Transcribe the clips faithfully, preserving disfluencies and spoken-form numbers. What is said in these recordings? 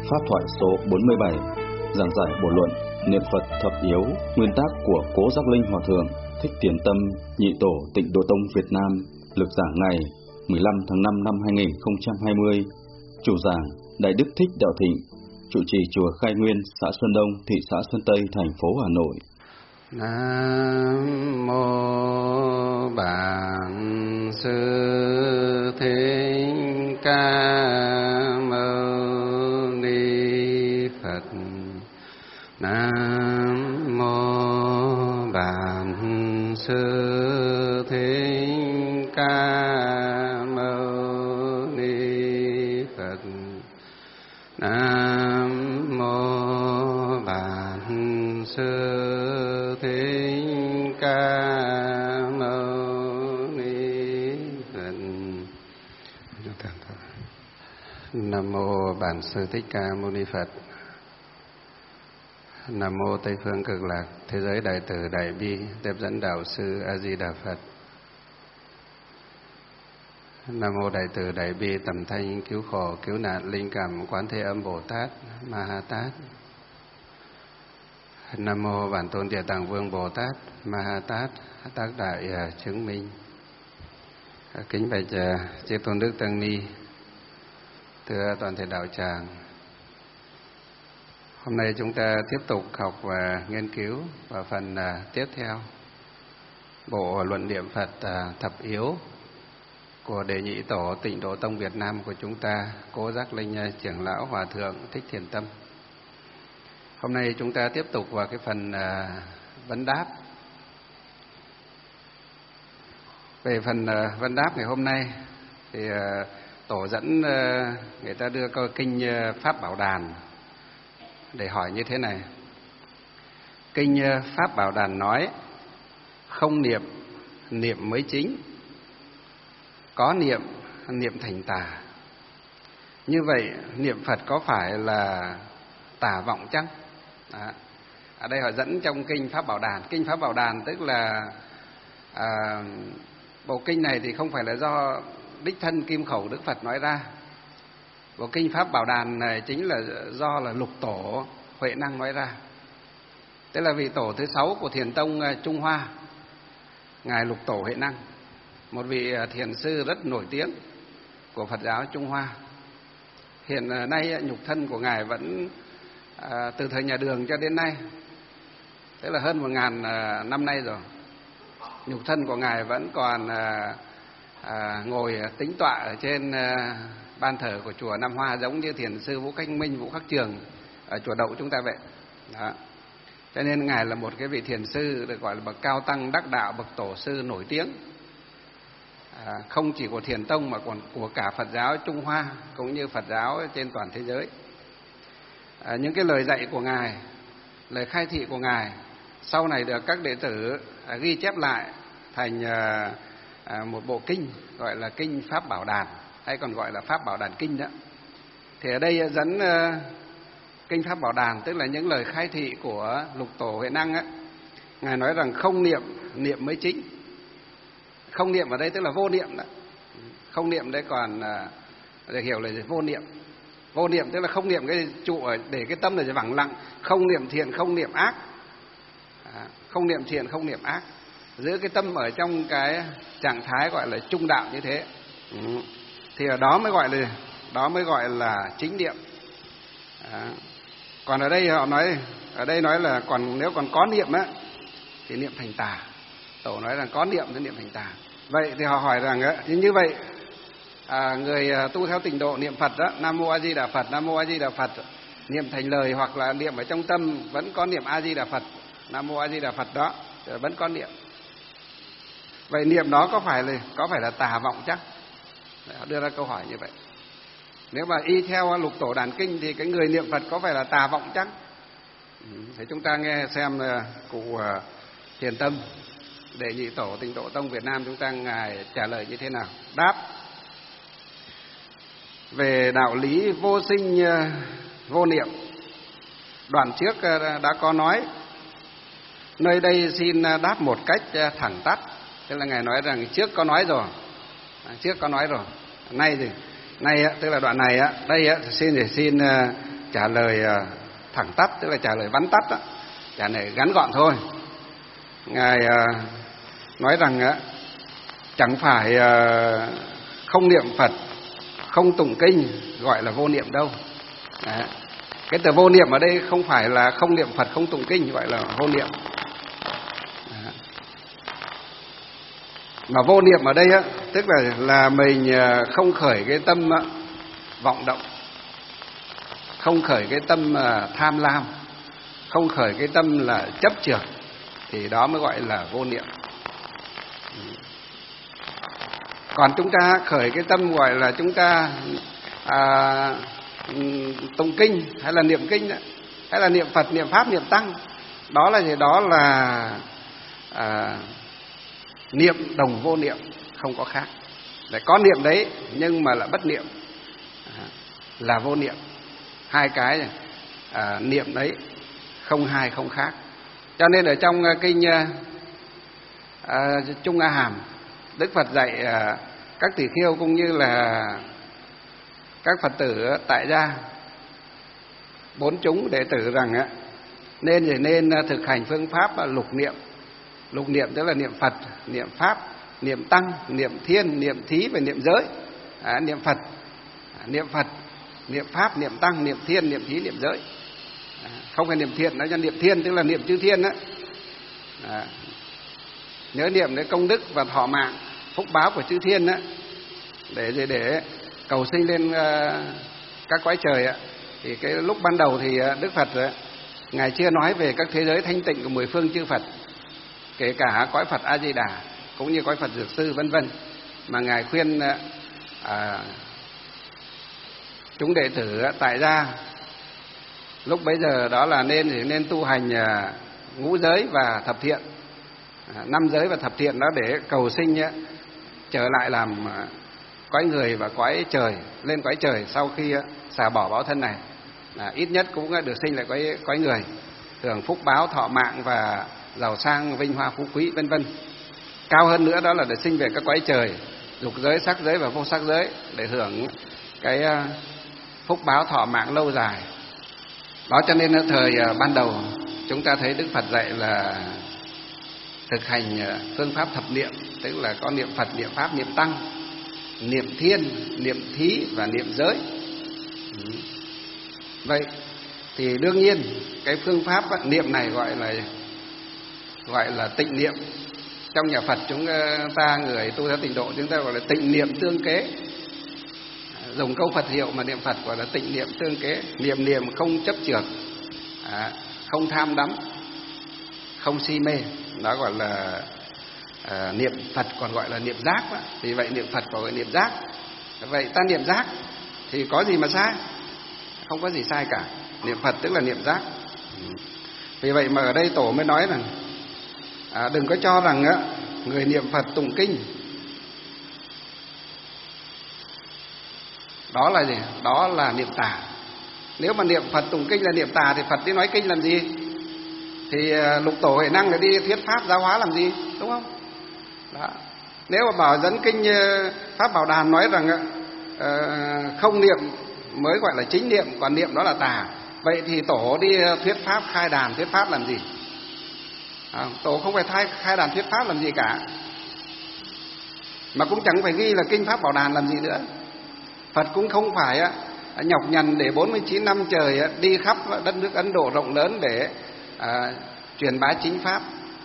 Pháp thoại số bốn mươi bảy, giảng giải bộ luận Niệm Phật thập yếu, nguyên tác của Cố Giác Linh Hòa Thượng, Thích Tiền Tâm, Nhị Tổ Tịnh Độ Tông Việt Nam, lực giảng ngày mười lăm tháng năm năm hai nghìn không trăm hai mươi. Chủ giảng Đại Đức Thích Đạo Thịnh, trụ trì chùa Khai Nguyên, xã Xuân Đông, thị xã Xuân Tây, thành phố Hà Nội. Nam mô Bản Sư Thích Ca Mâu Ni Phật. Nam mô Bản Sư Thích Ca Mâu Ni Phật. Nam mô Bản Sư Thích Ca Mâu Ni Phật. Nam mô Bản Sư Thích Ca Mâu Ni Phật. Nam mô Tây phương Cực Lạc Thế giới Đại Từ Đại Bi Tiếp dẫn Đạo sư A Di Đà Phật. Nam mô Đại Từ Đại Bi Tầm Thanh Cứu Khổ Cứu Nạn Linh Cảm Quán Thế Âm Bồ Tát Ma Ha Tát. Nam mô Bản Tôn Địa Tạng Vương Bồ Tát Ma Ha Tát tác đại chứng minh. Kính bạch chư tôn đức tăng ni, thưa toàn thể đạo tràng. Hôm nay chúng ta tiếp tục học và nghiên cứu vào phần tiếp theo bộ luận niệm Phật thập yếu của Đệ Nhị Tổ Tịnh Độ Tông Việt Nam của chúng ta, Cố Giác Linh trưởng lão Hòa Thượng Thích Thiền Tâm. Hôm nay chúng ta tiếp tục vào cái phần vấn đáp. Về phần vấn đáp ngày hôm nay thì tổ dẫn người ta đưa câu kinh Pháp Bảo Đàn để hỏi như thế này. Kinh Pháp Bảo Đàn nói: không niệm, niệm mới chính. Có niệm, niệm thành tà. Như vậy niệm Phật có phải là tà vọng chăng? Đó. Ở đây họ dẫn trong kinh Pháp Bảo Đàn. Kinh Pháp Bảo Đàn tức là à, bộ kinh này thì không phải là do đích thân Kim Khẩu Đức Phật nói ra. Bộ kinh Pháp Bảo Đàn này chính là do là Lục Tổ Huệ Năng nói ra. Tức là vị tổ thứ sáu của Thiền Tông Trung Hoa, ngài Lục Tổ Huệ Năng, một vị thiền sư rất nổi tiếng của Phật giáo Trung Hoa. Hiện nay nhục thân của ngài vẫn à, từ thời nhà Đường cho đến nay, tức là hơn một ngàn à, năm nay rồi, nhục thân của ngài vẫn còn à, à, ngồi tĩnh tọa ở trên à, ban thờ của chùa Nam Hoa, giống như thiền sư Vũ Khắc Minh, Vũ Khắc Trường ở chùa Đậu chúng ta vậy. Đó. Cho nên ngài là một cái vị thiền sư được gọi là bậc cao tăng đắc đạo, bậc tổ sư nổi tiếng, à, không chỉ của Thiền Tông mà còn của cả Phật giáo Trung Hoa cũng như Phật giáo trên toàn thế giới. À, những cái lời dạy của ngài, lời khai thị của ngài sau này được các đệ tử à, ghi chép lại thành à, à, một bộ kinh gọi là kinh Pháp Bảo Đàn, hay còn gọi là Pháp Bảo Đàn Kinh đó. Thì ở đây dẫn à, kinh Pháp Bảo Đàn tức là những lời khai thị của Lục Tổ Huệ Năng á. Ngài nói rằng không niệm, niệm mới chính. Không niệm ở đây tức là vô niệm đó. Không niệm đây còn à, được hiểu là vô niệm. Vô niệm tức là không niệm cái trụ ở để cái tâm này vắng lặng, không niệm thiện, không niệm ác. À, không niệm thiện, không niệm ác. Giữ cái tâm ở trong cái trạng thái gọi là trung đạo như thế. Ừ. Thì ở đó mới gọi là đó mới gọi là chính niệm. À. Còn ở đây họ nói, ở đây nói là còn nếu còn có niệm á thì niệm thành tà. Tổ nói rằng có niệm thì niệm thành tà. Vậy thì họ hỏi rằng á, như vậy à, người tu theo tịnh độ niệm Phật đó, Nam Mô A Di Đà Phật, Nam Mô A Di Đà Phật, niệm thành lời hoặc là niệm ở trong tâm vẫn có niệm A Di Đà Phật, Nam Mô A Di Đà Phật đó, vẫn có niệm. Vậy niệm đó có phải là có phải là tà vọng chắc? Họ đưa ra câu hỏi như vậy. Nếu mà y theo Lục Tổ Đàn Kinh thì cái người niệm Phật có phải là tà vọng chắc? Thế chúng ta nghe xem cụ Thiền Tâm, Đệ Nhị Tổ Tịnh Độ Tông Việt Nam chúng ta ngài trả lời như thế nào. Đáp: về đạo lý vô sinh vô niệm, đoạn trước đã có nói, nơi đây xin đáp một cách thẳng tắt. Tức là ngài nói rằng trước có nói rồi, trước có nói rồi, nay thì nay tức là đoạn này đây xin để xin trả lời thẳng tắt, tức là trả lời vắn tắt đó, trả lời ngắn gọn thôi. Ngài nói rằng chẳng phải không niệm Phật, không tụng kinh gọi là vô niệm đâu. Đấy. Cái từ vô niệm ở đây không phải là không niệm Phật, không tụng kinh gọi là vô niệm. Đấy. Mà vô niệm ở đây á, tức là là mình không khởi cái tâm vọng động, không khởi cái tâm tham lam, không khởi cái tâm là chấp chưởng, thì đó mới gọi là vô niệm. Còn chúng ta khởi cái tâm gọi là chúng ta à, tụng kinh hay là niệm kinh đó, hay là niệm Phật, niệm Pháp, niệm Tăng, đó là gì? Đó là à, niệm đồng vô niệm, không có khác. Để có niệm đấy nhưng mà là bất niệm, à, là vô niệm. Hai cái à, niệm đấy không hai không khác. Cho nên ở trong kinh à, Trung A Hàm, Đức Phật dạy à, các tỳ kheo cũng như là các Phật tử tại gia, bốn chúng đệ tử rằng á, nên thì nên thực hành phương pháp lục niệm. Lục niệm tức là niệm Phật, niệm Pháp, niệm Tăng, niệm Thiên, niệm Thí và niệm giới. À, niệm Phật, niệm Phật, niệm Pháp, niệm Tăng, niệm Thiên, niệm Thí, niệm giới. À, không phải niệm Thiện, nói cho niệm Thiên tức là niệm chư Thiên đó. À, nhớ niệm đến công đức và thọ mạng, phúc báo của chư Thiên đó, để để cầu sinh lên uh, các cõi trời. Thì cái lúc ban đầu thì Đức Phật ngài chưa nói về các thế giới thanh tịnh của mười phương chư Phật, kể cả cõi Phật A Di Đà cũng như cõi Phật Dược Sư vân vân, mà ngài khuyên à, chúng đệ tử tại gia lúc bấy giờ đó là nên thì nên tu hành à, ngũ giới và thập thiện, à, năm giới và thập thiện đó, để cầu sinh à, trở lại làm à, cõi người và cõi trời, lên cõi trời sau khi à, xả bỏ báo thân này, à, ít nhất cũng được sinh lại cõi cõi người, hưởng phúc báo thọ mạng và giàu sang vinh hoa phú quý vân vân. Cao hơn nữa đó là để sinh về các cõi trời lục giới, sắc giới và vô sắc giới, để hưởng cái phúc báo thọ mạng lâu dài. Đó cho nên ở thời ban đầu chúng ta thấy Đức Phật dạy là thực hành phương pháp thập niệm, tức là có niệm Phật, niệm Pháp, niệm Tăng, niệm Thiên, niệm Thí và niệm giới. Vậy thì đương nhiên cái phương pháp niệm này gọi là gọi là tịnh niệm. Trong nhà Phật chúng ta, người tu theo tịnh độ, chúng ta gọi là tịnh niệm tương kế. Dùng câu Phật hiệu mà niệm Phật gọi là tịnh niệm tương kế. Niệm niệm không chấp chưởng, à, không tham đắm, không si mê. Đó gọi là à, niệm Phật, còn gọi là niệm giác đó. Vì vậy niệm Phật gọi là niệm giác. Vậy ta niệm giác thì có gì mà sai? Không có gì sai cả. Niệm Phật tức là niệm giác. Vì vậy mà ở đây Tổ mới nói rằng à, đừng có cho rằng á, người niệm Phật tụng kinh đó là gì? Đó là niệm tà. Nếu mà niệm Phật tụng kinh là niệm tà thì Phật đi nói kinh làm gì? Thì à, Lục Tổ Huệ Năng là đi thuyết pháp giáo hóa làm gì? Đúng không? Đó. Nếu mà bảo dẫn kinh Pháp Bảo Đàn nói rằng à, không niệm mới gọi là chính niệm, còn niệm đó là tà, vậy thì Tổ đi thuyết pháp khai đàn thuyết pháp làm gì? À, Tổ không phải khai, khai đàn thuyết pháp làm gì cả, mà cũng chẳng phải ghi là kinh Pháp Bảo Đàn làm gì nữa. Phật cũng không phải á, nhọc nhằn để bốn mươi chín năm trời á, đi khắp đất nước Ấn Độ rộng lớn để à, truyền bá chính pháp,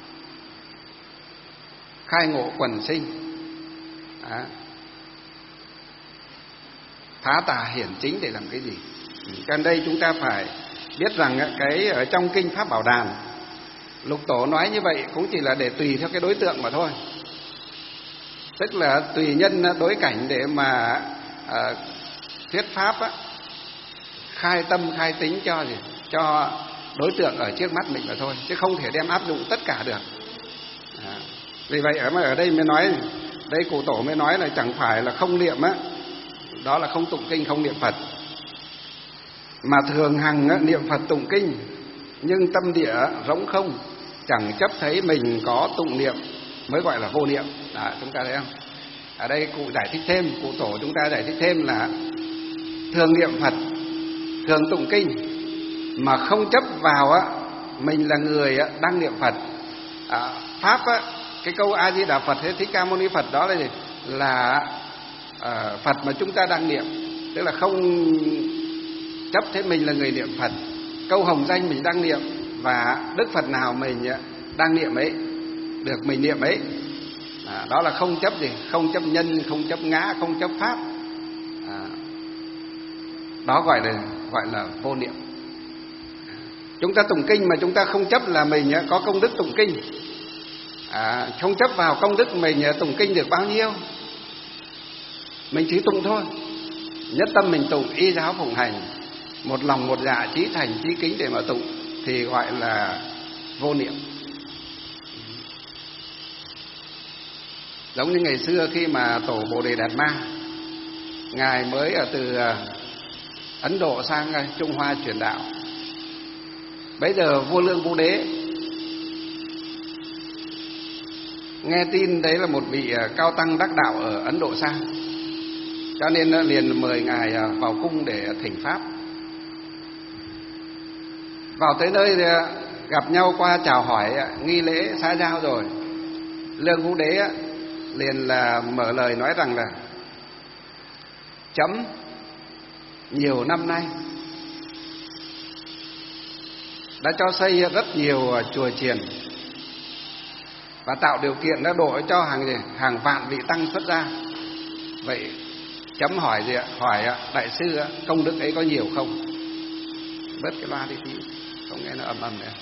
khai ngộ quần sinh, à, phá tà hiển chính để làm cái gì? Cho nên đây chúng ta phải biết rằng á, cái ở trong kinh Pháp Bảo Đàn, Lục Tổ nói như vậy cũng chỉ là để tùy theo cái đối tượng mà thôi, tức là tùy nhân đối cảnh để mà à, thuyết pháp á, khai tâm khai tính cho gì, cho đối tượng ở trước mắt mình mà thôi, chứ không thể đem áp dụng tất cả được. À, vì vậy ở mà ở đây mới nói, đây Cụ Tổ mới nói là chẳng phải là không niệm á, đó là không tụng kinh, không niệm Phật, mà thường hằng á, niệm Phật tụng kinh nhưng tâm địa rỗng không, chẳng chấp thấy mình có tụng niệm mới gọi là vô niệm. Đó, chúng ta thấy không? Ở đây cụ giải thích thêm, Cụ Tổ chúng ta giải thích thêm là thường niệm Phật thường tụng kinh mà không chấp vào á mình là người á, đang niệm Phật. À, pháp á, cái câu A Di Đà Phật hay Thích Ca Mâu Ni Phật đó là gì? Là à, Phật mà chúng ta đang niệm, tức là không chấp thế mình là người niệm Phật. Câu hồng danh mình đang niệm và Đức Phật nào mình đang niệm ấy, được mình niệm ấy. À, đó là không chấp gì, không chấp nhân, không chấp ngã, không chấp pháp. À, đó gọi là gọi là vô niệm. Chúng ta tụng kinh mà chúng ta không chấp là mình có công đức tụng kinh. À, không chấp vào công đức mình tụng kinh được bao nhiêu, mình chỉ tụng thôi, nhất tâm mình tụng, y giáo phụng hành, một lòng một dạ chí thành chí kính để mà tụng, thì gọi là vô niệm. Giống như ngày xưa khi mà tổ Bồ Đề Đạt Ma, ngài mới ở từ Ấn Độ sang Trung Hoa truyền đạo. Bây giờ vua Lương Vũ Đế nghe tin đấy là một vị cao tăng đắc đạo ở Ấn Độ sang, cho nên liền mời ngài vào cung để thỉnh pháp. Vào tới nơi gặp nhau qua chào hỏi nghi lễ xã giao rồi, Lương Vũ Đế liền là mở lời nói rằng là chấm nhiều năm nay đã cho xây rất nhiều chùa chiền và tạo điều kiện đã độ cho hàng gì? hàng vạn vị tăng xuất gia. Vậy chấm hỏi gì ạ? Hỏi đại sư công đức ấy có nhiều không? Bớt cái loa đi tí, không nghe nó ầm ầm nữa.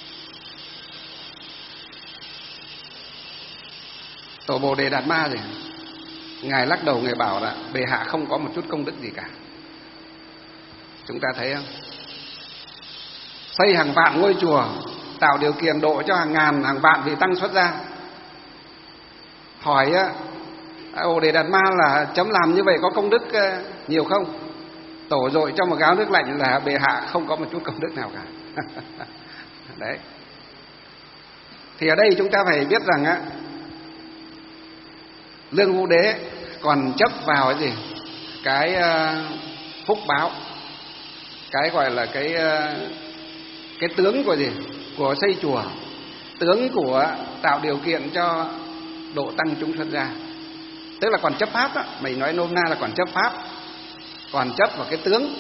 Tổ Bồ Đề Đạt Ma gì? Ngài lắc đầu, ngài bảo là bệ hạ không có một chút công đức gì cả. Chúng ta thấy không? Xây hàng vạn ngôi chùa, tạo điều kiện độ cho hàng ngàn, hàng vạn vị tăng xuất gia. Hỏi á, Bồ Đề Đạt Ma là chấm làm như vậy có công đức nhiều không? Tổ dội cho một gáo nước lạnh là bệ hạ không có một chút công đức nào cả. Đấy. Thì ở đây chúng ta phải biết rằng á, Lương Vũ Đế còn chấp vào cái gì? Cái uh, phúc báo, cái gọi là cái uh, cái tướng của gì? Của xây chùa, tướng của tạo điều kiện cho độ tăng chúng xuất gia. Tức là còn chấp pháp á, mình nói nôm na là còn chấp pháp, còn chấp vào cái tướng.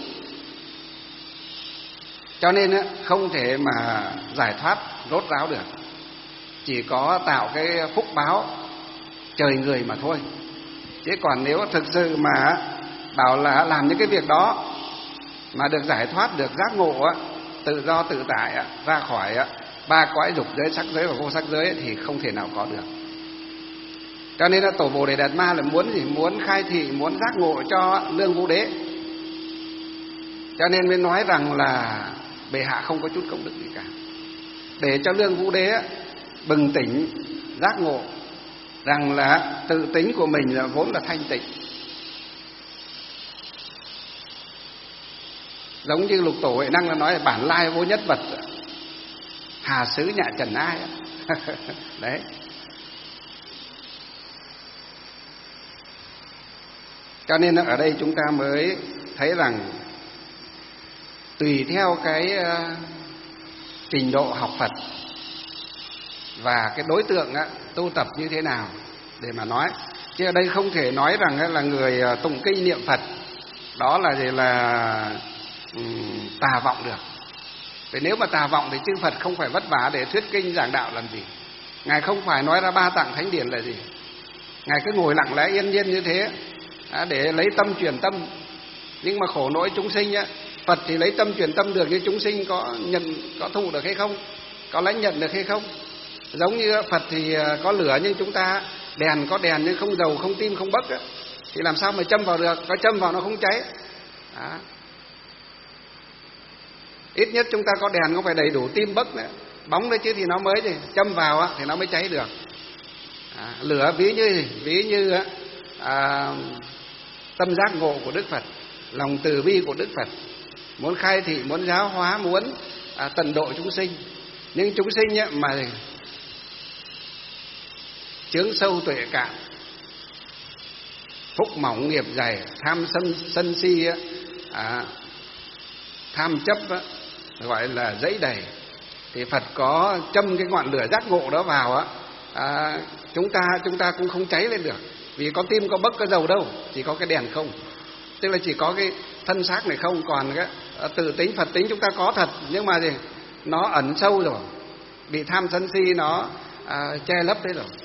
Cho nên á, không thể mà giải thoát rốt ráo được, chỉ có tạo cái phúc báo trời người mà thôi. Chứ còn nếu thực sự mà bảo là làm những cái việc đó mà được giải thoát, được giác ngộ á, tự do tự tại á, ra khỏi á, ba cõi dục giới, sắc giới và vô sắc giới ấy, thì không thể nào có được. Cho nên là tổ Bồ Đề Đạt Ma là muốn gì? Muốn khai thị, muốn giác ngộ cho Lương Vũ Đế. Cho nên mới nói rằng là bệ hạ không có chút công đức gì cả, để cho Lương Vũ Đế bừng tỉnh giác ngộ rằng là tự tính của mình là vốn là thanh tịnh. Giống như Lục Tổ Huệ Năng là nói là bản lai vô nhất vật, hà xứ nhạ trần ai. Đấy. Cho nên ở đây chúng ta mới thấy rằng tùy theo cái trình độ học Phật và cái đối tượng á, tu tập như thế nào để mà nói. Chứ ở đây không thể nói rằng là người tụng kinh niệm Phật đó là gì là um, tà vọng được. Vì nếu mà tà vọng thì chư Phật không phải vất vả để thuyết kinh giảng đạo làm gì. Ngài không phải nói ra ba tạng thánh điển là gì. Ngài cứ ngồi lặng lẽ yên nhiên như thế để lấy tâm truyền tâm. Nhưng mà khổ nỗi chúng sinh á, Phật thì lấy tâm truyền tâm được, nhưng chúng sinh có nhận, có thụ được hay không, có lãnh nhận được hay không. Giống như Phật thì có lửa, nhưng chúng ta đèn có đèn nhưng không dầu, không tim, không bấc á, thì làm sao mà châm vào được? Có châm vào nó không cháy. Đó. Ít nhất chúng ta có đèn không phải đầy đủ tim bấc nữa, bóng đấy chứ, thì nó mới gì châm vào á, thì nó mới cháy được. Đó. Lửa ví như gì? Ví như à, tâm giác ngộ của Đức Phật, lòng từ bi của Đức Phật, muốn khai thị, muốn giáo hóa, muốn à, tận độ chúng sinh. Nhưng chúng sinh ấy, mà chướng sâu tuệ cạn, phúc mỏng nghiệp dày, tham sân sân si ấy, à, tham chấp á, gọi là dẫy đầy. Thì Phật có châm cái ngọn lửa giác ngộ đó vào á, à, chúng ta chúng ta cũng không cháy lên được, vì có tim có bấc có dầu đâu, chỉ có cái đèn không, tức là chỉ có cái thân xác này không. Còn cái tự tính Phật tính chúng ta có thật, nhưng mà gì nó ẩn sâu rồi, bị tham sân si nó à, che lấp thế rồi,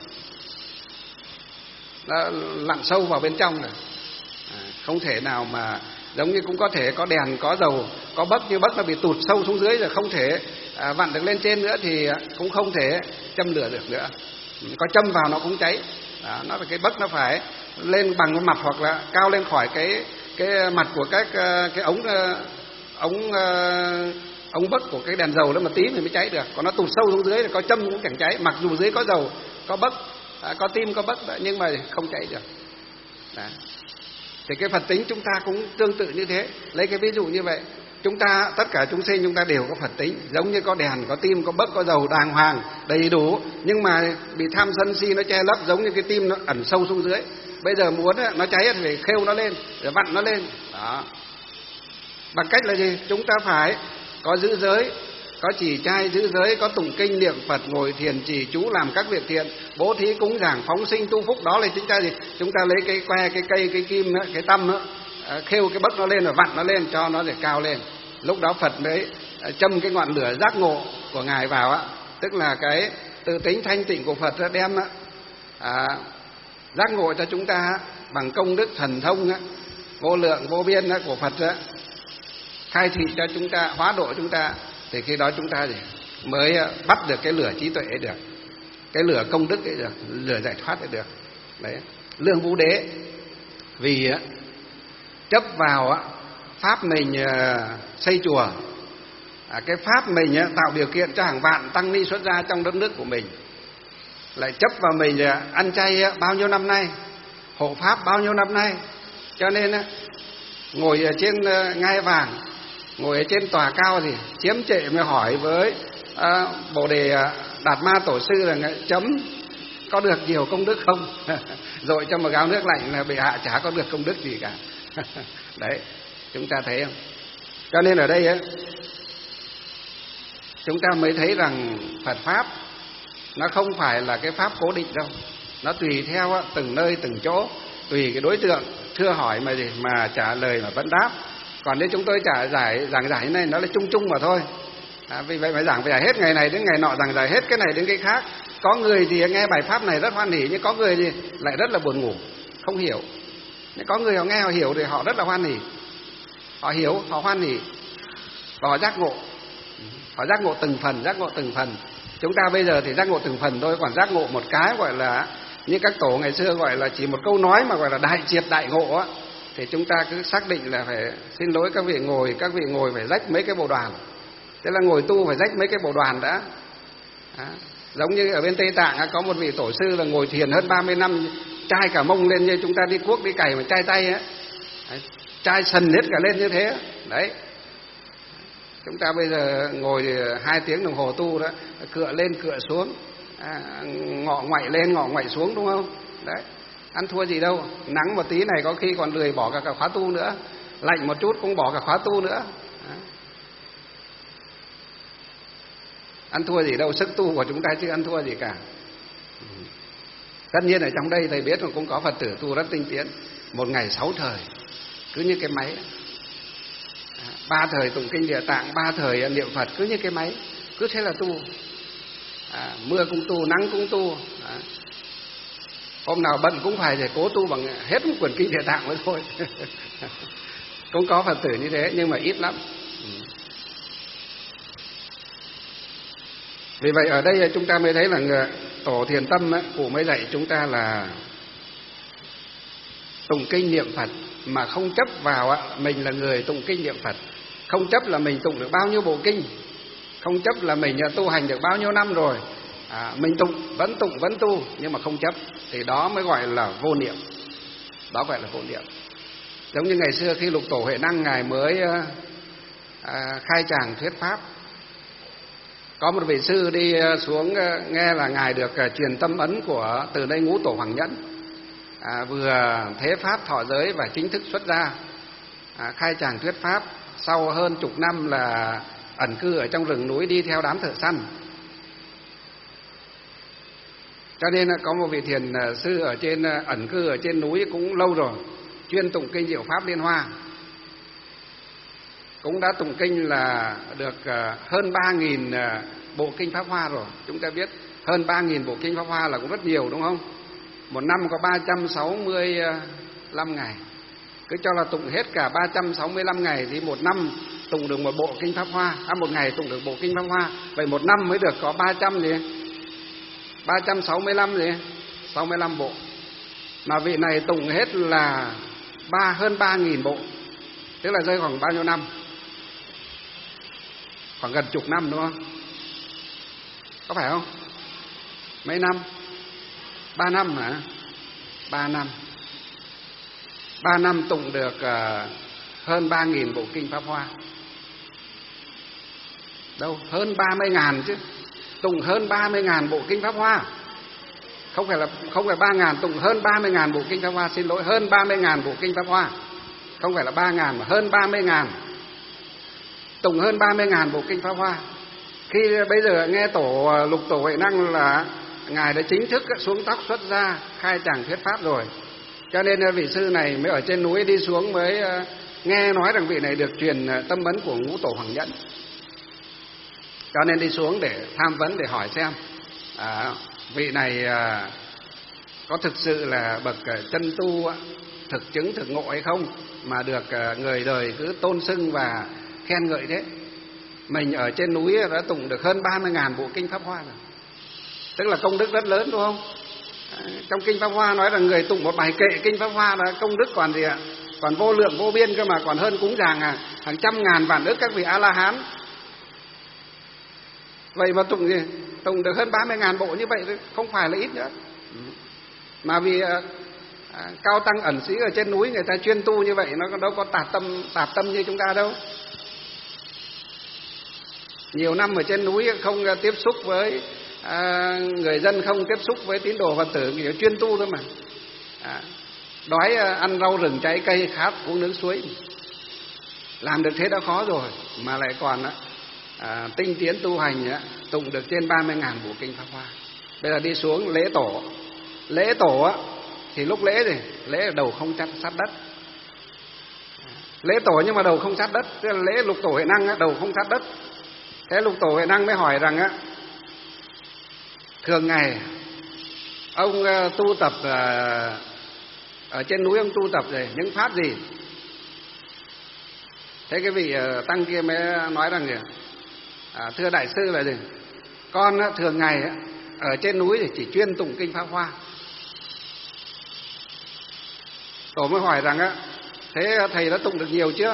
nó lặn sâu vào bên trong rồi. À, không thể nào mà giống như cũng có thể có đèn có dầu có bấc, nhưng bấc nó bị tụt sâu xuống dưới rồi, không thể à, vặn được lên trên nữa, thì cũng không thể châm lửa được nữa. Có châm vào nó cũng cháy. Đó, nó phải cái bấc nó phải lên bằng cái mặt, hoặc là cao lên khỏi cái cái mặt của các cái ống ống ống bấc của cái đèn dầu đó mà tí thì mới cháy được. Còn nó tụt sâu xuống dưới thì có châm cũng chẳng cháy, mặc dù dưới có dầu có bấc, à, có tim có bấc đó, nhưng mà không cháy được. Đó. Thì cái Phật tính chúng ta cũng tương tự như thế. Lấy cái ví dụ như vậy, chúng ta tất cả chúng sinh chúng ta đều có Phật tính, giống như có đèn có tim có bấc có dầu đàng hoàng đầy đủ, nhưng mà bị tham sân si nó che lấp, giống như cái tim nó ẩn sâu xuống dưới. Bây giờ muốn nó cháy thì phải khêu nó lên, để vặn nó lên. Đó. Bằng cách là gì? Chúng ta phải có giữ giới, có trì trai giữ giới, có tụng kinh niệm Phật, ngồi thiền trì chú, làm các việc thiện, bố thí cúng dường, phóng sinh tu phúc. Đó là chúng ta gì? Chúng ta lấy cái que, cái cây, cái kim nữa, cái tăm nữa, khêu cái bấc nó lên rồi vặn nó lên cho nó để cao lên. Lúc đó Phật mới châm cái ngọn lửa giác ngộ của Ngài vào á, tức là cái tự tính thanh tịnh của Phật đã đem á, à, giác ngộ cho chúng ta bằng công đức thần thông á, vô lượng vô biên á, của Phật á, khai thị cho chúng ta, hóa độ chúng ta. Thì khi đó chúng ta gì mới bắt được cái lửa trí tuệ ấy được, cái lửa công đức ấy được, lửa giải thoát ấy được. Đấy, Lương Vũ Đế vì á, chấp vào á, pháp mình xây chùa, à, cái pháp mình á, tạo điều kiện cho hàng vạn tăng ni xuất gia trong đất nước của mình, lại chấp vào mình ăn chay á, bao nhiêu năm nay, hộ pháp bao nhiêu năm nay, cho nên á, ngồi ở trên ngai vàng, ngồi ở trên tòa cao thì chiếm trệ mới hỏi với à, Bồ Đề Đạt Ma Tổ sư là chấm có được nhiều công đức không? Rồi cho một gáo nước lạnh là bệ hạ chả có được công đức gì cả. Đấy, chúng ta thấy không? Cho nên ở đây ấy, chúng ta mới thấy rằng Phật pháp nó không phải là cái pháp cố định đâu, nó tùy theo từng nơi từng chỗ, tùy cái đối tượng thưa hỏi mà gì mà trả lời mà vẫn đáp. Còn nếu chúng tôi trả giải giảng giải như này nó là chung chung mà thôi. À, vì vậy mà giảng phải hết ngày này đến ngày nọ, giảng giải hết cái này đến cái khác. Có người thì nghe bài pháp này rất hoan hỉ, nhưng có người thì lại rất là buồn ngủ, không hiểu. Nhưng có người họ nghe họ hiểu thì họ rất là hoan hỉ, họ hiểu, họ hoan hỉ và họ giác ngộ. Họ giác ngộ từng phần, giác ngộ từng phần. Chúng ta bây giờ thì giác ngộ từng phần thôi, còn giác ngộ một cái gọi là như các tổ ngày xưa gọi là chỉ một câu nói mà gọi là đại triệt đại ngộ á, thì chúng ta cứ xác định là phải xin lỗi các vị ngồi, các vị ngồi phải rách mấy cái bộ đoàn. Thế là ngồi tu phải rách mấy cái bộ đoàn đã. Đó. Giống như ở bên Tây Tạng có một vị tổ sư là ngồi thiền hơn ba mươi năm, chai cả mông lên như chúng ta đi cuốc đi cày mà chai tay á, chai sần hết cả lên như thế. Đấy. Chúng ta bây giờ ngồi hai tiếng đồng hồ tu đó, cựa lên cựa xuống, à, ngọ ngoại lên ngọ ngoại xuống, đúng không? Đấy, ăn thua gì đâu. Nắng một tí này có khi còn lười bỏ cả, cả khóa tu nữa, lạnh một chút cũng bỏ cả khóa tu nữa. Đó. Ăn thua gì đâu, sức tu của chúng ta chưa ăn thua gì cả. Tất nhiên ở trong đây thầy biết là cũng có Phật tử tu rất tinh tiến, một ngày sáu thời, cứ như cái máy. Ba thời tụng kinh Địa Tạng, ba thời niệm Phật, cứ như cái máy, cứ thế là tu. À, mưa cũng tu, nắng cũng tu. À, hôm nào bận cũng phải để cố tu bằng hết một quyển kinh Địa Tạng mới thôi. Cũng có Phật tử như thế nhưng mà ít lắm. Vì vậy ở đây chúng ta mới thấy là Tổ Thiền Tâm ấy, cụ mới dạy chúng ta là tụng kinh niệm Phật mà không chấp vào mình là người tụng kinh niệm Phật, không chấp là mình tụng được bao nhiêu bộ kinh, không chấp là mình tu hành được bao nhiêu năm rồi, à, mình tụng vẫn tụng vẫn tu nhưng mà không chấp, thì đó mới gọi là vô niệm. Đó gọi là vô niệm. Giống như ngày xưa khi Lục Tổ Huệ Năng ngài mới à, khai tràng thuyết pháp, có một vị sư đi xuống nghe là ngài được truyền tâm ấn của từ đây Ngũ Tổ Hoàng Nhẫn, à, vừa thế pháp thọ giới và chính thức xuất gia, à, khai tràng thuyết pháp sau hơn chục năm là ẩn cư ở trong rừng núi đi theo đám thợ săn. Cho nên có một vị thiền sư ở trên ẩn cư ở trên núi cũng lâu rồi, chuyên tụng kinh Diệu Pháp Liên Hoa, cũng đã tụng kinh là được hơn ba nghìn bộ kinh Pháp Hoa rồi. Chúng ta biết hơn ba nghìn bộ kinh Pháp Hoa là cũng rất nhiều, đúng không? Một năm có ba trăm sáu mươi lăm ngày, cứ cho là tụng hết cả ba trăm sáu mươi lăm ngày thì một năm tụng được một bộ kinh Pháp Hoa, à một ngày tụng được bộ kinh Pháp Hoa. Vậy một năm mới được có ba trăm gì? ba trăm sáu mươi lăm gì? sáu mươi lăm bộ. Mà vị này tụng hết là ba hơn ba nghìn bộ, tức là rơi khoảng bao nhiêu năm? Khoảng gần chục năm, đúng không? Có phải không? Mấy năm? Ba năm hả? Ba năm. Ba năm tụng được uh, hơn ba nghìn bộ kinh Pháp Hoa. Đâu, hơn ba mươi ngàn chứ. Tụng hơn ba mươi ngàn bộ kinh Pháp Hoa. Không phải là không phải ba ngàn, tụng hơn ba mươi ngàn bộ kinh Pháp Hoa, xin lỗi, hơn ba mươi ngàn bộ kinh Pháp Hoa. Không phải là ba ngàn mà hơn ba mươi ngàn. Tụng hơn ba mươi ngàn bộ kinh Pháp Hoa. Khi bây giờ nghe tổ Lục Tổ Huệ Năng là ngài đã chính thức xuống tóc xuất gia khai tràng thuyết pháp rồi. Cho nên vị sư này mới ở trên núi đi xuống mới nghe nói rằng vị này được truyền tâm ấn của Ngũ Tổ Hoàng Nhẫn. Cho nên đi xuống để tham vấn, để hỏi xem à, vị này à, có thực sự là bậc chân tu, thực chứng thực ngộ hay không mà được à, người đời cứ tôn xưng và khen ngợi thế. Mình ở trên núi đã tụng được hơn ba mươi ngàn bộ kinh Pháp Hoa rồi, tức là công đức rất lớn, đúng không? À, trong kinh Pháp Hoa nói rằng người tụng một bài kệ kinh Pháp Hoa là công đức còn gì ạ? Còn vô lượng vô biên cơ mà, còn hơn cúng dường à, hàng trăm ngàn vạn ức các vị A La Hán. Vậy mà tụng gì? Tụng được hơn ba mươi ngàn bộ như vậy không phải là ít nữa. Mà vì à, à, cao tăng ẩn sĩ ở trên núi người ta chuyên tu như vậy, nó đâu có tạp tâm tạp tâm như chúng ta đâu. Nhiều năm ở trên núi không tiếp xúc với à, người dân, không tiếp xúc với tín đồ Phật tử, kiểu chuyên tu thôi mà. À, đói ăn rau rừng trái cây, khát uống nước suối, làm được thế đã khó rồi, mà lại còn à, tinh tiến tu hành á, tụng được trên ba mươi ngàn bộ kinh Pháp Hoa. Bây giờ đi xuống lễ tổ, lễ tổ á thì lúc lễ gì? Lễ ở đầu không chắt sát đất. Lễ tổ nhưng mà đầu không sát đất, tức là lễ Lục Tổ Huệ Năng á, đầu không sát đất. Thế Lục Tổ Huệ Năng mới hỏi rằng á, thường ngày ông uh, tu tập uh, ở trên núi, ông tu tập gì, những pháp gì? Thế cái vị uh, tăng kia mới nói rằng gì? À, thưa đại sư là gì? Con uh, thường ngày uh, ở trên núi thì chỉ chuyên tụng kinh Pháp Hoa. Tổ mới hỏi rằng á, thế thầy đã tụng được nhiều chưa?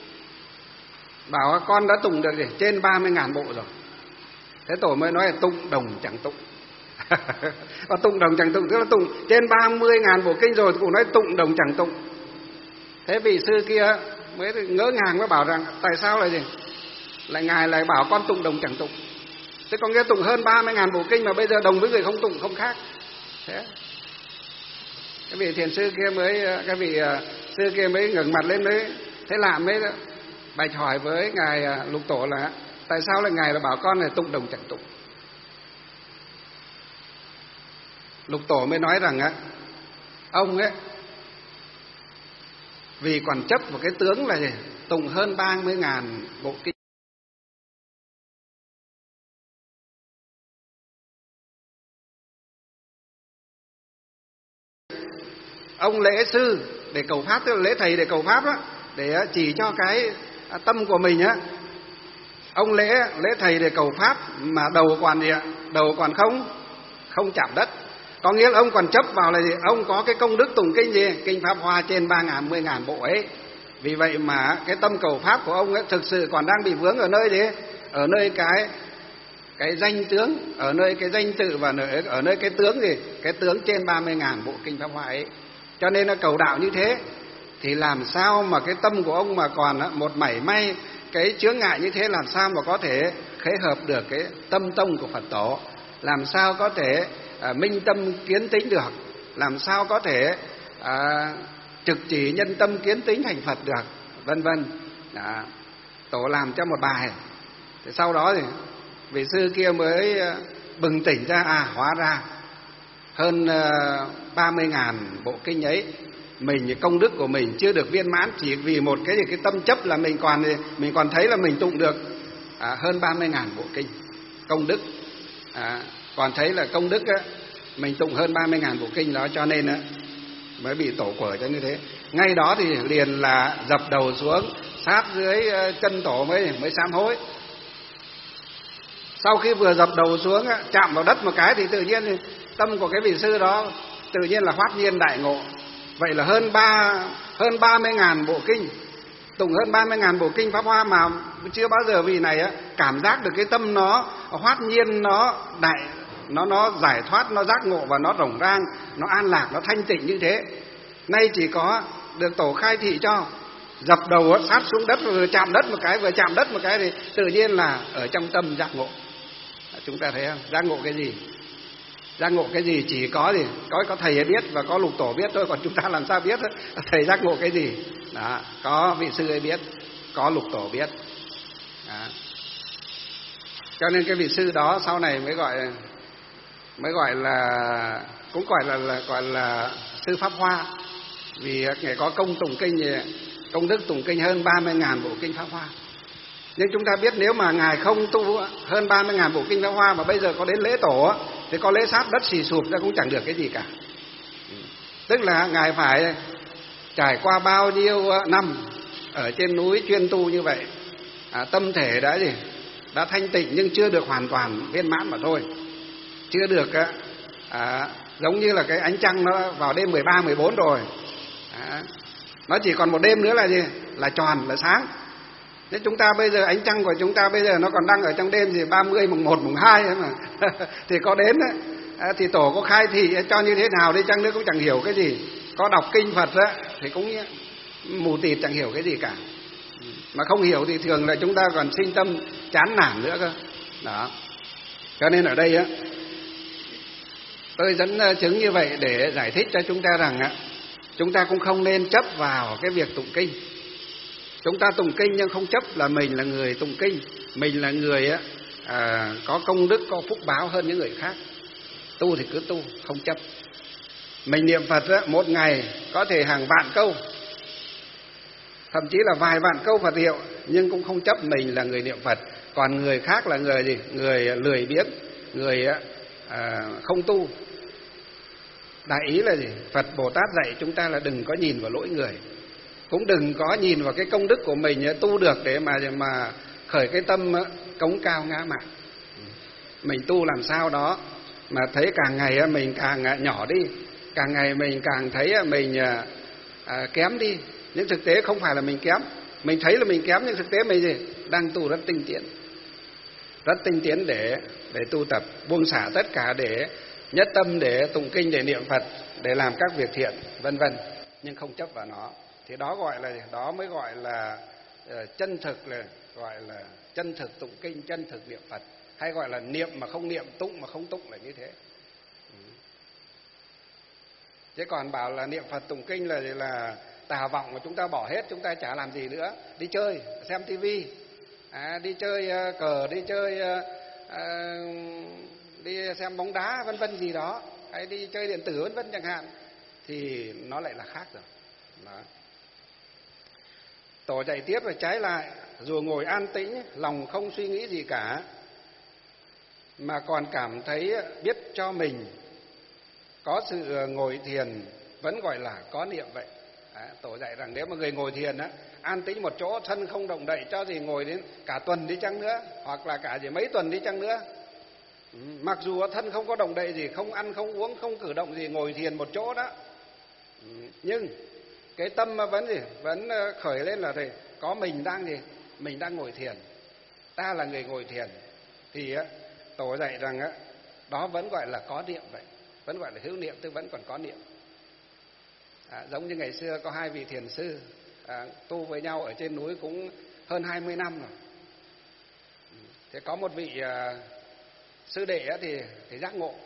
Bảo con đã tụng được gì? Trên ba mươi ngàn bộ rồi. Thế tổ mới nói là tụng đồng chẳng tụng. Và tụng đồng chẳng tụng tức là tụng trên ba mươi ngàn bộ kinh rồi, cũng nói tụng đồng chẳng tụng. Thế vị sư kia mới ngỡ ngàng mới bảo rằng tại sao lại gì? Lại ngài lại bảo con tụng đồng chẳng tụng. Thế con nghe tụng hơn ba mươi ngàn bộ kinh mà bây giờ đồng với người không tụng không khác. Thế cái vị thiền sư kia mới, cái vị sư kia mới ngẩng mặt lên mới thế lạ, mới bạch hỏi với ngài Lục Tổ là tại sao lại ngài là bảo con này tụng đồng chẳng tụng. Lục Tổ mới nói rằng á, ông ấy vì còn chấp vào cái tướng là gì? Tụng hơn ba mươi ngàn bộ kinh. Ông lễ sư để cầu pháp, tức là lễ thầy để cầu pháp á, để chỉ cho cái tâm của mình á. Ông lễ lễ thầy để cầu pháp mà đầu còn gì ạ? Đầu còn không không chạm đất. Có nghĩa là ông còn chấp vào là gì? Ông có cái công đức tụng kinh gì? Kinh Pháp Hoa trên ba ngàn, mười ngàn bộ ấy. Vì vậy mà cái tâm cầu pháp của ông ấy thực sự còn đang bị vướng ở nơi gì? Ở nơi cái cái danh tướng, ở nơi cái danh tự và ở, ở nơi cái tướng gì? Cái tướng trên ba mươi ngàn bộ kinh Pháp Hoa ấy. Cho nên là cầu đạo như thế thì làm sao mà cái tâm của ông mà còn một mảy may cái chướng ngại như thế, làm sao mà có thể khế hợp được cái tâm tông của Phật Tổ, làm sao có thể à, minh tâm kiến tính được, làm sao có thể à, trực chỉ nhân tâm kiến tính thành Phật được, vân vân. tổ làm cho một bài. Thì sau đó thì vị sư kia mới bừng tỉnh ra, à hóa ra hơn ba mươi ngàn bộ kinh ấy, mình công đức của mình chưa được viên mãn, chỉ vì một cái cái tâm chấp là mình còn mình còn thấy là mình tụng được à, hơn ba mươi ngàn bộ kinh công đức, à, còn thấy là công đức á, mình tụng hơn ba mươi ngàn bộ kinh đó, cho nên á, mới bị tổ quở cho như thế. Ngay đó thì liền là dập đầu xuống sát dưới chân tổ mới mới sám hối. Sau khi vừa dập đầu xuống á, chạm vào đất một cái thì tự nhiên thì tâm của cái vị sư đó tự nhiên là phát nhiên đại ngộ. Vậy là hơn ba hơn ba mươi ngàn bộ kinh, tụng hơn ba mươi ngàn bộ kinh Pháp Hoa mà chưa bao giờ vị này á cảm giác được cái tâm nó phát nhiên, nó đại, nó nó giải thoát, nó giác ngộ và nó rộng rang, nó an lạc, nó thanh tịnh như thế. Nay chỉ có được tổ khai thị cho, dập đầu á, sát xuống đất, vừa chạm đất một cái, vừa chạm đất một cái thì tự nhiên là ở trong tâm giác ngộ. Chúng ta thấy không? Giác ngộ cái gì? Giác ngộ cái gì chỉ có gì có có thầy ấy biết và có lục tổ biết thôi, còn chúng ta làm sao biết đó? Thầy giác ngộ cái gì? Đó, có vị sư ấy biết, có lục tổ biết. Đó. Cho nên cái vị sư đó sau này mới gọi mới gọi là cũng gọi là, là gọi là sư Pháp Hoa, vì ngài có công tụng kinh, công đức tụng kinh hơn ba mươi ngàn bộ kinh Pháp Hoa. Nhưng chúng ta biết nếu mà ngài không tu hơn ba mươi ngàn bộ kinh Pháp Hoa mà bây giờ có đến lễ tổ thì có lễ sát đất xì sụp ra cũng chẳng được cái gì cả. Tức là ngài phải trải qua bao nhiêu năm ở trên núi chuyên tu như vậy, à, tâm thể đã gì đã thanh tịnh nhưng chưa được hoàn toàn viên mãn mà thôi, chưa được à, giống như là cái ánh trăng nó vào đêm mười ba mười bốn rồi, à, nó chỉ còn một đêm nữa là gì là tròn, là sáng. Thế chúng ta bây giờ ánh trăng của chúng ta bây giờ nó còn đang ở trong đêm gì ba mươi mùng một mùng hai ấy mà thì có đến ấy, thì tổ có khai thị cho như thế nào đi chăng nữa cũng chẳng hiểu cái gì, có đọc kinh Phật ấy, thì cũng mù tịt chẳng hiểu cái gì cả, mà không hiểu thì thường là chúng ta còn sinh tâm chán nản nữa cơ. Đó, cho nên ở đây á tôi dẫn chứng như vậy để giải thích cho chúng ta rằng á, chúng ta cũng không nên chấp vào cái việc tụng kinh. Chúng ta tụng kinh nhưng không chấp là mình là người tụng kinh, mình là người á, à, có công đức, có phúc báo hơn những người khác. Tu thì cứ tu, không chấp. Mình niệm Phật á, một ngày có thể hàng vạn câu, thậm chí là vài vạn câu Phật hiệu, nhưng cũng không chấp mình là người niệm Phật. Còn người khác là người gì? Người lười biếng, người á, à, không tu. Đại ý là gì? Phật Bồ Tát dạy chúng ta là đừng có nhìn vào lỗi người, cũng đừng có nhìn vào cái công đức của mình tu được để mà mà khởi cái tâm cống cao ngã mạn. Mình tu làm sao đó mà thấy càng ngày mình càng nhỏ đi, càng ngày mình càng thấy mình à, kém đi. Nhưng thực tế không phải là mình kém, mình thấy là mình kém nhưng thực tế mình gì đang tu rất tinh tiến, rất tinh tiến để để tu tập, buông xả tất cả để nhất tâm để tụng kinh, để niệm Phật, để làm các việc thiện vân vân, nhưng không chấp vào nó. Thì đó gọi là đó mới gọi là uh, chân thực, là gọi là chân thực tụng kinh, chân thực niệm Phật, hay gọi là niệm mà không niệm, tụng mà không tụng là như thế. Ừ. Chứ còn bảo là niệm Phật tụng kinh là là tà vọng mà chúng ta bỏ hết, chúng ta chả làm gì nữa, đi chơi, xem tivi, à, đi chơi uh, cờ, đi chơi uh, uh, đi xem bóng đá vân vân gì đó, hay đi chơi điện tử vân vân chẳng hạn, thì nó lại là khác rồi. Đó. Tổ dạy tiếp là trái lại, dù ngồi an tĩnh, lòng không suy nghĩ gì cả, mà còn cảm thấy biết cho mình có sự ngồi thiền, vẫn gọi là có niệm vậy. À, tổ dạy rằng nếu mà người ngồi thiền á, an tĩnh một chỗ, thân không động đậy, cho gì ngồi đến cả tuần đi chăng nữa, hoặc là cả gì mấy tuần đi chăng nữa, mặc dù thân không có động đậy gì, không ăn không uống không cử động gì, ngồi thiền một chỗ đó, nhưng cái tâm vẫn gì vẫn khởi lên là thì có mình đang gì mình đang ngồi thiền, ta là người ngồi thiền, thì á, tổ dạy rằng á, đó vẫn gọi là có niệm vậy, vẫn gọi là hữu niệm, tức vẫn còn có niệm. À, giống như ngày xưa có hai vị thiền sư à, tu với nhau ở trên núi cũng hơn hai mươi năm rồi. Thế có một vị à, sư đệ á, thì thì giác ngộ.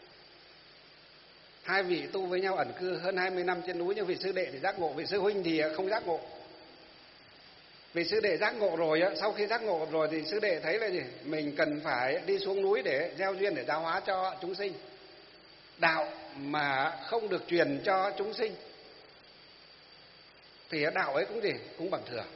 Hai vị tu với nhau ẩn cư hơn hai mươi năm trên núi, nhưng vị sư đệ thì giác ngộ, vị sư huynh thì không giác ngộ. Vì sư đệ giác ngộ rồi á, sau khi giác ngộ rồi thì sư đệ thấy là gì? Mình cần phải đi xuống núi để gieo duyên, để giáo hóa cho chúng sinh. Đạo mà không được truyền cho chúng sinh thì đạo ấy cũng gì? Cũng bằng thừa.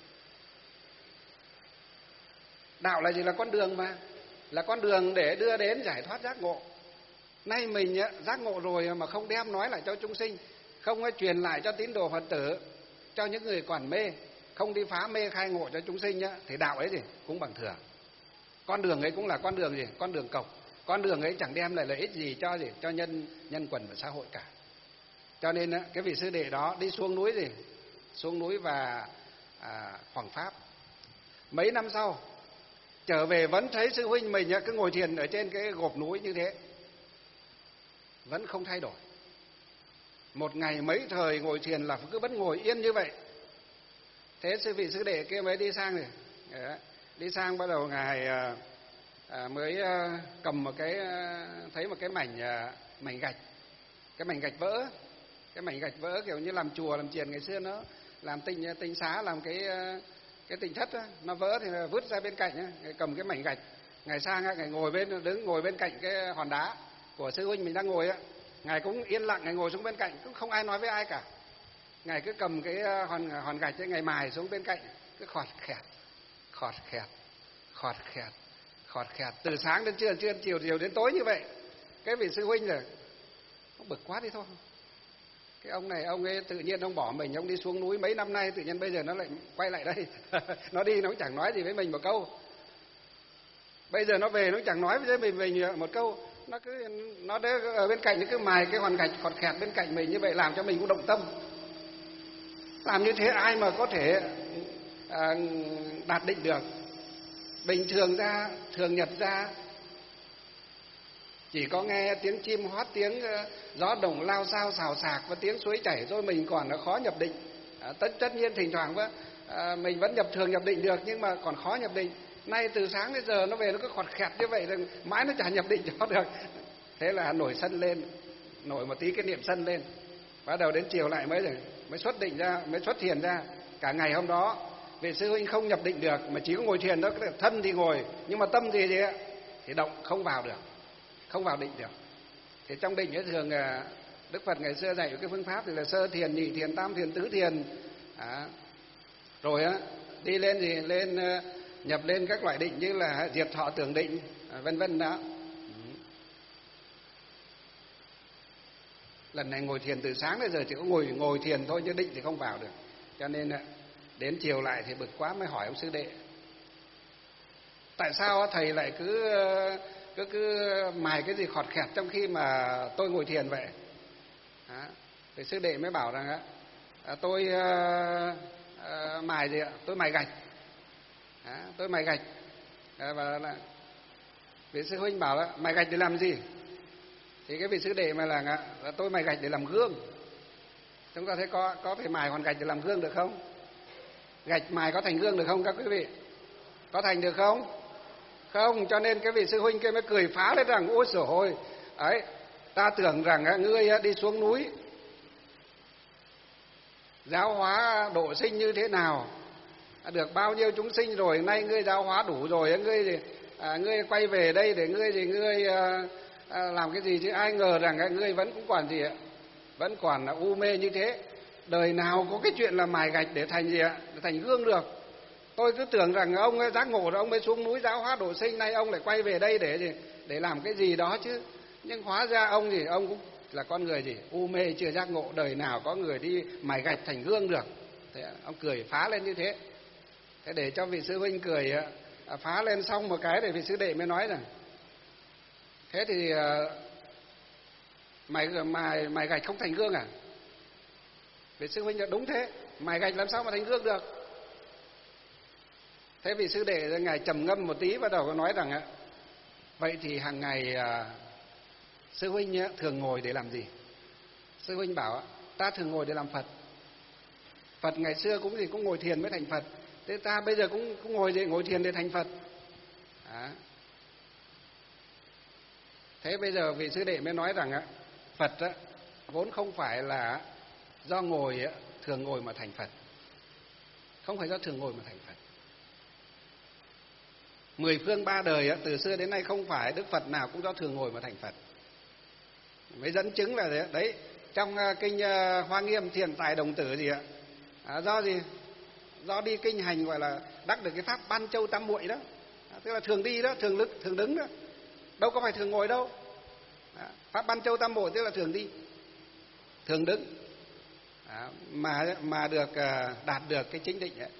Đạo là gì? Là con đường mà, là con đường để đưa đến giải thoát giác ngộ. Nay mình á, giác ngộ rồi mà không đem nói lại cho chúng sinh, không có truyền lại cho tín đồ Phật tử, cho những người còn mê, không đi phá mê khai ngộ cho chúng sinh nhá, thì đạo ấy gì? Cũng bằng thừa. Con đường ấy cũng là con đường gì? Con đường cộc. Con đường ấy chẳng đem lại lợi ích gì cho gì? Cho nhân nhân quần và xã hội cả. Cho nên á, cái vị sư đệ đó đi xuống núi gì? Xuống núi và à, hoằng pháp. Mấy năm sau trở về vẫn thấy sư huynh mình cứ ngồi thiền ở trên cái gộp núi như thế, vẫn không thay đổi. Một ngày mấy thời ngồi thiền là cứ vẫn ngồi yên như vậy. Thế sư vị sư đệ kia mới đi sang rồi, đi sang bắt đầu ngài à, à, mới à, cầm một cái à, thấy một cái mảnh à, mảnh gạch, cái mảnh gạch vỡ, cái mảnh gạch vỡ kiểu như làm chùa làm chiền ngày xưa nó làm tinh tinh xá, làm cái cái tinh thất đó, nó vỡ thì vứt ra bên cạnh á, ngài cầm cái mảnh gạch, ngài sang ngài ngồi bên đứng ngồi bên cạnh cái hòn đá của sư huynh mình đang ngồi á, ngài cũng yên lặng, ngài ngồi xuống bên cạnh, cũng không ai nói với ai cả. Ngài cứ cầm cái hòn hòn gạch ấy, ngài mài xuống bên cạnh, cứ khọt khẹt, khọt khẹt, khọt khẹt, khọt khẹt từ sáng đến trưa, trưa chiều chiều đến tối như vậy. Cái vị sư huynh rồi, ông bực quá đi thôi. Cái ông này ông ấy tự nhiên ông bỏ mình, ông đi xuống núi mấy năm nay, tự nhiên bây giờ nó lại quay lại đây. Nó đi nó cũng chẳng nói gì với mình một câu. Bây giờ nó về nó chẳng nói với mình mình một câu, nó cứ nó ở bên cạnh nó cứ mài cái hòn gạch khọt khẹt bên cạnh mình như vậy, làm cho mình cũng động tâm. Làm như thế ai mà có thể à, đạt định được. Bình thường ra, thường nhật ra, chỉ có nghe tiếng chim hót, tiếng gió đồng lao sao xào xạc và tiếng suối chảy thôi, mình còn nó khó nhập định. À, tất tất nhiên thỉnh thoảng với, à, mình vẫn nhập thường nhập định được, nhưng mà còn khó nhập định. Nay từ sáng đến giờ nó về nó cứ khọt khẹt như vậy, rồi mãi nó chả nhập định cho được. Thế là nổi sân lên, nổi một tí cái niệm sân lên. Bắt đầu đến chiều lại mới rồi mới xuất định ra, mới xuất thiền ra. Cả ngày hôm đó vị sư huynh không nhập định được, mà chỉ có ngồi thiền đó, thân thì ngồi nhưng mà tâm thì gì ạ? Thì động không vào được, không vào định được. Thì trong định ấy thường Đức Phật ngày xưa dạy cái phương pháp thì là sơ thiền, nhị thiền, tam thiền, tứ thiền. À, rồi á đi lên thì lên nhập lên các loại định như là diệt thọ tưởng định, vân vân đó. Lần này ngồi thiền từ sáng đến giờ chỉ có ngồi ngồi thiền thôi, chứ định thì không vào được. Cho nên đến chiều lại thì bực quá mới hỏi ông sư đệ, tại sao thầy lại cứ cứ cứ mài cái gì khọt khẹt trong khi mà tôi ngồi thiền vậy? À, thì sư đệ mới bảo rằng á, tôi à, à, mài gì ạ? Tôi mài gạch. À, tôi mài gạch. À, và là vị sư huynh bảo là mài gạch để làm gì? Thì cái vị sư đệ mà là, là tôi mài gạch để làm gương. Chúng ta thấy có có thể mài hòn gạch để làm gương được không? Gạch mài có thành gương được không các quý vị? Có thành được không? Không. Cho nên cái vị sư huynh kia mới cười phá lên rằng ôi giời ơi, ấy, ta tưởng rằng ngươi đi xuống núi giáo hóa độ sinh như thế nào, được bao nhiêu chúng sinh rồi, nay ngươi giáo hóa đủ rồi, ngươi thì à, ngươi quay về đây để ngươi thì ngươi à, à, làm cái gì chứ? Ai ngờ rằng ngươi vẫn cũng còn gì ạ? Vẫn còn là u mê như thế. Đời nào có cái chuyện là mài gạch để thành gì ạ? Để thành gương được. Tôi cứ tưởng rằng ông ấy giác ngộ rồi ông mới xuống núi giáo hóa độ sinh, nay ông lại quay về đây để gì? Để làm cái gì đó chứ. Nhưng hóa ra ông gì? Ông cũng là con người gì? U mê chưa giác ngộ, đời nào có người đi mài gạch thành gương được. Thế ông cười phá lên như thế. Thế để cho vị sư huynh cười phá lên xong một cái để vị sư đệ mới nói rằng thế thì mài mài mài gạch không thành gương à? Vị sư huynh là đúng thế, mài gạch làm sao mà thành gương được? Thế vị sư đệ ngài trầm ngâm một tí, bắt đầu nói rằng vậy thì hàng ngày sư huynh thường ngồi để làm gì? Sư huynh bảo ta thường ngồi để làm Phật. Phật ngày xưa cũng gì cũng ngồi thiền mới thành Phật. Thế ta bây giờ cũng cũng ngồi để ngồi thiền để thành Phật. À. Thế bây giờ vị sư đệ mới nói rằng á, Phật á, vốn không phải là do ngồi á, thường ngồi mà thành Phật. không phải do thường ngồi mà thành Phật. Mười phương ba đời từ xưa đến nay không phải Đức Phật nào cũng do thường ngồi mà thành Phật. Mới dẫn chứng là đấy, trong kinh Hoa Nghiêm Thiền Tài Đồng Tử gì ạ? À, do gì? Do đi kinh hành gọi là đắc được cái pháp Ban Châu Tam Muội đó. À, tức là thường đi đó, thường lực, thường đứng đó. Đâu có phải thường ngồi đâu. À, pháp Ban Châu Tam Muội tức là thường đi, thường đứng. À, mà mà được đạt được cái chính định ấy.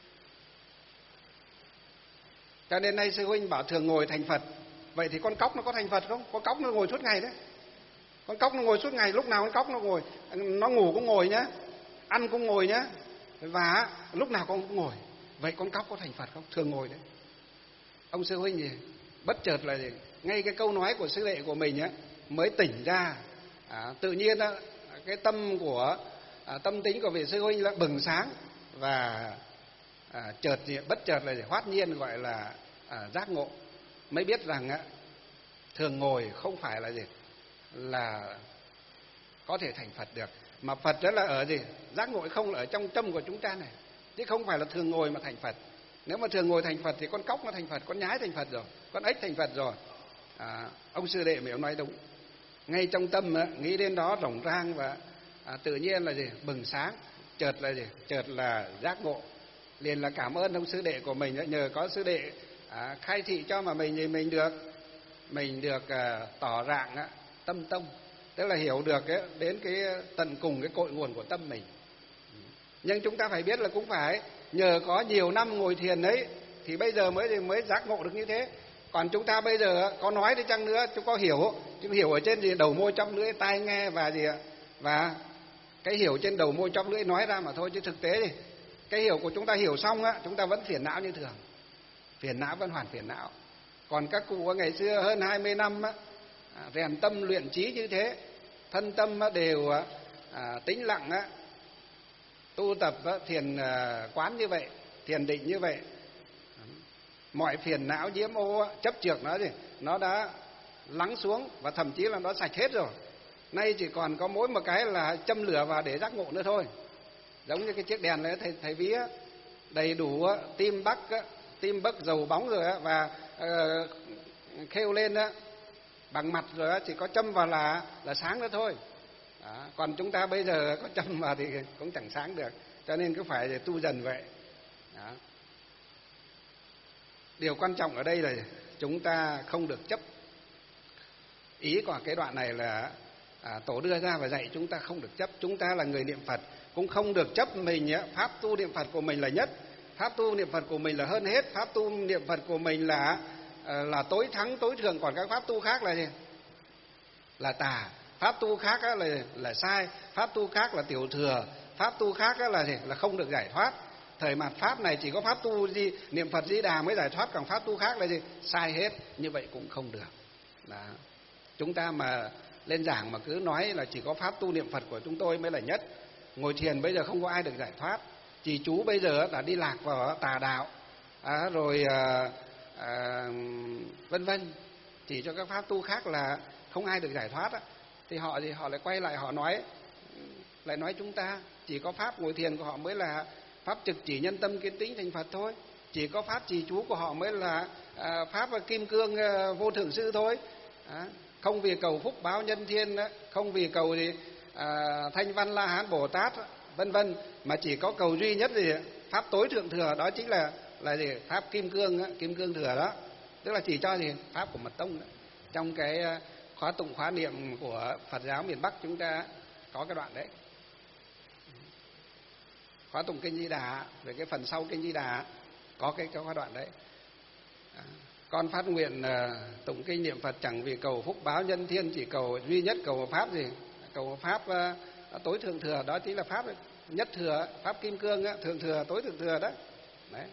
Cho nên nay sư huynh bảo thường ngồi thành Phật. Vậy thì con cóc nó có thành Phật không? Con cóc nó ngồi suốt ngày đấy. Con cóc nó ngồi suốt ngày, lúc nào con cóc nó ngồi, nó ngủ cũng ngồi nhá, ăn cũng ngồi nhá, và lúc nào con cũng ngồi. Vậy con cóc có thành Phật không? Thường ngồi đấy. Ông sư huynh gì bất chợt là gì? Ngay cái câu nói của sư đệ của mình á mới tỉnh ra. À, tự nhiên á, cái tâm của à, tâm tính của vị sư huynh là bừng sáng và à, chợt gì, bất chợt là gì? Hoát nhiên gọi là à, giác ngộ, mới biết rằng á, thường ngồi không phải là gì là có thể thành Phật được, mà Phật đó là ở gì? Giác ngộ không là ở trong tâm của chúng ta này, chứ không phải là thường ngồi mà thành Phật. Nếu mà thường ngồi thành Phật thì con cóc nó thành Phật, con nhái thành Phật rồi, con ếch thành Phật rồi. À, ông sư đệ mình nói đúng. Ngay trong tâm á, nghĩ đến đó rộng rang và à, tự nhiên là gì? Bừng sáng, chợt là gì? Chợt là giác ngộ. Liền là cảm ơn ông sư đệ của mình đó, nhờ có sư đệ à, khai thị cho mà mình thì mình được mình được à, tỏ rạng á, tâm tông, tức là hiểu được ấy, đến cái tận cùng cái cội nguồn của tâm mình. Nhưng chúng ta phải biết là cũng phải nhờ có nhiều năm ngồi thiền ấy thì bây giờ mới mới giác ngộ được như thế. Còn chúng ta bây giờ có nói đi chăng nữa, chúng có hiểu, chúng hiểu ở trên gì đầu môi chóp lưỡi, tai nghe và gì ạ, và cái hiểu trên đầu môi chóp lưỡi nói ra mà thôi, chứ thực tế thì cái hiểu của chúng ta hiểu xong á, chúng ta vẫn phiền não như thường, phiền não vẫn hoàn phiền não. Còn các cụ ngày xưa hơn hai mươi năm á, rèn tâm luyện trí như thế, thân tâm đều à, tĩnh lặng á, tu tập á, thiền à, quán như vậy, thiền định như vậy, mọi phiền não nhiễm ô chấp trược nó gì nó đã lắng xuống và thậm chí là nó sạch hết rồi. Nay chỉ còn có mỗi một cái là châm lửa vào để giác ngộ nữa thôi. Giống như cái chiếc đèn đấy thầy thầy ví đầy đủ tim bắc tim bắc dầu bóng rồi á, và uh, khêu lên á, bằng mặt rồi á, chỉ có châm vào là là sáng nữa thôi. Đó. Còn chúng ta bây giờ có châm vào thì cũng chẳng sáng được, cho nên cứ phải tu dần vậy. Đó. Điều quan trọng ở đây là chúng ta không được chấp. Ý của cái đoạn này là à, tổ đưa ra và dạy chúng ta không được chấp. Chúng ta là người niệm Phật cũng không được chấp mình pháp tu niệm Phật của mình là nhất, pháp tu niệm Phật của mình là hơn hết, pháp tu niệm Phật của mình là là tối thắng tối thượng, còn các pháp tu khác là gì? Là tà. Pháp tu khác là là sai, pháp tu khác là tiểu thừa, pháp tu khác là gì? Là không được giải thoát. Thời mạt pháp này chỉ có pháp tu gì niệm Phật Di Đà mới giải thoát, còn pháp tu khác là gì? Sai hết. Như vậy cũng không được. Đó. Chúng ta mà lên giảng mà cứ nói là chỉ có pháp tu niệm Phật của chúng tôi mới là nhất. Ngồi thiền bây giờ không có ai được giải thoát. Trì chú bây giờ đã đi lạc vào tà đạo, à, rồi à, à, vân vân. Chỉ cho các pháp tu khác là không ai được giải thoát á. Thì họ thì họ lại quay lại họ nói lại nói chúng ta chỉ có pháp ngồi thiền của họ mới là pháp trực chỉ nhân tâm kiến tĩnh thành Phật thôi. Chỉ có pháp trì chú của họ mới là à, pháp kim cương à, vô thượng sư thôi. À, không vì cầu phúc báo nhân thiên, không vì cầu gì à, thanh văn la hán bồ tát vân vân, mà chỉ có cầu duy nhất gì pháp tối thượng thừa, đó chính là là gì pháp kim cương kim cương thừa đó, tức là chỉ cho gì pháp của mật tông đó. Trong cái khóa tụng khóa niệm của Phật giáo miền Bắc chúng ta có cái đoạn đấy, khóa tụng kinh Di Đà, về cái phần sau kinh Di Đà có cái cái khóa đoạn đấy. À, con phát nguyện uh, tụng kinh niệm Phật chẳng vì cầu phúc báo nhân thiên, chỉ cầu duy nhất cầu pháp gì cầu pháp uh, tối thượng thừa, đó chính là pháp nhất thừa, pháp kim cương uh, thượng thừa tối thượng thừa đó. Đấy.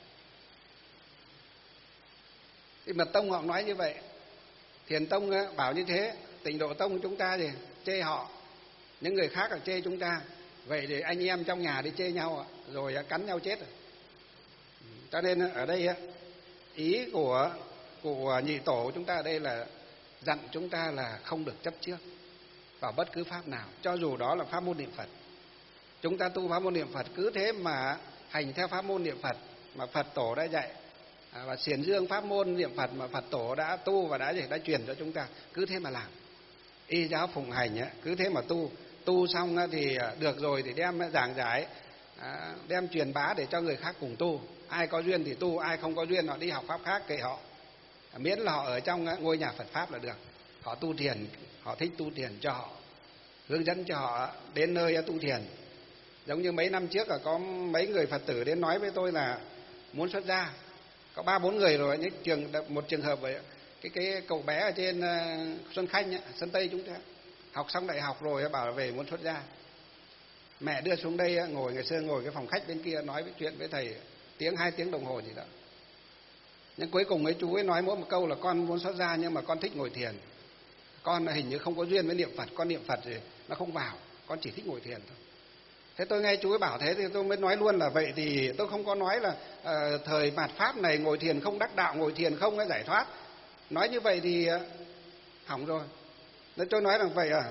Thì mật tông họ nói như vậy, thiền tông uh, bảo như thế, tịnh độ tông chúng ta thì chê họ, những người khác là chê chúng ta. Vậy thì anh em trong nhà đi chê nhau rồi uh, cắn nhau chết rồi. Cho nên ở đây uh, ý của của nhị tổ của chúng ta ở đây là dặn chúng ta là không được chấp trước vào bất cứ pháp nào, cho dù đó là pháp môn niệm Phật. Chúng ta tu pháp môn niệm Phật cứ thế mà hành theo pháp môn niệm Phật mà Phật tổ đã dạy, à, và xiển dương pháp môn niệm Phật mà Phật tổ đã tu và đã đã truyền cho chúng ta, cứ thế mà làm. Y giáo phụng hành á, cứ thế mà tu, tu xong thì được rồi thì đem giảng giải, à, đem truyền bá để cho người khác cùng tu. Ai có duyên thì tu, ai không có duyên họ đi học pháp khác kệ họ, miễn là họ ở trong ngôi nhà Phật pháp là được. Họ tu thiền, họ thích tu thiền cho họ hướng dẫn cho họ đến nơi tu thiền. Giống như mấy năm trước là có mấy người Phật tử đến nói với tôi là muốn xuất gia, có ba bốn người rồi. Những trường một trường hợp vậy, cái cái cậu bé ở trên Xuân Khanh ấy, Sơn Tây chúng ta học xong đại học rồi bảo là về muốn xuất gia. Mẹ đưa xuống đây ngồi, ngày xưa ngồi cái phòng khách bên kia nói với chuyện với thầy tiếng hai tiếng đồng hồ gì đó. Nhưng cuối cùng ấy chú ấy nói mỗi một câu là con muốn xuất gia nhưng mà con thích ngồi thiền. Con hình như không có duyên với niệm Phật, con niệm Phật thì nó không vào, con chỉ thích ngồi thiền thôi. Thế tôi nghe chú ấy bảo thế thì tôi mới nói luôn là vậy thì tôi không có nói là uh, thời mạt pháp này ngồi thiền không đắc đạo, ngồi thiền không giải thoát. Nói như vậy thì uh, hỏng rồi. Nên tôi nói rằng vậy à,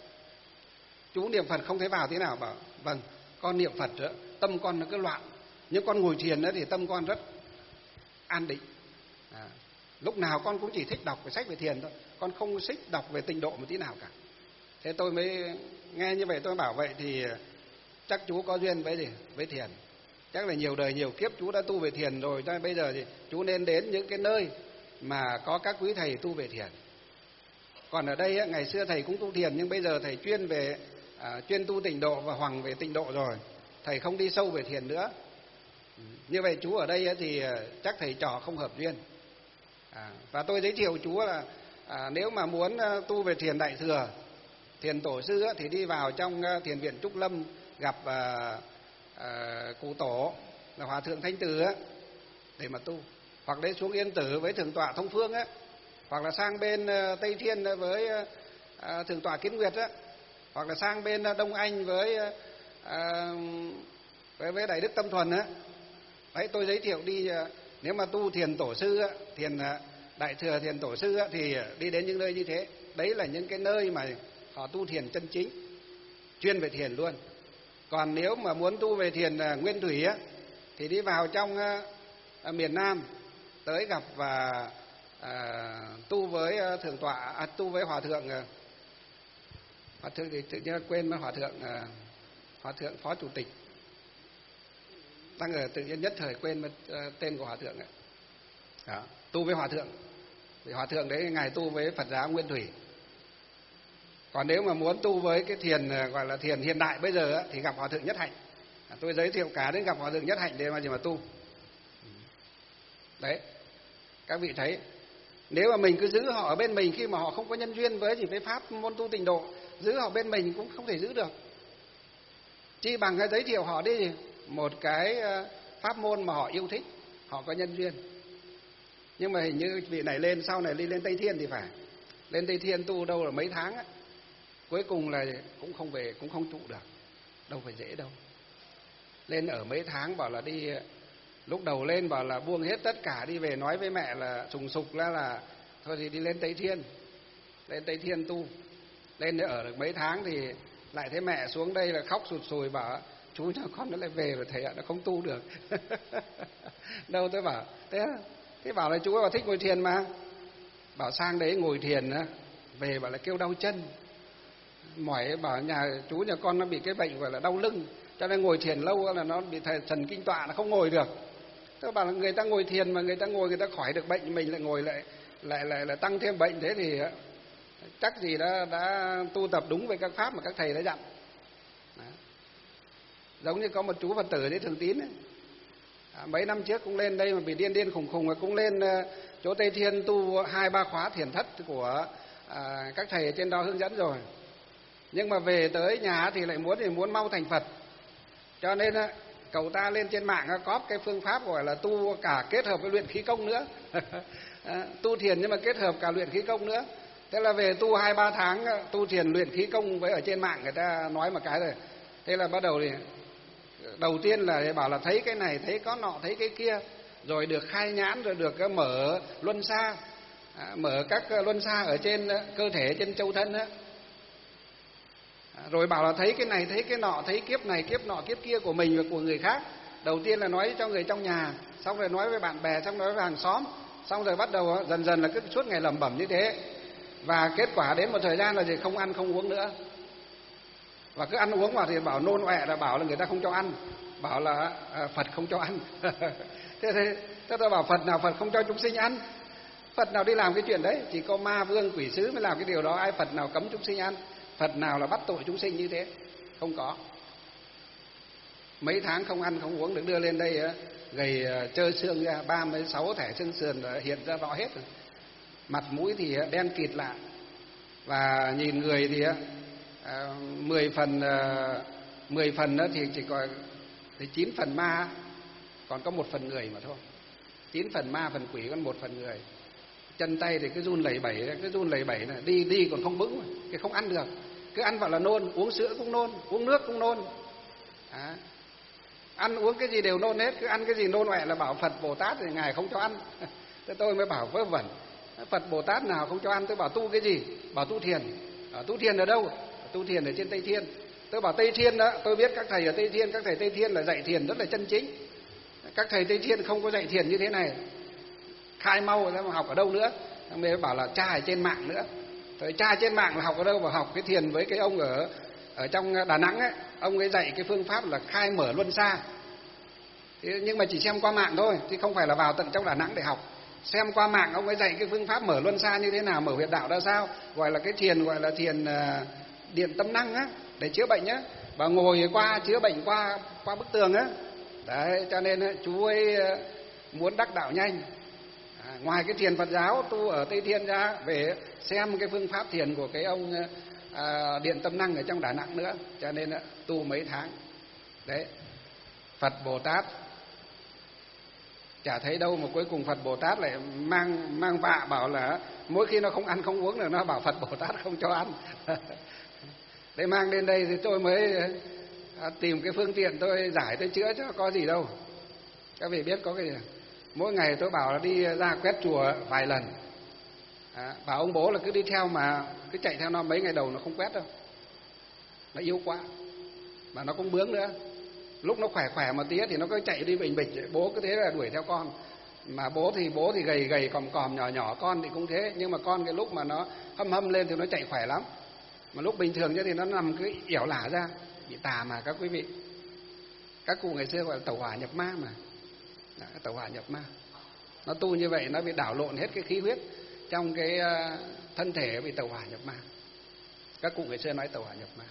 chú niệm Phật không thấy vào thế nào? Bảo vâng, con niệm Phật đó, tâm con nó cứ loạn, nhưng con ngồi thiền đó thì tâm con rất an định. À, lúc nào con cũng chỉ thích đọc cái sách về thiền thôi, con không thích đọc về tịnh độ một tí nào cả. Thế tôi mới nghe như vậy tôi bảo vậy thì chắc chú có duyên với gì? Với thiền. Chắc là nhiều đời nhiều kiếp chú đã tu về thiền rồi, cho nên bây giờ thì chú nên đến những cái nơi mà có các quý thầy tu về thiền. Còn ở đây ngày xưa thầy cũng tu thiền nhưng bây giờ thầy chuyên về à, chuyên tu tịnh độ và hoằng về tịnh độ rồi, thầy không đi sâu về thiền nữa. Như vậy chú ở đây thì chắc thầy trò không hợp duyên. À, và tôi giới thiệu chú là à, nếu mà muốn tu về thiền đại thừa, thiền tổ sư thì đi vào trong thiền viện Trúc Lâm gặp à, à, cụ tổ là Hòa thượng Thanh Từ á để mà tu, hoặc đến xuống Yên Tử với thượng tọa Thông Phương á, hoặc là sang bên Tây Thiên với à, thượng tọa Kiến Nguyệt á, hoặc là sang bên Đông Anh với à, với, với Đại Đức Tâm Thuần á. Đấy, tôi giới thiệu đi, nếu mà tu thiền tổ sư á, thiền đại thừa, thiền tổ sư á, thì đi đến những nơi như thế. Đấy là những cái nơi mà họ tu thiền chân chính, chuyên về thiền luôn. Còn nếu mà muốn tu về thiền nguyên thủy á, thì đi vào trong uh, miền Nam, tới gặp và uh, tu với thượng tọa, à, tu với hòa thượng, uh, hòa thượng thì tự nhiên quên mất hòa thượng, uh, hòa thượng phó chủ tịch, đang ở tự nhiên nhất thời quên mất uh, tên của hòa thượng ấy. Đó, tu với hòa thượng, thì hòa thượng đấy ngài tu với Phật giáo nguyên thủy. Còn nếu mà muốn tu với cái thiền gọi là thiền hiện đại bây giờ á, thì gặp hòa thượng Nhất Hạnh. À, tôi giới thiệu cả đến gặp hòa thượng Nhất Hạnh để mà gì mà tu. Đấy, các vị thấy, nếu mà mình cứ giữ họ ở bên mình khi mà họ không có nhân duyên với gì với pháp môn tu tịnh độ, giữ họ bên mình cũng không thể giữ được. Chi bằng cái giới thiệu họ đi một cái pháp môn mà họ yêu thích, họ có nhân duyên. Nhưng mà hình như vị này lên sau này đi lên Tây Thiên thì phải, lên Tây Thiên tu đâu là mấy tháng á, cuối cùng là cũng không về, cũng không trụ được, đâu phải dễ đâu. Lên ở mấy tháng bảo là đi, lúc đầu lên bảo là buông hết tất cả đi về, nói với mẹ là sùng sục là là thôi thì đi lên Tây Thiên, lên Tây Thiên tu. Lên ở được mấy tháng thì lại thấy mẹ xuống đây là khóc sụt sùi bảo chú cho con nó lại về rồi thầy ạ, nó không tu được. Đâu tôi bảo thế thế bảo là chú bảo thích ngồi thiền mà, bảo sang đấy ngồi thiền á, về bảo là kêu đau chân mỏi, bảo nhà chú nhà con nó bị cái bệnh gọi là đau lưng, cho nên ngồi thiền lâu là nó bị thần kinh tọa, nó không ngồi được. Tôi bảo là người ta ngồi thiền mà người ta ngồi người ta khỏi được bệnh, mình lại ngồi lại lại lại, lại tăng thêm bệnh, thế thì chắc gì đã đã tu tập đúng với các pháp mà các thầy đã dặn. Đó. Giống như có một chú Phật tử đấy, Thường Tín ấy. À, mấy năm trước cũng lên đây mà bị điên điên khùng khùng, cũng lên uh, chỗ Tây Thiên tu hai ba khóa thiền thất của uh, các thầy ở trên đó hướng dẫn rồi. Nhưng mà về tới nhà thì lại muốn thì muốn mau thành Phật, cho nên uh, cậu ta lên trên mạng uh, cóp cái phương pháp gọi là tu cả kết hợp với luyện khí công nữa. uh, tu thiền nhưng mà kết hợp cả luyện khí công nữa. Thế là về tu hai ba tháng uh, tu thiền luyện khí công với ở trên mạng người ta nói một cái rồi. Thế là bắt đầu thì đầu tiên là bảo là thấy cái này, thấy có nọ, thấy cái kia, rồi được khai nhãn, rồi được mở luân xa, à, mở các luân xa ở trên cơ thể, trên châu thân á, à, rồi bảo là thấy cái này, thấy cái nọ, thấy kiếp này, kiếp nọ, kiếp kia của mình và của người khác, Đầu tiên là nói cho người trong nhà, xong rồi nói với bạn bè, xong rồi nói với hàng xóm, xong rồi bắt đầu dần dần là cứ suốt ngày lẩm bẩm như thế. Và kết quả đến một thời gian là gì? Không ăn không uống nữa. Và cứ ăn uống mà thì bảo nôn ọe, là bảo là người ta không cho ăn, bảo là à, Phật không cho ăn. Thế thì thế tôi bảo Phật nào Phật không cho chúng sinh ăn? Phật nào đi làm cái chuyện đấy? Chỉ có ma vương quỷ sứ mới làm cái điều đó. Ai Phật nào cấm chúng sinh ăn? Phật nào là bắt tội chúng sinh như thế? Không có. Mấy tháng không ăn không uống được, đưa lên đây gầy trơ xương ra, ba mươi sáu thẻ xương sườn hiện ra rõ hết rồi. Mặt mũi thì đen kịt lại, và nhìn người thì à, mười phần mười phần đó thì chỉ có thì chín phần ma, còn có một phần người mà thôi. Chín phần ma phần quỷ, còn một phần người. Chân tay thì cứ run lẩy bẩy, cứ run lẩy bẩy này, đi đi còn không vững, cái không ăn được, cứ ăn vào là nôn, uống sữa cũng nôn, uống nước cũng nôn. À, ăn uống cái gì đều nôn hết, cứ ăn cái gì nôn ọe là bảo Phật Bồ Tát thì ngài không cho ăn. Thế tôi mới bảo vớ vẩn, Phật Bồ Tát nào không cho ăn? Tôi bảo tu cái gì? Bảo tu thiền. Ở tu thiền ở đâu? Tu thiền ở trên Tây Thiên. Tôi bảo Tây Thiên đó, tôi biết các thầy ở Tây Thiên, các thầy Tây Thiên là dạy thiền rất là chân chính. Các thầy Tây Thiên không có dạy thiền như thế này. Khai mau ra mà học ở đâu nữa? Ông mới bảo là tra ở trên mạng nữa. Rồi tra trên mạng là học ở đâu? Bảo học cái thiền với cái ông ở ở trong Đà Nẵng ấy, ông ấy dạy cái phương pháp là khai mở luân xa. Thế nhưng mà chỉ xem qua mạng thôi, chứ không phải là vào tận trong Đà Nẵng để học. Xem qua mạng ông ấy dạy cái phương pháp mở luân xa như thế nào, mở huyệt đạo ra sao, gọi là cái thiền gọi là thiền uh, điện tâm năng á, để chữa bệnh á, và ngồi qua chữa bệnh qua qua bức tường á. Đấy, cho nên chú ấy uh, muốn đắc đạo nhanh. À, ngoài cái thiền Phật giáo tu ở Tây Thiên ra, về xem cái phương pháp thiền của cái ông à, điện tâm năng ở trong Đà Nẵng nữa, cho nên à, tu mấy tháng. Đấy, Phật Bồ Tát chả thấy đâu, mà cuối cùng Phật Bồ Tát lại mang mang vạ bảo là mỗi khi nó không ăn không uống là nó bảo Phật Bồ Tát không cho ăn. Để mang đến đây thì tôi mới à, tìm cái phương tiện tôi giải, tôi chữa, chứ có gì đâu. Các vị biết có cái gì? Mỗi ngày tôi bảo là đi ra quét chùa vài lần. À, bảo ông bố là cứ đi theo mà cứ chạy theo nó, mấy ngày đầu nó không quét đâu, nó yếu quá mà nó cũng bướng nữa. Lúc nó khỏe khỏe một tí thì nó cứ chạy đi bình bịch, bố cứ thế là đuổi theo con. Mà bố thì bố thì gầy gầy còm còm nhỏ nhỏ, con thì cũng thế, nhưng mà con cái lúc mà nó hâm hâm lên thì nó chạy khỏe lắm, mà lúc bình thường thì nó nằm cứ ẻo lả ra, bị tà mà các quý vị. Các cụ ngày xưa gọi là tẩu hỏa nhập ma mà. Đó, tẩu hỏa nhập ma. Nó tu như vậy nó bị đảo lộn hết cái khí huyết trong cái thân thể, bị tẩu hỏa nhập ma. Các cụ ngày xưa nói tẩu hỏa nhập ma.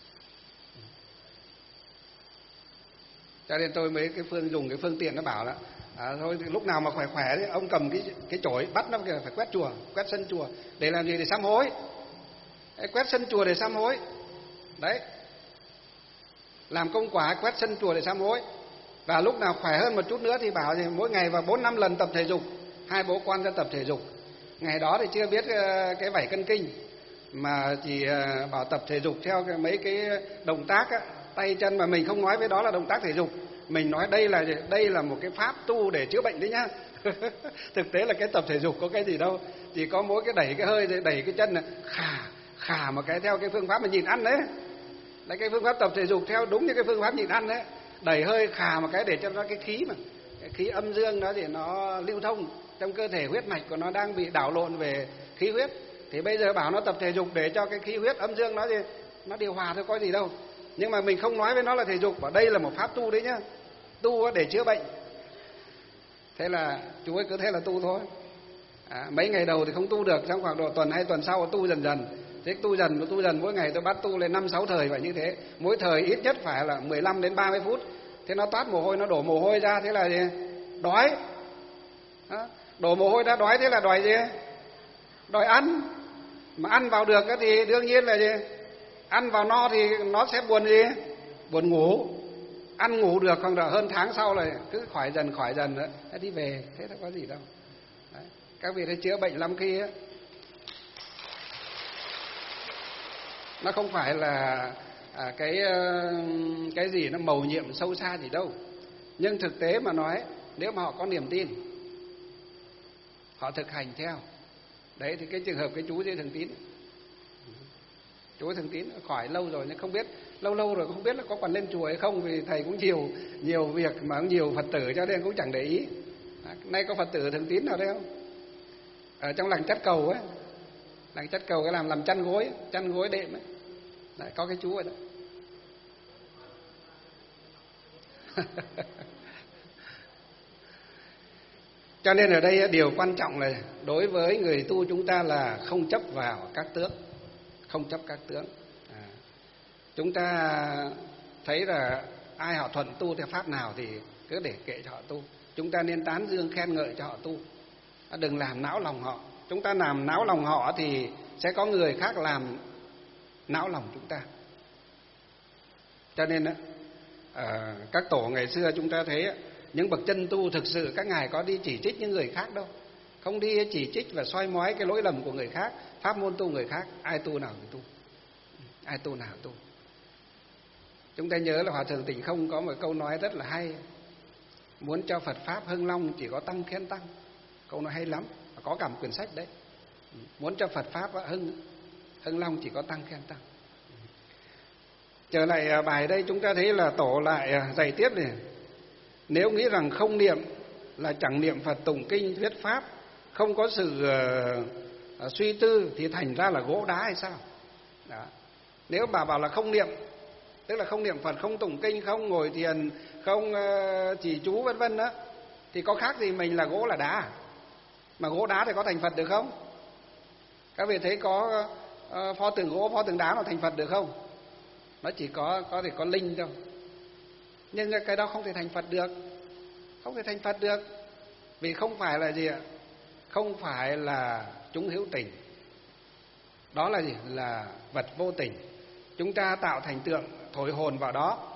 Cho nên tôi mới cái phương dùng cái phương tiện nó bảo là à, thôi lúc nào mà khỏe khỏe thì ông cầm cái cái chổi bắt nó kìa, phải quét chùa, quét sân chùa để làm gì? Để sám hối. Đấy, quét sân chùa để sám hối. Đấy, làm công quả quét sân chùa để sám hối. Và lúc nào khỏe hơn một chút nữa thì bảo thì mỗi ngày vào bốn năm lần tập thể dục, hai bố con ra tập thể dục. Ngày đó thì chưa biết cái vảy cân kinh, mà chỉ bảo tập thể dục theo cái, mấy cái động tác á, tay chân, mà mình không nói với đó là động tác thể dục, mình nói đây là đây là một cái pháp tu để chữa bệnh đấy nhá. Thực tế là cái tập thể dục có cái gì đâu, chỉ có mỗi cái đẩy cái hơi, đẩy cái chân này khà khà một cái theo cái phương pháp mà nhịn ăn đấy. Đấy, cái phương pháp tập thể dục theo đúng như cái phương pháp nhịn ăn đấy, đẩy hơi khà một cái để cho nó cái khí mà cái khí âm dương đó thì nó lưu thông trong cơ thể, huyết mạch của nó đang bị đảo lộn về khí huyết. Thì bây giờ bảo nó tập thể dục để cho cái khí huyết âm dương nó thì nó điều hòa thôi, có gì đâu. Nhưng mà mình không nói với nó là thể dục, bảo đây là một pháp tu đấy nhá, tu để chữa bệnh. Thế là chú ấy cứ thế là tu thôi. À, mấy ngày đầu thì không tu được, trong khoảng độ tuần hai tuần sau tu dần dần. Thế tu dần tu dần mỗi ngày tôi bắt tu lên năm sáu thời vậy như thế. Mỗi thời ít nhất phải là mười lăm đến ba mươi phút. Thế nó toát mồ hôi, nó đổ mồ hôi ra, thế là gì? Đói. Đó. Đổ mồ hôi ra đói, thế là đòi gì? Đòi ăn. Mà ăn vào được thì đương nhiên là gì? Ăn vào no thì nó sẽ buồn gì? Buồn ngủ. Ăn ngủ được khoảng độ hơn tháng sau là cứ khỏi dần khỏi dần nữa, thế đi về, thế nó có gì đâu. Đấy. Các vị thấy chữa bệnh lắm khi á, nó không phải là à, cái cái gì nó mầu nhiệm sâu xa gì đâu. Nhưng thực tế mà nói, nếu mà họ có niềm tin, họ thực hành theo. Đấy thì cái trường hợp cái chú Dê Thường Tín, chú Thường Tín khỏi lâu rồi nhưng không biết lâu lâu rồi không biết là có còn lên chùa hay không, vì thầy cũng nhiều nhiều việc mà nhiều Phật tử cho nên cũng chẳng để ý. Nay có Phật tử Thường Tín nào đây không? Ở trong làng Chắt Cầu ấy, làng Chắt Cầu cái làm làm chăn gối, chăn gối đệm ấy, đấy, có cái chú ở đó. Cho nên ở đây điều quan trọng là đối với người tu chúng ta là không chấp vào các tướng, không chấp các tướng. À, chúng ta thấy là ai họ thuận tu theo pháp nào thì cứ để kệ cho họ tu. Chúng ta nên tán dương khen ngợi cho họ tu, đừng làm não lòng họ. Chúng ta làm não lòng họ thì sẽ có người khác làm não lòng chúng ta. Cho nên à, các tổ ngày xưa chúng ta thấy những bậc chân tu thực sự các ngài có đi chỉ trích những người khác đâu, không đi chỉ trích và soi mói cái lỗi lầm của người khác, pháp môn tu người khác. Ai tu nào thì tu, ai tu nào tu. Chúng ta nhớ là Hòa Thượng Tịnh Không có một câu nói rất là hay: muốn cho Phật pháp hưng long chỉ có tăng khen tăng. Câu nói hay lắm, có cả một quyển sách đấy. Muốn cho Phật pháp hưng hưng long chỉ có tăng khen tăng. Trở lại bài đây, chúng ta thấy là tổ lại dạy tiếp này: nếu nghĩ rằng không niệm là chẳng niệm Phật, tụng kinh thuyết pháp, không có sự uh, suy tư thì thành ra là gỗ đá hay sao? Đó. Nếu bà bảo là không niệm, tức là không niệm Phật, không tụng kinh, không ngồi thiền, không uh, chỉ chú vân vân đó, thì có khác gì mình là gỗ là đá? Mà gỗ đá thì có thành Phật được không? Các vị thấy có uh, pho tượng gỗ, pho tượng đá nào thành Phật được không? Nó chỉ có có thể có linh thôi. Nhưng cái đó không thể thành Phật được, không thể thành Phật được, vì không phải là gì ạ? Không phải là chúng hữu tình, đó là gì? Là vật vô tình. Chúng ta tạo thành tượng, thổi hồn vào đó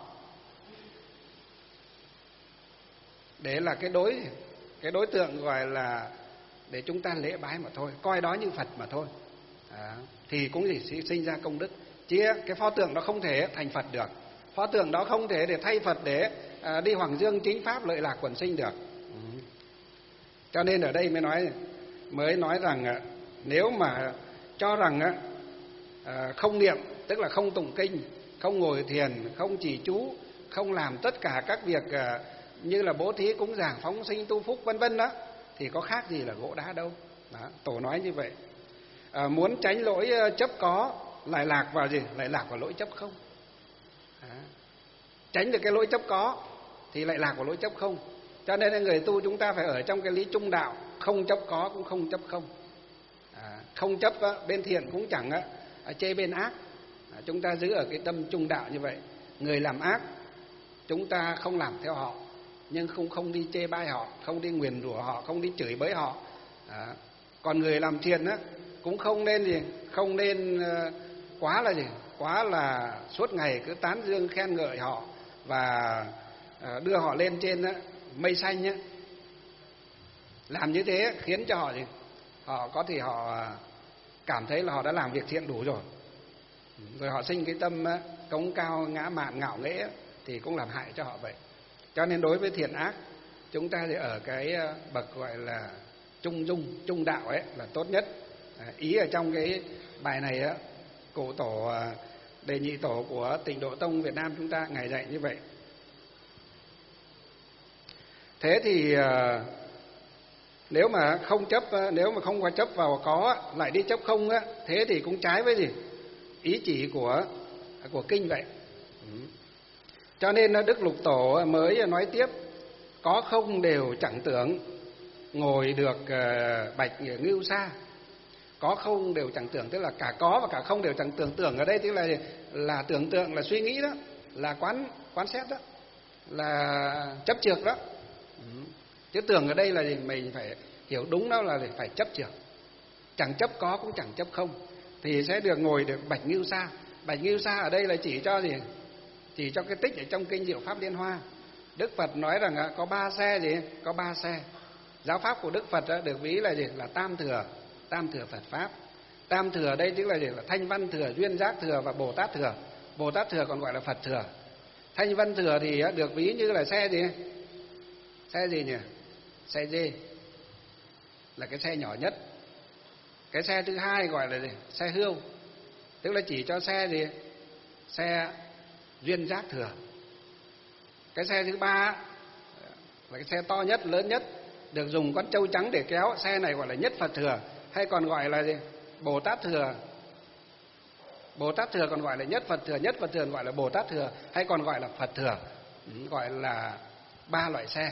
để là cái đối cái đối tượng gọi là để chúng ta lễ bái mà thôi, coi đó như Phật mà thôi. Đó. Thì cũng gì sinh ra công đức. Chứ cái pho tượng đó không thể thành Phật được, pho tượng đó không thể để thay Phật để à, đi hoàng dương chính pháp lợi lạc quần sinh được. Ừ. Cho nên ở đây mới nói mới nói rằng nếu mà cho rằng à, không niệm, tức là không tụng kinh, không ngồi thiền, không trì chú, không làm tất cả các việc à, như là bố thí, cúng dường, phóng sinh, tu phúc vân vân đó, thì có khác gì là gỗ đá đâu. Đó, tổ nói như vậy. À, muốn tránh lỗi chấp có lại lạc vào gì? Lại lạc vào lỗi chấp không. Đó. Tránh được cái lỗi chấp có thì lại lạc vào lỗi chấp không. Cho nên là người tu chúng ta phải ở trong cái lý trung đạo, không chấp có cũng không chấp không. À, không chấp á, bên thiện cũng chẳng á, chê bên ác. À, chúng ta giữ ở cái tâm trung đạo như vậy. Người làm ác chúng ta không làm theo họ, nhưng không không đi chê bai họ, không đi nguyền rủa họ, không đi chửi bới họ. À, còn người làm thiện á cũng không nên gì, không nên uh, quá là gì, quá là suốt ngày cứ tán dương khen ngợi họ và uh, đưa họ lên trên uh, mây xanh nhé. Làm như thế khiến cho họ gì, họ có thể họ uh, cảm thấy là họ đã làm việc thiện đủ rồi, rồi họ sinh cái tâm uh, cống cao ngã mạn ngạo nghễ thì cũng làm hại cho họ vậy. Cho nên đối với thiện ác chúng ta thì ở cái uh, bậc gọi là trung dung, trung đạo ấy là tốt nhất. À, ý ở trong cái bài này á, cụ tổ Đề Nhị Tổ của Tịnh Độ Tông Việt Nam chúng ta ngài dạy như vậy. Thế thì à, nếu mà không chấp, nếu mà không qua chấp vào có lại đi chấp không á, thế thì cũng trái với gì? Ý chỉ của của kinh vậy. Ừ. Cho nên Đức Lục Tổ mới nói tiếp: có không đều chẳng tưởng, ngồi được uh, bạch ngưu sa. Có không đều chẳng tưởng, tức là cả có và cả không đều chẳng tưởng. Tưởng ở đây tức là là tưởng tượng, là suy nghĩ đó, là quán quán xét đó, là chấp chược đó. Ừ. Chứ tưởng ở đây là gì? Mình phải hiểu đúng đó là phải chấp chược. Chẳng chấp có cũng chẳng chấp không thì sẽ được ngồi được bạch ngưu sa. Bạch ngưu sa ở đây là chỉ cho gì? Chỉ cho cái tích ở trong kinh Diệu Pháp Liên Hoa. Đức Phật nói rằng có ba xe gì? Có ba xe. Giáo pháp của Đức Phật được ví là gì? Là tam thừa. Tam thừa Phật pháp. Tam thừa đây tức là gì? Là Thanh Văn thừa, Duyên Giác thừa và Bồ Tát thừa. Bồ Tát thừa còn gọi là Phật thừa. Thanh Văn thừa thì được ví như là xe gì? Xe gì nhỉ? Xe dê, là cái xe nhỏ nhất. Cái xe thứ hai gọi là gì? Xe hươu, tức là chỉ cho xe gì? Xe duyên giác thừa. Cái xe thứ ba là cái xe to nhất, lớn nhất, được dùng con trâu trắng để kéo. Xe này gọi là nhất Phật thừa, hay còn gọi là gì? Bồ Tát thừa. Bồ Tát thừa còn gọi là nhất Phật thừa, nhất Phật thừa gọi là Bồ Tát thừa, hay còn gọi là Phật thừa, gọi là ba loại xe,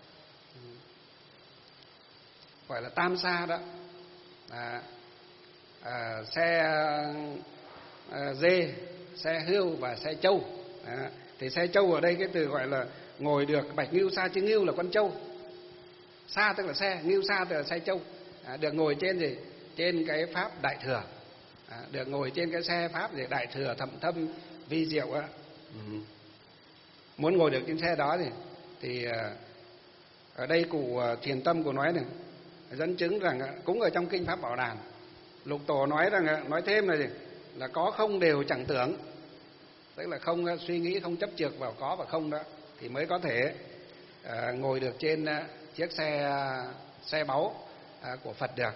gọi là tam sa đó. À, à, xe à, dê, xe hươu và xe trâu. À, thì xe trâu ở đây cái từ gọi là ngồi được bạch ngưu sa, chứ ngưu là con trâu, sa tức là xe, ngưu sa tức là xe trâu. À, được ngồi trên gì? Trên cái pháp đại thừa. À, được ngồi trên cái xe pháp gì? Đại thừa thậm thâm vi diệu á. Ừ. Muốn ngồi được trên xe đó thì thì ở đây cụ Thiền Tâm của nói này dẫn chứng rằng cũng ở trong kinh Pháp Bảo Đàn, Lục Tổ nói rằng, nói thêm là gì? Là có không đều chẳng tưởng, tức là không suy nghĩ, không chấp chược vào có và không đó, thì mới có thể à, ngồi được trên à, chiếc xe xe báu à, của Phật được.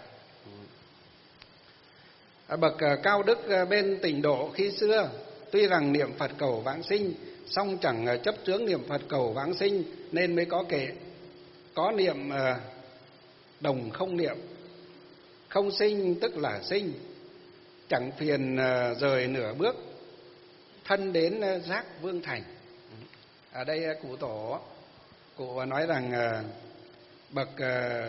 À, bậc à, cao đức à, bên tịnh độ khi xưa, tuy rằng niệm Phật cầu vãng sinh, song chẳng à, chấp chướng niệm Phật cầu vãng sinh, nên mới có kệ. Có niệm à, đồng không niệm, không sinh tức là sinh, chẳng phiền à, rời nửa bước, thân đến à, giác vương thành. Ở đây à, cụ tổ cụ nói rằng à, bậc à,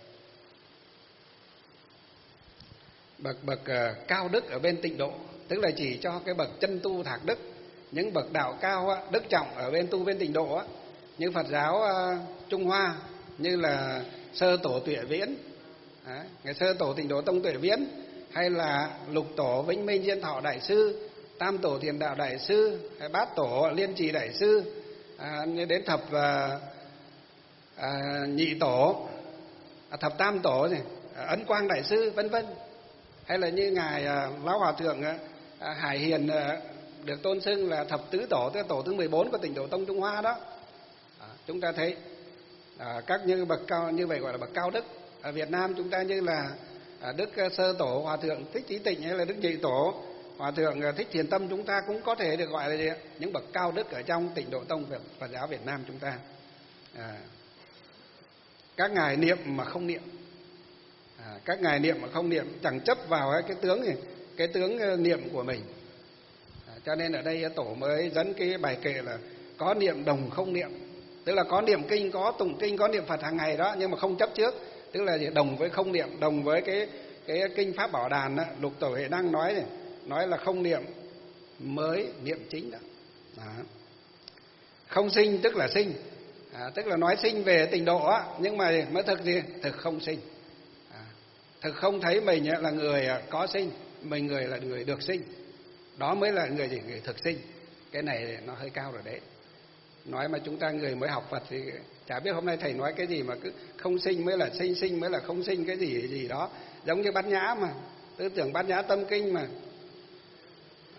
bậc bậc à, cao đức ở bên tịnh độ, tức là chỉ cho cái bậc chân tu thạc đức, những bậc đạo cao á, đức trọng ở bên tu bên tịnh độ á, như Phật giáo à, Trung Hoa, như là sơ tổ Tuệ Viễn, à, ngày sơ tổ Tịnh Độ Tông Tuệ Viễn, hay là lục tổ Vĩnh Minh Diên Thọ Đại Sư, tam tổ Thiền Đạo Đại Sư, hay bát tổ Liên Trì Đại Sư, à, đến thập à, à, nhị tổ, à, thập tam tổ này, à, Ấn Quang Đại Sư, vân vân, hay là như ngài à, Lão Hòa Thượng à, Hải Hiền à, được tôn xưng là thập tứ tổ, tức là tổ thứ mười bốn của Tịnh Độ Tông Trung Hoa đó. À, chúng ta thấy à, các như bậc cao như vậy gọi là bậc cao đức. Ở Việt Nam chúng ta như là à, Đức Sơ Tổ Hòa Thượng Thích Chí Tịnh, hay là Đức Nhị Tổ Hòa Thượng Thích Thiền Tâm, chúng ta cũng có thể được gọi là gì? Những bậc cao đức ở trong Tịnh Độ Tông Phật giáo Việt Nam chúng ta. À, các ngài niệm mà không niệm, à, các ngài niệm mà không niệm, chẳng chấp vào cái tướng này, cái tướng niệm của mình. À, cho nên ở đây tổ mới dẫn cái bài kệ là có niệm đồng không niệm, tức là có niệm kinh, có tụng kinh, có niệm Phật hàng ngày đó, nhưng mà không chấp trước, tức là gì? Đồng với không niệm, đồng với cái cái kinh Pháp Bảo Đàn đó, Lục Tổ Huệ Năng nói này, nói là không niệm mới niệm chính đó. Đó. Không sinh tức là sinh, à, tức là nói sinh về tịnh độ á, nhưng mà mới thực gì? Thực không sinh. À, thực không thấy mình là người có sinh, mình người là người được sinh, đó mới là người gì? Người thực sinh. Cái này nó hơi cao rồi đấy. Nói mà chúng ta người mới học Phật thì chả biết hôm nay thầy nói cái gì mà cứ không sinh mới là sinh, sinh mới là không sinh, cái gì gì đó, giống như Bát Nhã mà, tư tưởng Bát Nhã tâm kinh mà. Đó.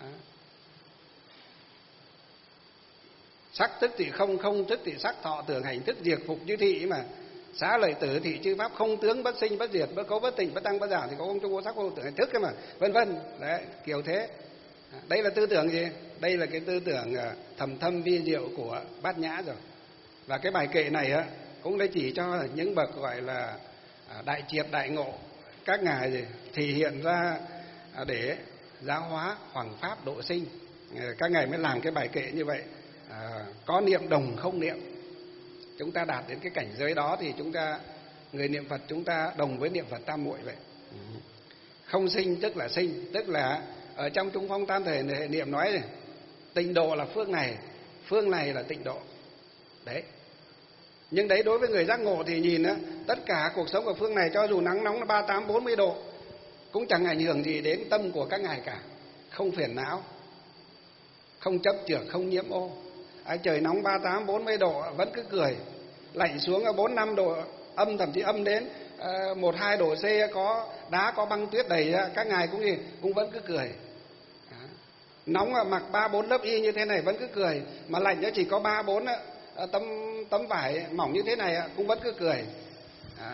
Sắc tức thì không, không tức thì sắc, thọ tưởng hành thức diệt phục như thị mà. Xá lợi tử thị chư pháp không tướng bất sinh bất diệt, bất cấu bất tịnh bất tăng bất giảm, thì có không trung vô sắc vô tưởng hành thức cái mà, vân vân. Đấy, kiểu thế. Đây là tư tưởng gì? Đây là cái tư tưởng thầm thâm vi diệu của Bát Nhã rồi. Và cái bài kệ này á cũng để chỉ cho những bậc gọi là đại triệt đại ngộ, các ngài gì thì hiện ra để giáo hóa hoằng pháp độ sinh, các ngài mới làm cái bài kệ như vậy. À, có niệm đồng không niệm, chúng ta đạt đến cái cảnh giới đó thì chúng ta, người niệm Phật chúng ta đồng với niệm Phật tam muội vậy. Không sinh tức là sinh, tức là ở trong Trung Phong Tam Thể niệm nói này, tịnh độ là phương này, phương này là tịnh độ. Đấy. Nhưng đấy đối với người giác ngộ thì nhìn á, tất cả cuộc sống ở phương này cho dù nắng nóng là ba mươi tám bốn mươi độ cũng chẳng ảnh hưởng gì đến tâm của các ngài cả. Không phiền não, không chấp chược, không nhiễm ô. À, trời nóng ba mươi tám bốn mươi độ vẫn cứ cười, lạnh xuống ở bốn năm độ âm, thậm chí âm đến một hai độ C, có đá có băng tuyết đầy, các ngài cũng gì cũng vẫn cứ cười. À, nóng mặc ba bốn lớp y như thế này vẫn cứ cười, mà lạnh nó chỉ có ba bốn tấm tấm vải mỏng như thế này cũng vẫn cứ cười. À,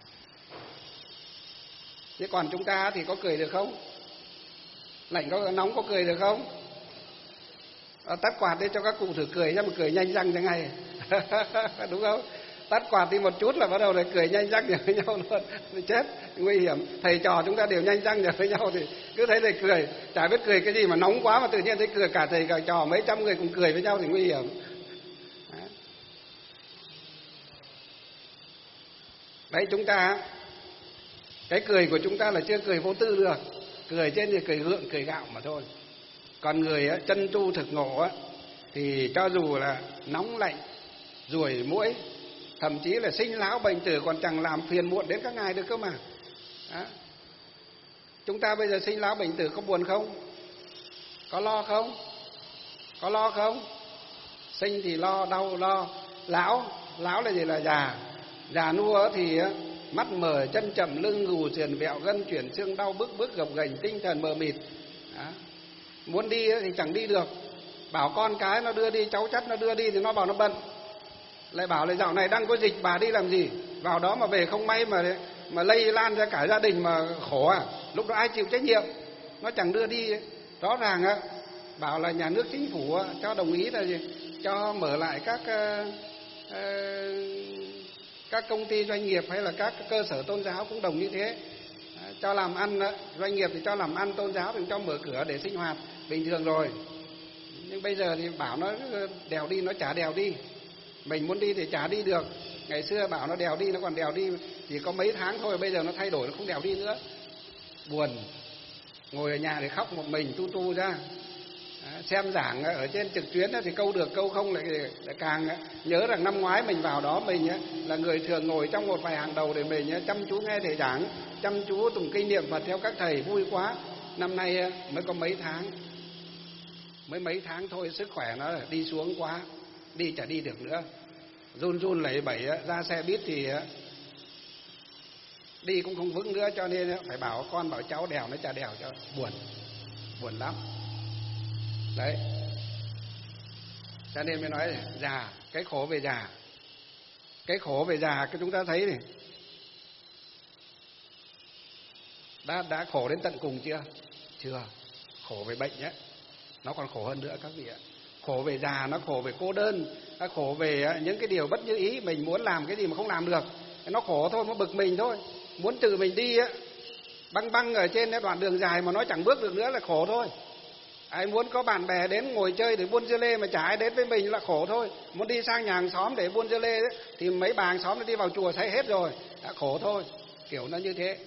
thế còn chúng ta thì có cười được không? Lạnh có nóng có cười được không? À, tắt quạt đi cho các cụ thử cười, nhưng mà cười nhanh răng chẳng hay. Đúng không? Tắt quạt đi một chút là bắt đầu lại cười nhanh răng với nhau luôn, chết, nguy hiểm. Thầy trò chúng ta đều nhanh răng với nhau thì cứ thấy thầy cười, chả biết cười cái gì mà nóng quá mà tự nhiên thấy cười, cả thầy cả trò mấy trăm người cùng cười với nhau thì nguy hiểm. Đấy, chúng ta, cái cười của chúng ta là chưa cười vô tư được, cười trên thì cười gượng, cười gạo mà thôi. Còn người á, chân tu thực ngộ á, thì cho dù là nóng lạnh, ruồi muỗi, thậm chí là sinh lão bệnh tử còn chẳng làm phiền muộn đến các ngài được cơ mà. Đó. Chúng ta bây giờ sinh lão bệnh tử có buồn không? Có lo không? Có lo không? Sinh thì lo, đau lo. Lão, lão là gì? Là già. Già nua thì mắt mờ, chân chậm, lưng gù, sườn vẹo, gân chuyển, xương đau, bức bức gập ghềnh, tinh thần mờ mịt. Đó. Muốn đi thì chẳng đi được. Bảo con cái nó đưa đi, cháu chắt nó đưa đi thì nó bảo nó bận. Lại bảo là dạo này đang có dịch, bà đi làm gì? Vào đó mà về không may mà mà lây lan ra cả gia đình mà khổ à? Lúc đó ai chịu trách nhiệm? Nó chẳng đưa đi. Rõ ràng á, bảo là nhà nước chính phủ cho đồng ý là gì? Cho mở lại các uh, uh, các công ty doanh nghiệp hay là các cơ sở tôn giáo cũng đồng như thế. Cho làm ăn, doanh nghiệp thì cho làm ăn, tôn giáo thì cho mở cửa để sinh hoạt bình thường rồi. Nhưng bây giờ thì bảo nó đèo đi, nó chả đèo đi. Mình muốn đi thì chả đi được. Ngày xưa bảo nó đèo đi, nó còn đèo đi chỉ có mấy tháng thôi, bây giờ nó thay đổi, nó không đèo đi nữa. Buồn. Ngồi ở nhà để khóc một mình, tu tu ra. Xem giảng ở trên trực tuyến thì câu được câu không lại, lại càng nhớ rằng năm ngoái mình vào đó, mình là người thường ngồi trong một vài hàng đầu để mình chăm chú nghe thầy giảng, chăm chú tụng kinh niệm Phật theo các thầy, vui quá. Năm nay mới có mấy tháng, mới mấy tháng thôi, sức khỏe nó đi xuống quá, đi chả đi được nữa, run run lẩy bẩy, ra xe buýt thì đi cũng không vững nữa, cho nên phải bảo con bảo cháu đèo, nó chả đèo cho, buồn, buồn lắm. Đấy, cho nên mới nói già, cái khổ về già, cái khổ về già cái chúng ta thấy này, đã đã khổ đến tận cùng chưa? Chưa. Khổ về bệnh nhé, nó còn khổ hơn nữa các vị ạ. Khổ về già, nó khổ về cô đơn, nó khổ về những cái điều bất như ý, mình muốn làm cái gì mà không làm được, nó khổ thôi, nó bực mình thôi. Muốn tự mình đi á, băng băng ở trên đoạn đường dài mà nó chẳng bước được nữa là khổ thôi. Ai muốn có bạn bè đến ngồi chơi để buôn dưa lê mà chả ai đến với mình là khổ thôi. Muốn đi sang nhà hàng xóm để buôn dưa lê ấy, thì mấy bà hàng xóm nó đi vào chùa thấy hết rồi, đã khổ thôi. Kiểu nó như thế.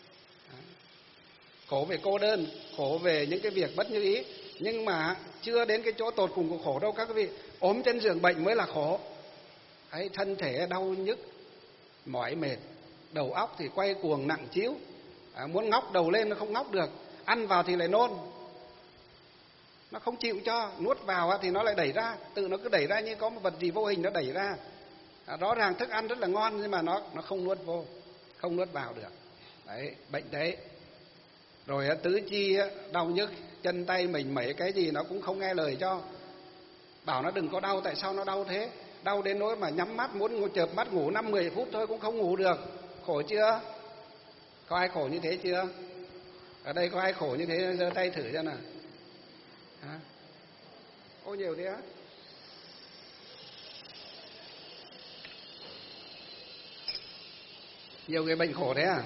Khổ về cô đơn, khổ về những cái việc bất như ý. Nhưng mà chưa đến cái chỗ tột cùng của khổ đâu các vị. Ốm trên giường bệnh mới là khổ. Ấy, thân thể đau nhức, mỏi mệt, đầu óc thì quay cuồng nặng trĩu, à, muốn ngóc đầu lên nó không ngóc được, ăn vào thì lại nôn, nó không chịu cho, nuốt vào thì nó lại đẩy ra, tự nó cứ đẩy ra như có một vật gì vô hình nó đẩy ra. À, rõ ràng thức ăn rất là ngon nhưng mà nó nó không nuốt vô, không nuốt vào được. Đấy, bệnh đấy. Rồi tứ chi đau nhức, chân tay mình mấy cái gì nó cũng không nghe lời cho. Bảo nó đừng có đau, tại sao nó đau thế? Đau đến nỗi mà nhắm mắt muốn chợp mắt ngủ năm mười phút thôi cũng không ngủ được. Khổ chưa? Có ai khổ như thế chưa? Ở đây có ai khổ như thế, giơ tay thử cho nào. Hả? Ô nhiều thế á? Nhiều người bệnh khổ thế à?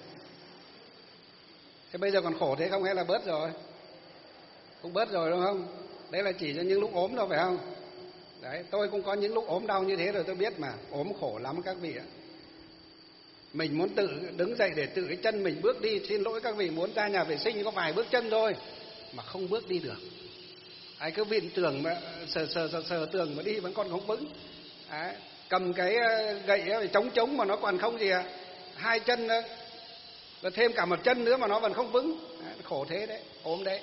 Thế bây giờ còn khổ thế không hay là bớt rồi? Cũng bớt rồi đúng không? Đấy là chỉ cho những lúc ốm thôi phải không? Đấy, tôi cũng có những lúc ốm đau như thế rồi tôi biết mà, ốm khổ lắm các vị ạ. Mình muốn tự đứng dậy để tự cái chân mình bước đi, xin lỗi các vị, muốn ra nhà vệ sinh có vài bước chân thôi mà không bước đi được. Ai cứ vịn tường mà sờ sờ sờ sờ tường mà đi vẫn còn không vững. Đấy, cầm cái gậy ấy, chống chống mà nó còn không gì à. Hai chân là thêm cả một chân nữa mà nó vẫn không vững. Đấy, khổ thế đấy, ốm đấy.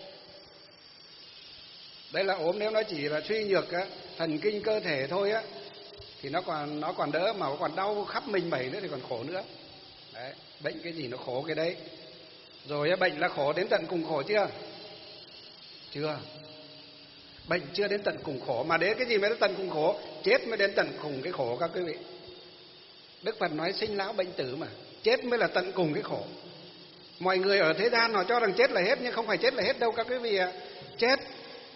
Đây là ốm nếu nó chỉ là suy nhược á, thần kinh cơ thể thôi á thì nó còn nó còn đỡ, mà nó còn đau khắp mình mẩy nữa thì còn khổ nữa. Đấy, bệnh cái gì nó khổ cái đấy. Rồi á, bệnh là khổ đến tận cùng khổ chưa? Chưa. Bệnh chưa đến tận cùng khổ, mà đến cái gì mới đến tận cùng khổ? Chết mới đến tận cùng cái khổ các quý vị. Đức Phật nói sinh lão bệnh tử mà, chết mới là tận cùng cái khổ. Mọi người ở thế gian họ cho rằng chết là hết, nhưng không phải chết là hết đâu các quý vị ạ. Chết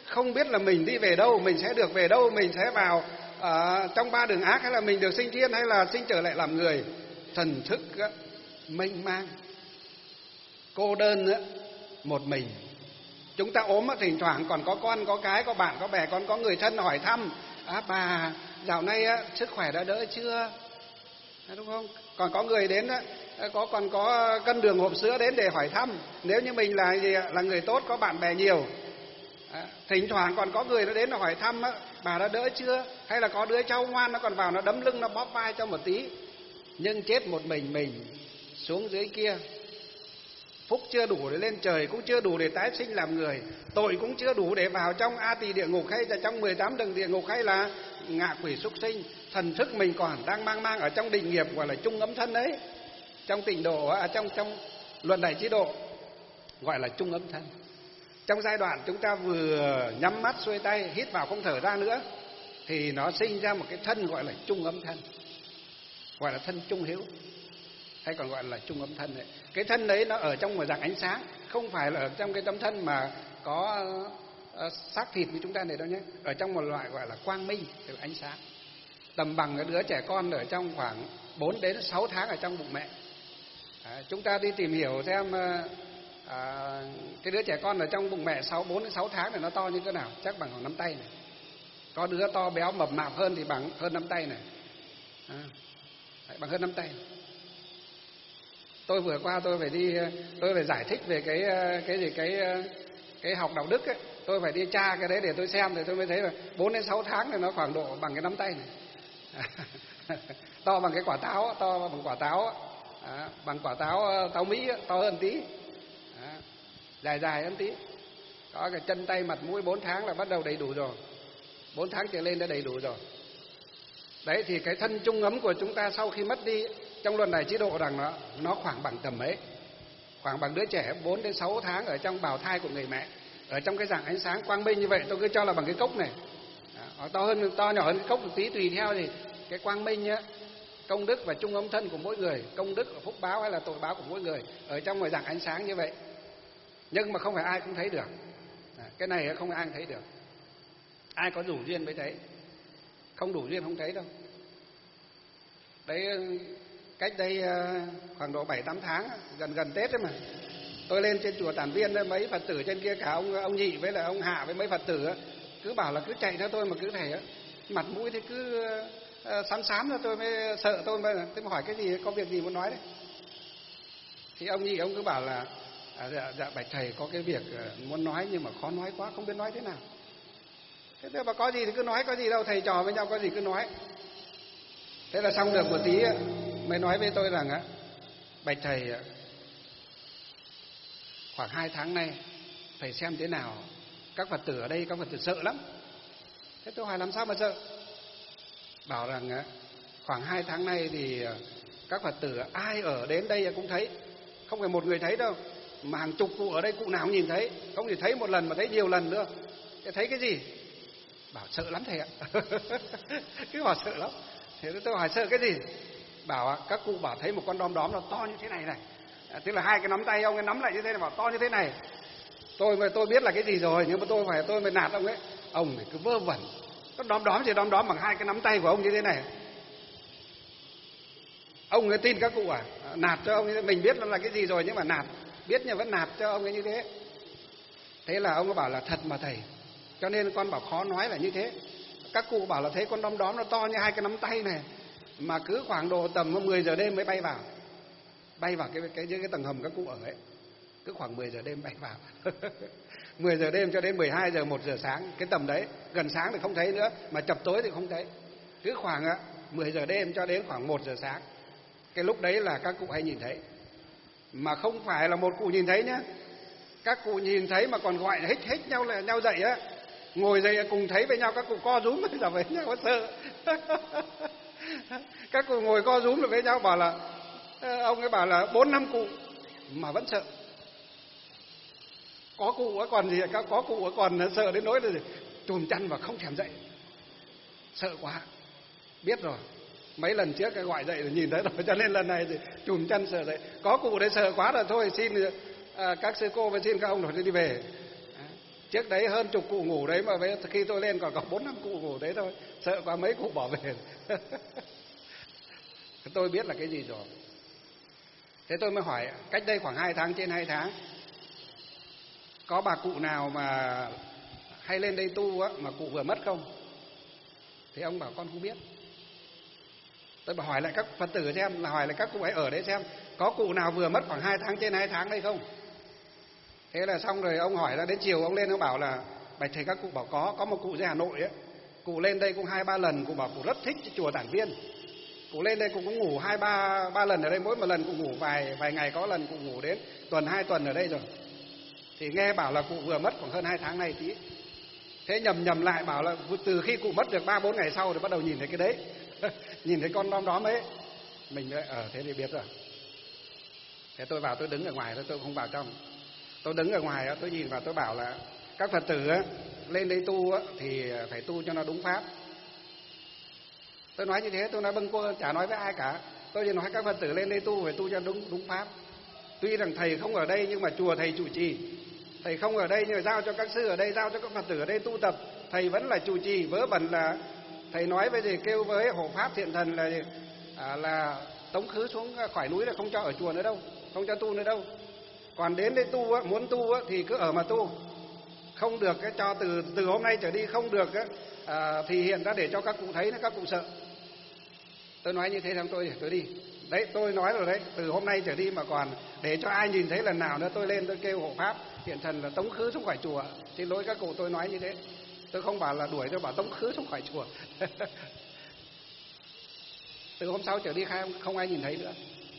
không biết là mình đi về đâu, mình sẽ được về đâu, mình sẽ vào ở trong ba đường ác, hay là mình được sinh thiên, hay là sinh trở lại làm người. Thần thức á, mênh mang, cô đơn á, một mình. Chúng ta ốm á, thỉnh thoảng còn có con, có cái, có bạn, có bè, còn có người thân hỏi thăm: à, bà dạo này á, sức khỏe đã đỡ chưa? Đúng không? Còn có người đến á, có còn có cân đường hộp sữa đến để hỏi thăm. Nếu như mình là gì, là người tốt, có bạn bè nhiều, à, thỉnh thoảng còn có người nó đến nó hỏi thăm á, bà đã đỡ chưa? Hay là có đứa cháu ngoan nó còn vào nó đấm lưng, nó bóp vai cho một tí. Nhưng chết một mình mình xuống dưới kia, phúc chưa đủ để lên trời, cũng chưa đủ để tái sinh làm người, tội cũng chưa đủ để vào trong A Tỳ địa ngục, hay là trong mười tám tầng địa ngục, hay là ngạ quỷ súc sinh. Thần thức mình còn đang mang mang ở trong định nghiệp gọi là chung ấm thân đấy. Trong tịnh độ, à, trong trong luận đại trí độ gọi là chung ấm thân. Trong giai đoạn chúng ta vừa nhắm mắt xuôi tay, hít vào không thở ra nữa, thì nó sinh ra một cái thân gọi là chung ấm thân, gọi là thân chung hữu, hay còn gọi là chung ấm thân đấy. Cái thân đấy nó ở trong một dạng ánh sáng, không phải là ở trong cái tấm thân mà có uh, xác thịt như chúng ta này đâu nhé. Ở trong một loại gọi là quang minh, tức là ánh sáng, tầm bằng cái đứa trẻ con ở trong khoảng bốn đến sáu tháng ở trong bụng mẹ. À, chúng ta đi tìm hiểu xem uh, À, cái đứa trẻ con ở trong bụng mẹ sáu bốn đến sáu tháng này nó to như thế nào, chắc bằng nắm tay này. Có đứa to béo mập mạp hơn thì bằng hơn nắm tay này, à, bằng hơn nắm tay. Tôi vừa qua tôi phải đi, tôi phải giải thích về cái cái gì cái cái học đạo đức ấy. Tôi phải đi tra cái đấy để tôi xem, thì tôi mới thấy là bốn đến sáu tháng thì nó khoảng độ bằng cái nắm tay này. To bằng cái quả táo, to bằng quả táo, à, bằng quả táo táo Mỹ, to hơn tí. Dài dài hơn tí. Có cái chân tay mặt mũi bốn tháng là bắt đầu đầy đủ rồi. Bốn tháng trở lên đã đầy đủ rồi. Đấy thì cái thân chung ấm của chúng ta sau khi mất đi, trong luận đại trí độ rằng nó nó khoảng bằng tầm ấy, khoảng bằng đứa trẻ bốn đến sáu tháng ở trong bào thai của người mẹ, ở trong cái dạng ánh sáng quang minh như vậy. Tôi cứ cho là bằng cái cốc này, à, to hơn to nhỏ hơn cái cốc một tí tùy theo thì cái quang minh nhá, công đức và chung ấm thân của mỗi người, công đức và phúc báo hay là tội báo của mỗi người ở trong một dạng ánh sáng như vậy. Nhưng mà không phải ai cũng thấy được, à, cái này không phải ai cũng thấy được. Ai có đủ duyên mới thấy, không đủ duyên không thấy đâu. Đấy, cách đây khoảng độ bảy tám tháng, gần gần Tết đấy mà, tôi lên trên chùa Tản Viên, mấy Phật tử trên kia, cả ông ông Nhị với lại ông Hạ với mấy Phật tử á, cứ bảo là cứ chạy theo tôi mà cứ thầy á, mặt mũi thì cứ uh, xám xám ra, tôi mới sợ. Tôi mới tôi mới hỏi cái gì, có việc gì muốn nói đấy. Thì ông Nhị ông cứ bảo là à, dạ, dạ bạch thầy có cái việc uh, muốn nói nhưng mà khó nói quá, không biết nói thế nào. Thế tôi bảo có gì thì cứ nói, có gì đâu, thầy trò với nhau có gì cứ nói. Thế là xong được một tí mới nói với tôi rằng á, bạch thầy, khoảng hai tháng nay thầy xem thế nào, các Phật tử ở đây, các Phật tử sợ lắm. Thế tôi hỏi làm sao mà sợ? Bảo rằng á, khoảng hai tháng nay thì các Phật tử ai ở đến đây cũng thấy, không phải một người thấy đâu, mà hàng chục cụ ở đây, cụ nào cũng nhìn thấy, không chỉ thấy một lần mà thấy nhiều lần nữa. Thế thấy cái gì? Bảo sợ lắm thầy ạ. Cứ bảo sợ lắm. Thế tôi hỏi sợ cái gì? Bảo các cụ bảo thấy một con đom đóm nó to như thế này này, à, tức là hai cái nắm tay ông ấy nắm lại như thế này, bảo to như thế này. Tôi mà tôi biết là cái gì rồi, nhưng mà tôi phải tôi mới nạt ông ấy. Ông này cứ vơ vẩn, con đom đóm chỉ đom đóm bằng hai cái nắm tay của ông như thế này. Ông ấy tin các cụ à? Nạt cho ông ấy, mình biết là cái gì rồi nhưng mà nạt, biết nhưng vẫn nạt cho ông ấy như thế. Thế là ông ấy bảo là thật mà thầy, cho nên con bảo khó nói là như thế. Các cụ bảo là thấy con đom đóm nó to như hai cái nắm tay này, mà cứ khoảng độ tầm mười giờ đêm mới bay vào, bay vào cái cái cái, cái tầng hầm các cụ ở ấy, cứ khoảng mười giờ đêm bay vào. mười giờ đêm cho đến mười hai giờ một giờ sáng, cái tầm đấy, gần sáng thì không thấy nữa, mà chập tối thì không thấy. Cứ khoảng mười giờ đêm cho đến khoảng một giờ sáng, cái lúc đấy là các cụ hay nhìn thấy. Mà không phải là một cụ nhìn thấy nhá, các cụ nhìn thấy mà còn gọi là hích hích nhau là nhau dậy á, ngồi dậy cùng thấy với nhau, các cụ co rúm rồi với nhau, có sợ. Các cụ ngồi co rúm rồi với nhau, bảo là ông ấy bảo là bốn năm cụ mà vẫn sợ. Có cụ còn gì, có cụ còn sợ đến nỗi là gì? Chùm chăn và không thèm dậy, sợ quá. Biết rồi, mấy lần trước cái gọi dậy rồi nhìn thấy rồi, cho nên lần này thì chùm chăn sợ dậy. Có cụ đấy sợ quá rồi, thôi xin à, các sư cô và xin các ông rồi đi về. À, Trước đấy hơn chục cụ ngủ đấy, mà với khi tôi lên còn có bốn năm cụ ngủ đấy thôi, sợ quá mấy cụ bỏ về. Tôi biết là cái gì rồi. Thế tôi mới hỏi, cách đây khoảng hai tháng, trên hai tháng, có bà cụ nào mà hay lên đây tu á, mà cụ vừa mất không? Thì ông bảo con không biết. Tôi bảo hỏi lại các Phật tử xem, là hỏi lại các cụ ấy ở đấy xem, có cụ nào vừa mất khoảng hai tháng, trên hai tháng đây không? Thế là xong rồi ông hỏi ra đến chiều ông lên ông bảo là bạch thầy các cụ bảo có, có một cụ dưới Hà Nội ấy, cụ lên đây cũng hai ba lần, cụ bảo cụ rất thích chùa Tản Viên. Cụ lên đây cụ cũng ngủ hai ba ba lần ở đây, mỗi một lần cụ ngủ vài vài ngày, có lần cụ ngủ đến tuần hai tuần ở đây rồi. Thì nghe bảo là cụ vừa mất khoảng hơn hai tháng nay tí. Thế nhầm nhầm lại bảo là từ khi cụ mất được ba bốn ngày sau thì bắt đầu nhìn thấy cái đấy. Nhìn thấy con đom đóm ấy. Mình ở ờ, thế thì biết rồi. Thế tôi vào tôi đứng ở ngoài thôi, tôi không vào trong. Tôi đứng ở ngoài tôi nhìn vào tôi bảo là các Phật tử á, lên đây tu á, thì phải tu cho nó đúng pháp. Tôi nói như thế, tôi nói bâng quơ, chả nói với ai cả. Tôi chỉ nói các Phật tử lên đây tu phải tu cho đúng đúng pháp. Tuy rằng thầy không ở đây nhưng mà chùa thầy chủ trì. Thầy không ở đây nhưng mà giao cho các sư ở đây, giao cho các Phật tử ở đây tu tập. Thầy vẫn là chủ trì, vớ vẩn là thầy nói với gì, kêu với hộ pháp thiện thần là gì? À, là tống khứ xuống khỏi núi là không cho ở chùa nữa đâu, không cho tu nữa đâu. Còn đến đây tu á, muốn tu á, thì cứ ở mà tu. Không được cái cho từ từ hôm nay trở đi không được á, à, thì hiện ra để cho các cụ thấy, các cụ sợ. Tôi nói như thế xong tôi tôi đi. Đấy, tôi nói rồi đấy, từ hôm nay trở đi mà còn để cho ai nhìn thấy lần nào nữa tôi lên tôi kêu hộ pháp thiện thần là tống khứ xuống khỏi chùa. Xin lỗi các cụ, tôi nói như thế. Tôi không bảo là đuổi, tôi bảo tống khứ xuống khỏi chùa. Từ hôm sau trở đi không, không ai nhìn thấy nữa.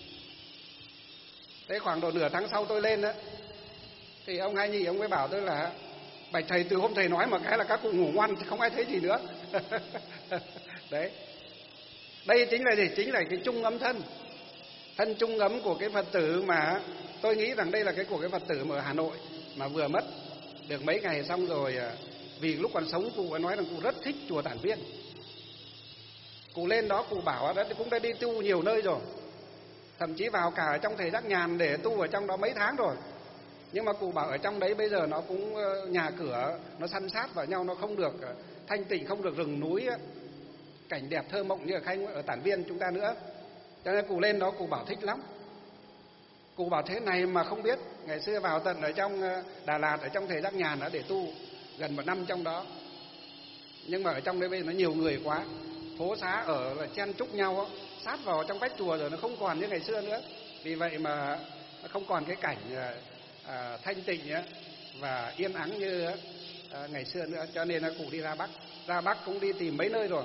Thế khoảng độ nửa tháng sau tôi lên đó, thì ông Hai Nhị ông mới bảo tôi là bạch thầy, từ hôm thầy nói một cái là các cụ ngủ ngoan, không ai thấy gì nữa. Đấy. Đây chính là gì? Chính là cái chung ấm thân. Thân chung ấm của cái Phật tử mà tôi nghĩ rằng đây là cái của cái Phật tử mà ở Hà Nội mà vừa mất được mấy ngày xong rồi. Vì lúc còn sống cụ nói rằng cụ rất thích chùa Tản Viên. Cụ lên đó cụ bảo đã cũng đã đi tu nhiều nơi rồi, thậm chí vào cả ở trong Thầy Giác Nhàn để tu ở trong đó mấy tháng rồi. Nhưng mà cụ bảo ở trong đấy bây giờ nó cũng nhà cửa nó săn sát vào nhau, nó không được thanh tịnh, không được rừng núi, cảnh đẹp thơ mộng như ở Khanh ở Tản Viên chúng ta nữa. Cho nên cụ lên đó cụ bảo thích lắm. Cụ bảo thế này mà không biết, ngày xưa vào tận ở trong Đà Lạt, ở trong Thầy Giác Nhàn đã để tu gần một năm trong đó. Nhưng mà ở trong đấy bây giờ nó nhiều người quá, phố xá ở là chen chúc nhau, sát vào trong vách chùa rồi, nó không còn như ngày xưa nữa. Vì vậy mà nó không còn cái cảnh à, thanh tịnh và yên ắng như à, ngày xưa nữa. Cho nên là cụ đi ra Bắc, ra Bắc cũng đi tìm mấy nơi rồi,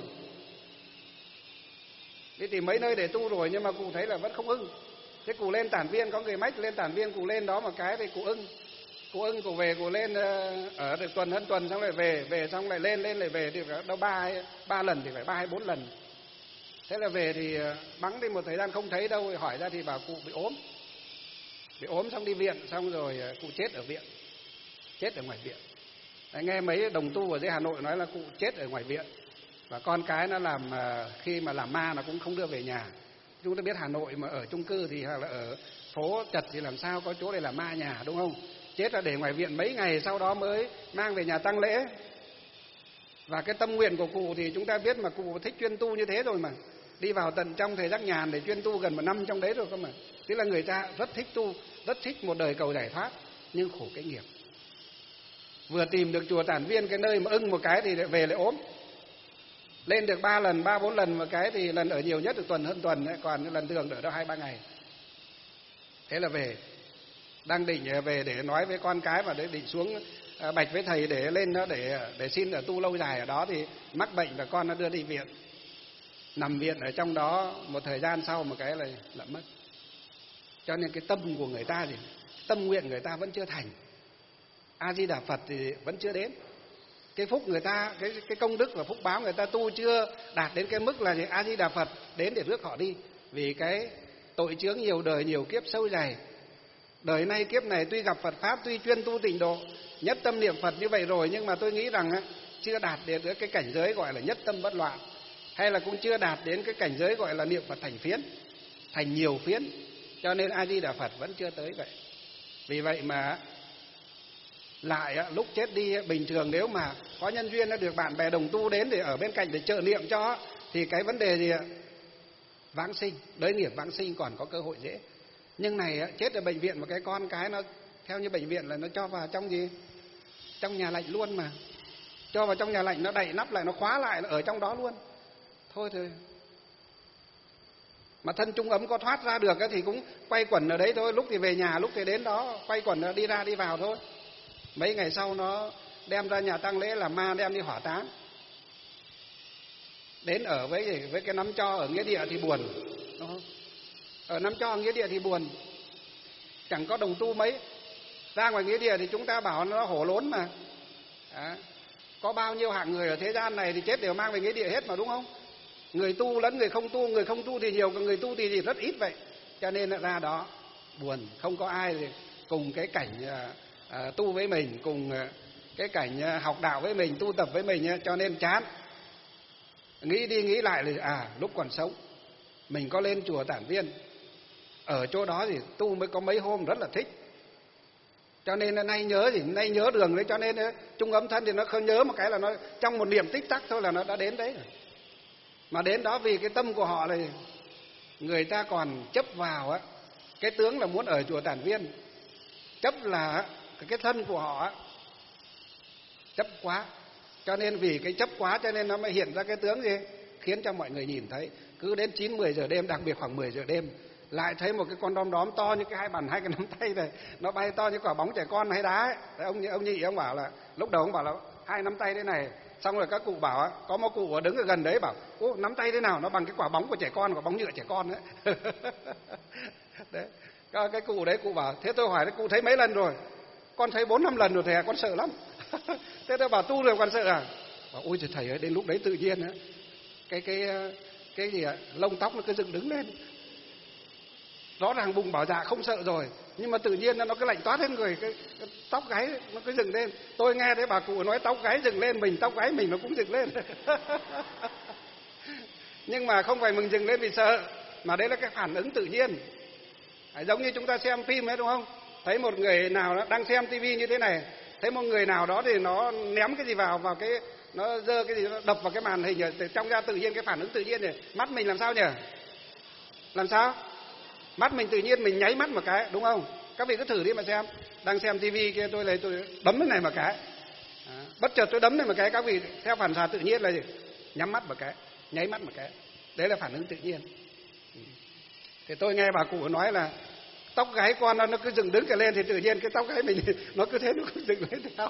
đi tìm mấy nơi để tu rồi, nhưng mà cụ thấy là vẫn không ưng. Thế cụ lên Tản Viên, có người mách lên Tản Viên, cụ lên đó một cái thì cụ ưng. Cụ ưng, cụ về, cụ lên ở được tuần hơn tuần, xong lại về, về xong lại lên, lên lại về thì phải đâu ba ba lần thì phải ba hay bốn lần. Thế là về thì bẵng đi một thời gian không thấy đâu, hỏi ra thì bảo cụ bị ốm, bị ốm xong đi viện, xong rồi cụ chết ở viện, chết ở ngoài viện. Đấy, nghe mấy đồng tu ở dưới Hà Nội nói là cụ chết ở ngoài viện, và con cái nó làm khi mà làm ma nó cũng không đưa về nhà. Chúng ta biết Hà Nội mà ở chung cư thì hoặc là ở phố chật thì làm sao có chỗ để làm ma nhà, đúng không? Chết là để ngoài viện mấy ngày sau đó mới mang về nhà tang lễ. Và cái tâm nguyện của cụ thì chúng ta biết mà, cụ thích chuyên tu như thế rồi mà, đi vào tận trong Thầy Giác Nhàn để chuyên tu gần một năm trong đấy rồi cơ mà. Tức là người ta rất thích tu, rất thích một đời cầu giải thoát, nhưng khổ cái nghiệp. Vừa tìm được chùa Tản Viên, cái nơi mà ưng một cái thì lại về lại ốm. Lên được ba lần, ba bốn lần một cái thì lần ở nhiều nhất được tuần hơn tuần ấy, còn lần thường ở đó hai ba ngày. Thế là về, đang định về để nói với con cái mà để định xuống bạch với thầy để lên đó để để xin ở tu lâu dài ở đó thì mắc bệnh và con nó đưa đi viện. Nằm viện ở trong đó một thời gian sau một cái là lại mất. Cho nên cái tâm của người ta thì tâm nguyện người ta vẫn chưa thành. A Di Đà Phật thì vẫn chưa đến. Cái phúc người ta, cái cái công đức và phúc báo người ta tu chưa đạt đến cái mức là gì? A Di Đà Phật đến để rước họ đi. Vì cái tội chướng nhiều đời nhiều kiếp sâu dày. Đời nay kiếp này tuy gặp Phật pháp, tuy chuyên tu tịnh độ, nhất tâm niệm Phật như vậy rồi, nhưng mà tôi nghĩ rằng chưa đạt đến cái cảnh giới gọi là nhất tâm bất loạn, hay là cũng chưa đạt đến cái cảnh giới gọi là niệm Phật thành phiến, thành nhiều phiến. Cho nên A Di Đà Phật vẫn chưa tới vậy. Vì vậy mà lại lúc chết đi bình thường nếu mà có nhân duyên được bạn bè đồng tu đến để ở bên cạnh để trợ niệm cho, thì cái vấn đề gì ạ? Vãng sinh, đới nghiệp vãng sinh còn có cơ hội dễ. Nhưng này chết ở bệnh viện, một cái con cái nó theo như bệnh viện là nó cho vào trong gì? Trong nhà lạnh luôn mà. Cho vào trong nhà lạnh, nó đậy nắp lại, nó khóa lại, nó ở trong đó luôn. Thôi thôi. Mà thân trung ấm có thoát ra được thì cũng quay quẩn ở đấy thôi. Lúc thì về nhà, lúc thì đến đó, quay quẩn đi ra đi vào thôi. Mấy ngày sau nó đem ra nhà tang lễ là ma đem đi hỏa táng. Đến ở với với cái nắm cho ở nghĩa địa thì buồn, đúng không? Ở nắm cho ở nghĩa địa thì buồn, chẳng có đồng tu mấy. Ra ngoài nghĩa địa thì chúng ta bảo nó hổ lốn mà. À, có bao nhiêu hạng người ở thế gian này thì chết đều mang về nghĩa địa hết mà, đúng không? Người tu lẫn người không tu, người không tu thì nhiều, còn người tu thì rất ít vậy. Cho nên là ra đó buồn, không có ai cùng cái cảnh à, à, tu với mình, cùng à, cái cảnh à, học đạo với mình, tu tập với mình, cho nên chán. Nghĩ đi nghĩ lại thì à, lúc còn sống mình có lên chùa Tản Viên, ở chỗ đó thì tu mới có mấy hôm rất là thích. Cho nên là nay nhớ thì nay nhớ đường đấy, cho nên trung ấm thân thì nó không nhớ một cái là nó trong một niệm tích tắc thôi là nó đã đến đấy rồi. Mà đến đó vì cái tâm của họ là người ta còn chấp vào á, cái tướng là muốn ở chùa Tản Viên, chấp là cái thân của họ chấp quá, cho nên vì cái chấp quá cho nên nó mới hiện ra cái tướng gì khiến cho mọi người nhìn thấy. Cứ đến chín mười giờ đêm, đặc biệt khoảng mười giờ đêm, lại thấy một cái con đom đóm to như cái hai bàn hai cái nắm tay này, nó bay to như quả bóng trẻ con hay đá ấy. Đấy, ông ông nhị ông bảo là lúc đầu ông bảo là hai nắm tay thế này, xong rồi các cụ bảo có một cụ đứng ở gần đấy bảo ô nắm tay thế nào nó bằng cái quả bóng của trẻ con, quả bóng nhựa trẻ con đấy. Đấy, cái cụ đấy cụ bảo thế tôi hỏi đấy, cụ thấy mấy lần rồi? Con thấy bốn năm lần rồi thầy, con sợ lắm. Thế tôi bảo tu rồi còn sợ à? Bảo ôi trời thầy ơi, đến lúc đấy tự nhiên á cái cái cái gì ạ, lông tóc nó cứ dựng đứng lên. Rõ ràng bụng bảo dạ không sợ rồi, nhưng mà tự nhiên nó cứ lạnh toát hết người, cái, cái tóc gáy nó cứ dựng lên. Tôi nghe thấy bà cụ nói tóc gáy dựng lên, mình tóc gáy mình nó cũng dựng lên. Nhưng mà không phải mình dựng lên vì sợ, mà đấy là cái phản ứng tự nhiên. Giống như chúng ta xem phim ấy, đúng không? Thấy một người nào đó đang xem tivi như thế này, thấy một người nào đó thì nó ném cái gì vào vào cái, nó giơ cái gì nó đập vào cái màn hình, trong ra tự nhiên cái phản ứng tự nhiên này, mắt mình làm sao nhỉ? Làm sao? Mắt mình tự nhiên mình nháy mắt một cái, đúng không? Các vị cứ thử đi mà xem. Đang xem tivi kia tôi lấy tôi đấm cái này một cái. À, bất chợt tôi đấm này một cái, các vị theo phản xạ tự nhiên là gì? Nhắm mắt một cái, nháy mắt một cái. Đấy là phản ứng tự nhiên. Thì tôi nghe bà cụ nói là tóc gáy con nó, nó cứ dựng đứng cả lên thì tự nhiên cái tóc gáy mình nó cứ thế nó cứ dựng lên theo.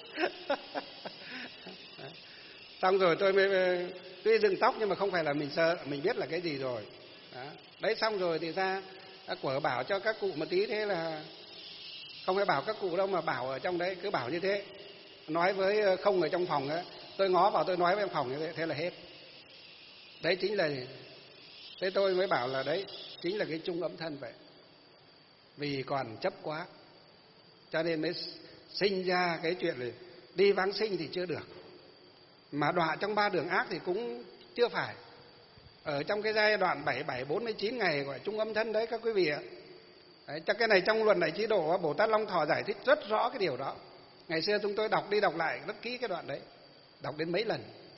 Xong rồi tôi mới tuy dựng tóc nhưng mà không phải là mình sợ, mình biết là cái gì rồi. Đó. Đấy xong rồi thì ra quở bảo cho các cụ một tí, thế là không phải bảo các cụ đâu mà bảo ở trong đấy, cứ bảo như thế. Nói với không ở trong phòng ấy, tôi ngó vào tôi nói với trong phòng như thế, thế là hết. Đấy chính là, thế tôi mới bảo là đấy chính là cái chung âm thân vậy. Vì còn chấp quá cho nên mới sinh ra cái chuyện là đi vãng sinh thì chưa được, mà đọa trong ba đường ác thì cũng chưa phải. Ở trong cái giai đoạn bảy bảy bốn mươi chín ngày gọi chung âm thân đấy các quý vị ạ. Đấy, cho cái này trong Luận Đại Trí Độ Bồ Tát Long Thọ giải thích rất rõ cái điều đó. Ngày xưa chúng tôi đọc đi đọc lại rất kỹ cái đoạn đấy, đọc đến mấy lần.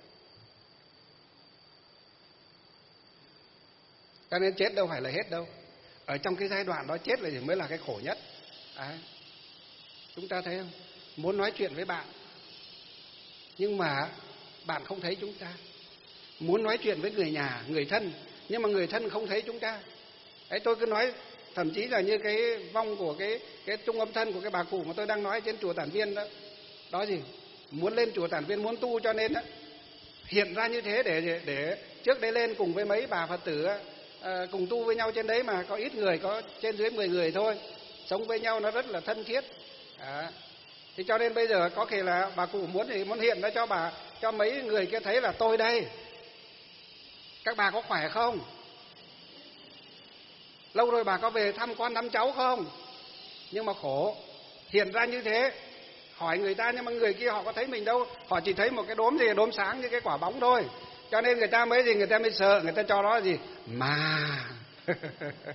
Cho nên chết đâu phải là hết đâu. Ở trong cái giai đoạn đó chết là mới là cái khổ nhất. À, chúng ta thấy không? Muốn nói chuyện với bạn nhưng mà bạn không thấy chúng ta. Muốn nói chuyện với người nhà, người thân, nhưng mà người thân không thấy chúng ta. Đấy, tôi cứ nói thậm chí là như cái vong của cái cái trung âm thân của cái bà cụ mà tôi đang nói trên chùa Tản Viên đó. Đó gì? Muốn lên chùa Tản Viên, muốn tu cho nên đó, hiện ra như thế để để trước đây lên cùng với mấy bà Phật tử à, cùng tu với nhau trên đấy, mà có ít người, có trên dưới mười người thôi, sống với nhau nó rất là thân thiết. À, thì cho nên bây giờ có thể là bà cụ muốn thì muốn hiện ra cho bà, cho mấy người kia thấy là tôi đây. Các bà có khỏe không? Lâu rồi bà có về thăm con thăm cháu không? Nhưng mà khổ, hiện ra như thế, hỏi người ta nhưng mà người kia họ có thấy mình đâu, họ chỉ thấy một cái đốm gì, đốm sáng như cái quả bóng thôi. Cho nên người ta mới gì, người ta mới sợ, người ta cho đó là gì? Ma.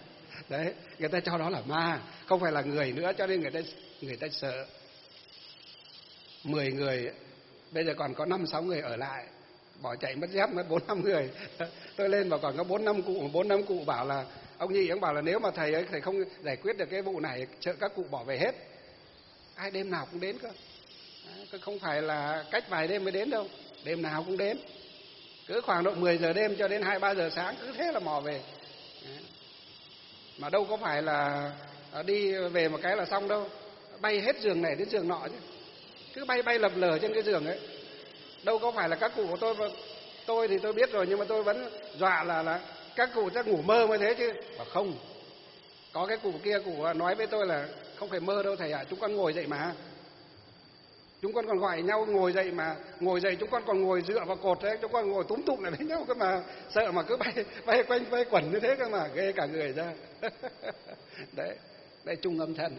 Đấy, người ta cho đó là ma, không phải là người nữa, cho nên người ta người ta sợ. mười người, bây giờ còn có năm sáu người ở lại, bỏ chạy mất dép mất bốn năm người. Tôi lên mà còn có bốn năm cụ, bốn năm cụ bảo là ông Nhị, ông bảo là nếu mà thầy ấy thầy không giải quyết được cái vụ này, sợ các cụ bỏ về hết. Ai đêm nào cũng đến cơ, à, không phải là cách vài đêm mới đến đâu, đêm nào cũng đến, cứ khoảng độ mười giờ đêm cho đến hai ba giờ sáng cứ thế là mò về. Mà đâu có phải là đi về một cái là xong đâu, bay hết giường này đến giường nọ chứ, cứ bay bay lập lờ trên cái giường ấy. Đâu có phải là các cụ của tôi, tôi thì tôi biết rồi, nhưng mà tôi vẫn dọa là là các cụ chắc ngủ mơ mới thế chứ. Mà không, có cái cụ kia cụ nói với tôi là không phải mơ đâu thầy ạ, à, chúng con ngồi dậy mà, chúng con còn gọi nhau ngồi dậy mà, ngồi dậy chúng con còn ngồi dựa vào cột đấy, chúng con ngồi túm tụm lại với nhau cơ mà, sợ mà cứ bay bay quanh bay quẩn như thế cơ mà, ghê cả người ra. Đấy, đây chung âm thân.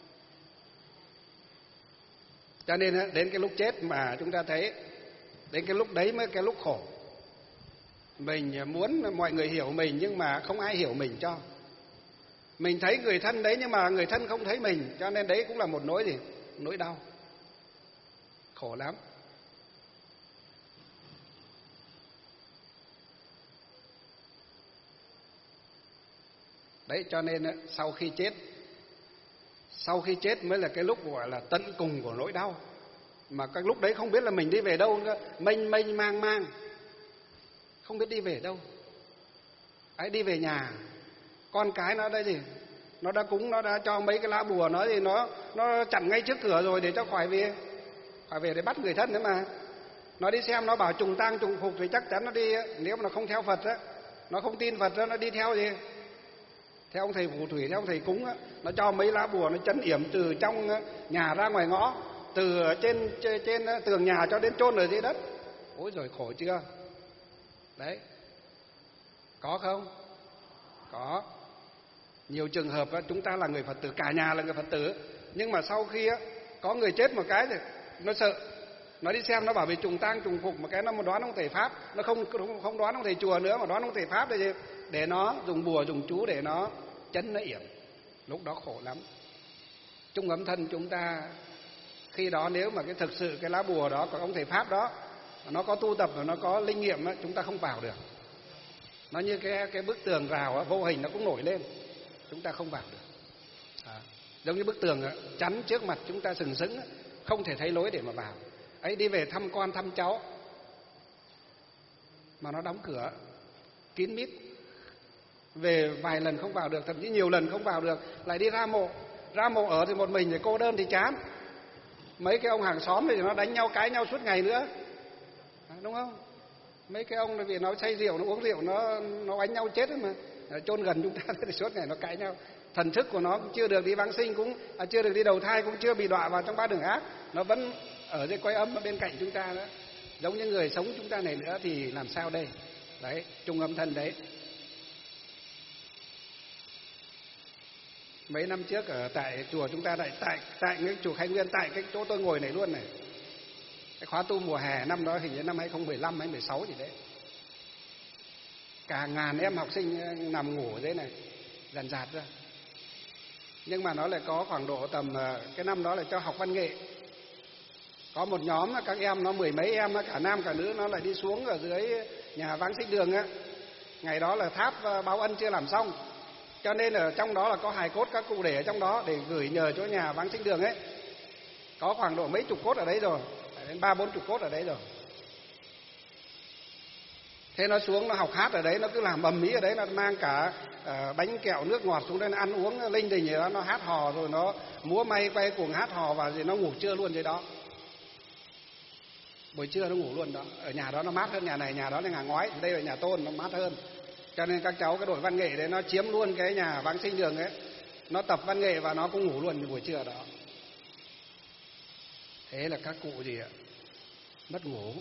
Cho nên đến cái lúc chết mà chúng ta thấy, đến cái lúc đấy mới cái lúc khổ. Mình muốn mọi người hiểu mình nhưng mà không ai hiểu mình cho. Mình thấy người thân đấy nhưng mà người thân không thấy mình, cho nên đấy cũng là một nỗi gì? Nỗi đau. Khổ lắm. Đấy, cho nên sau khi chết, sau khi chết mới là cái lúc gọi là tận cùng của nỗi đau. Mà cái lúc đấy không biết là mình đi về đâu nữa, mênh mênh mang mang, không biết đi về đâu. Ấy, đi về nhà, con cái nó đây gì, nó đã cúng, nó đã cho mấy cái lá bùa, nó thì nó nó chặn ngay trước cửa rồi để cho khỏi về, khỏi về để bắt người thân nữa mà. Nó đi xem, nó bảo trùng tang trùng phục thì chắc chắn nó đi. Nếu mà nó không theo Phật á, nó không tin Phật á, nó đi theo gì? Theo ông thầy phù thủy, theo ông thầy cúng á, nó cho mấy lá bùa nó chấn yểm từ trong nhà ra ngoài ngõ, từ trên trên, trên tường nhà cho đến chôn ở dưới đất. Ôi rồi khổ chưa? Đấy, có không? Có. Nhiều trường hợp á, chúng ta là người Phật tử, cả nhà là người Phật tử, nhưng mà sau khi á, có người chết một cái thì nó sợ, nó đi xem, nó bảo vì trùng tang trùng phục một cái, nó một đoán ông thầy pháp, nó không không, không đoán ông thầy chùa nữa mà đoán ông thầy pháp để để nó dùng bùa dùng chú để nó chấn nó yểm. Lúc đó khổ lắm. Chung âm thân chúng ta khi đó, nếu mà cái thực sự cái lá bùa đó của ông thầy pháp đó nó có tu tập và nó có linh nghiệm á, chúng ta không vào được. Nó như cái cái bức tường rào á, vô hình nó cũng nổi lên, chúng ta không vào được. À, giống như bức tường á, chắn trước mặt chúng ta sừng sững á, không thể thấy lối để mà vào. Ấy, đi về thăm con thăm cháu mà nó đóng cửa kín mít, về vài lần không vào được, thậm chí nhiều lần không vào được, lại đi ra mộ. Ra mộ ở thì một mình thì cô đơn thì chán. Mấy cái ông hàng xóm thì nó đánh nhau cãi nhau suốt ngày nữa, à, đúng không? Mấy cái ông vì nó say rượu, nó uống rượu, nó nó đánh nhau chết mà, chôn gần chúng ta thì suốt ngày nó cãi nhau. Thần thức của nó cũng chưa được đi vãng sinh, cũng à, chưa được đi đầu thai, cũng chưa bị đọa vào trong ba đường ác, nó vẫn ở dưới quay âm ở bên cạnh chúng ta nữa. Giống như người sống chúng ta này nữa thì làm sao đây? Đấy, chung âm thân đấy. Mấy năm trước ở tại chùa chúng ta, tại tại tại cái chùa Khai Nguyên, tại cái chỗ tôi ngồi này luôn này, cái khóa tu mùa hè năm đó hình như năm hai không một năm hay mười sáu gì đấy, cả ngàn em học sinh nằm ngủ ở đấy này, dàn dạt ra. Nhưng mà nó lại có khoảng độ tầm, cái năm đó là cho học văn nghệ, có một nhóm các em nó mười mấy em, cả nam cả nữ, nó lại đi xuống ở dưới nhà Vãng Sinh Đường á. Ngày đó là tháp báo ân chưa làm xong, cho nên ở trong đó là có hài cốt các cụ để ở trong đó để gửi nhờ chỗ nhà Vãng Sinh Đường ấy. Có khoảng độ mấy chục cốt ở đấy rồi, đến ba bốn chục cốt ở đấy rồi. Thế nó xuống nó học hát ở đấy, nó cứ làm ầm ĩ ở đấy, nó mang cả uh, bánh kẹo nước ngọt xuống đây, nó ăn uống linh đình gì đó, nó hát hò rồi nó múa may quay cuồng hát hò, và rồi nó ngủ trưa luôn dưới đó. Buổi trưa nó ngủ luôn đó. Ở nhà đó nó mát hơn nhà này, nhà đó là nhà ngói, đây là nhà tôn, nó mát hơn. Cho nên các cháu cái đội văn nghệ đấy nó chiếm luôn cái nhà Vãng Sinh Đường ấy, nó tập văn nghệ và nó cũng ngủ luôn buổi trưa đó. Thế là các cụ gì ạ? Mất ngủ.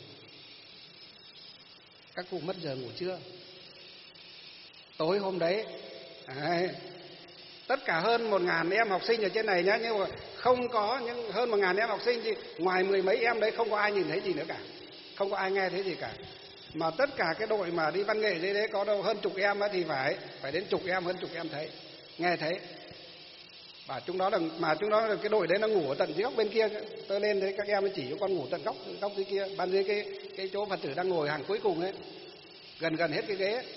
Các cụ mất giờ ngủ trưa. Tối hôm đấy, đấy, tất cả hơn một ngàn em học sinh ở trên này nhá, nhưng mà không có, nhưng hơn một ngàn em học sinh thì ngoài mười mấy em đấy không có ai nhìn thấy gì nữa cả, không có ai nghe thấy gì cả. Mà tất cả cái đội mà đi văn nghệ đấy đấy có đâu hơn chục em á, thì phải phải đến chục em, hơn chục em thấy, nghe thấy. Bảo chúng đó là mà chúng đó là cái đội đấy nó ngủ ở tận dưới góc bên kia. Tôi lên thấy các em chỉ cho con ngủ tận góc góc dưới kia, ban dưới cái cái chỗ Phật tử đang ngồi hàng cuối cùng ấy, gần gần hết cái ghế ấy.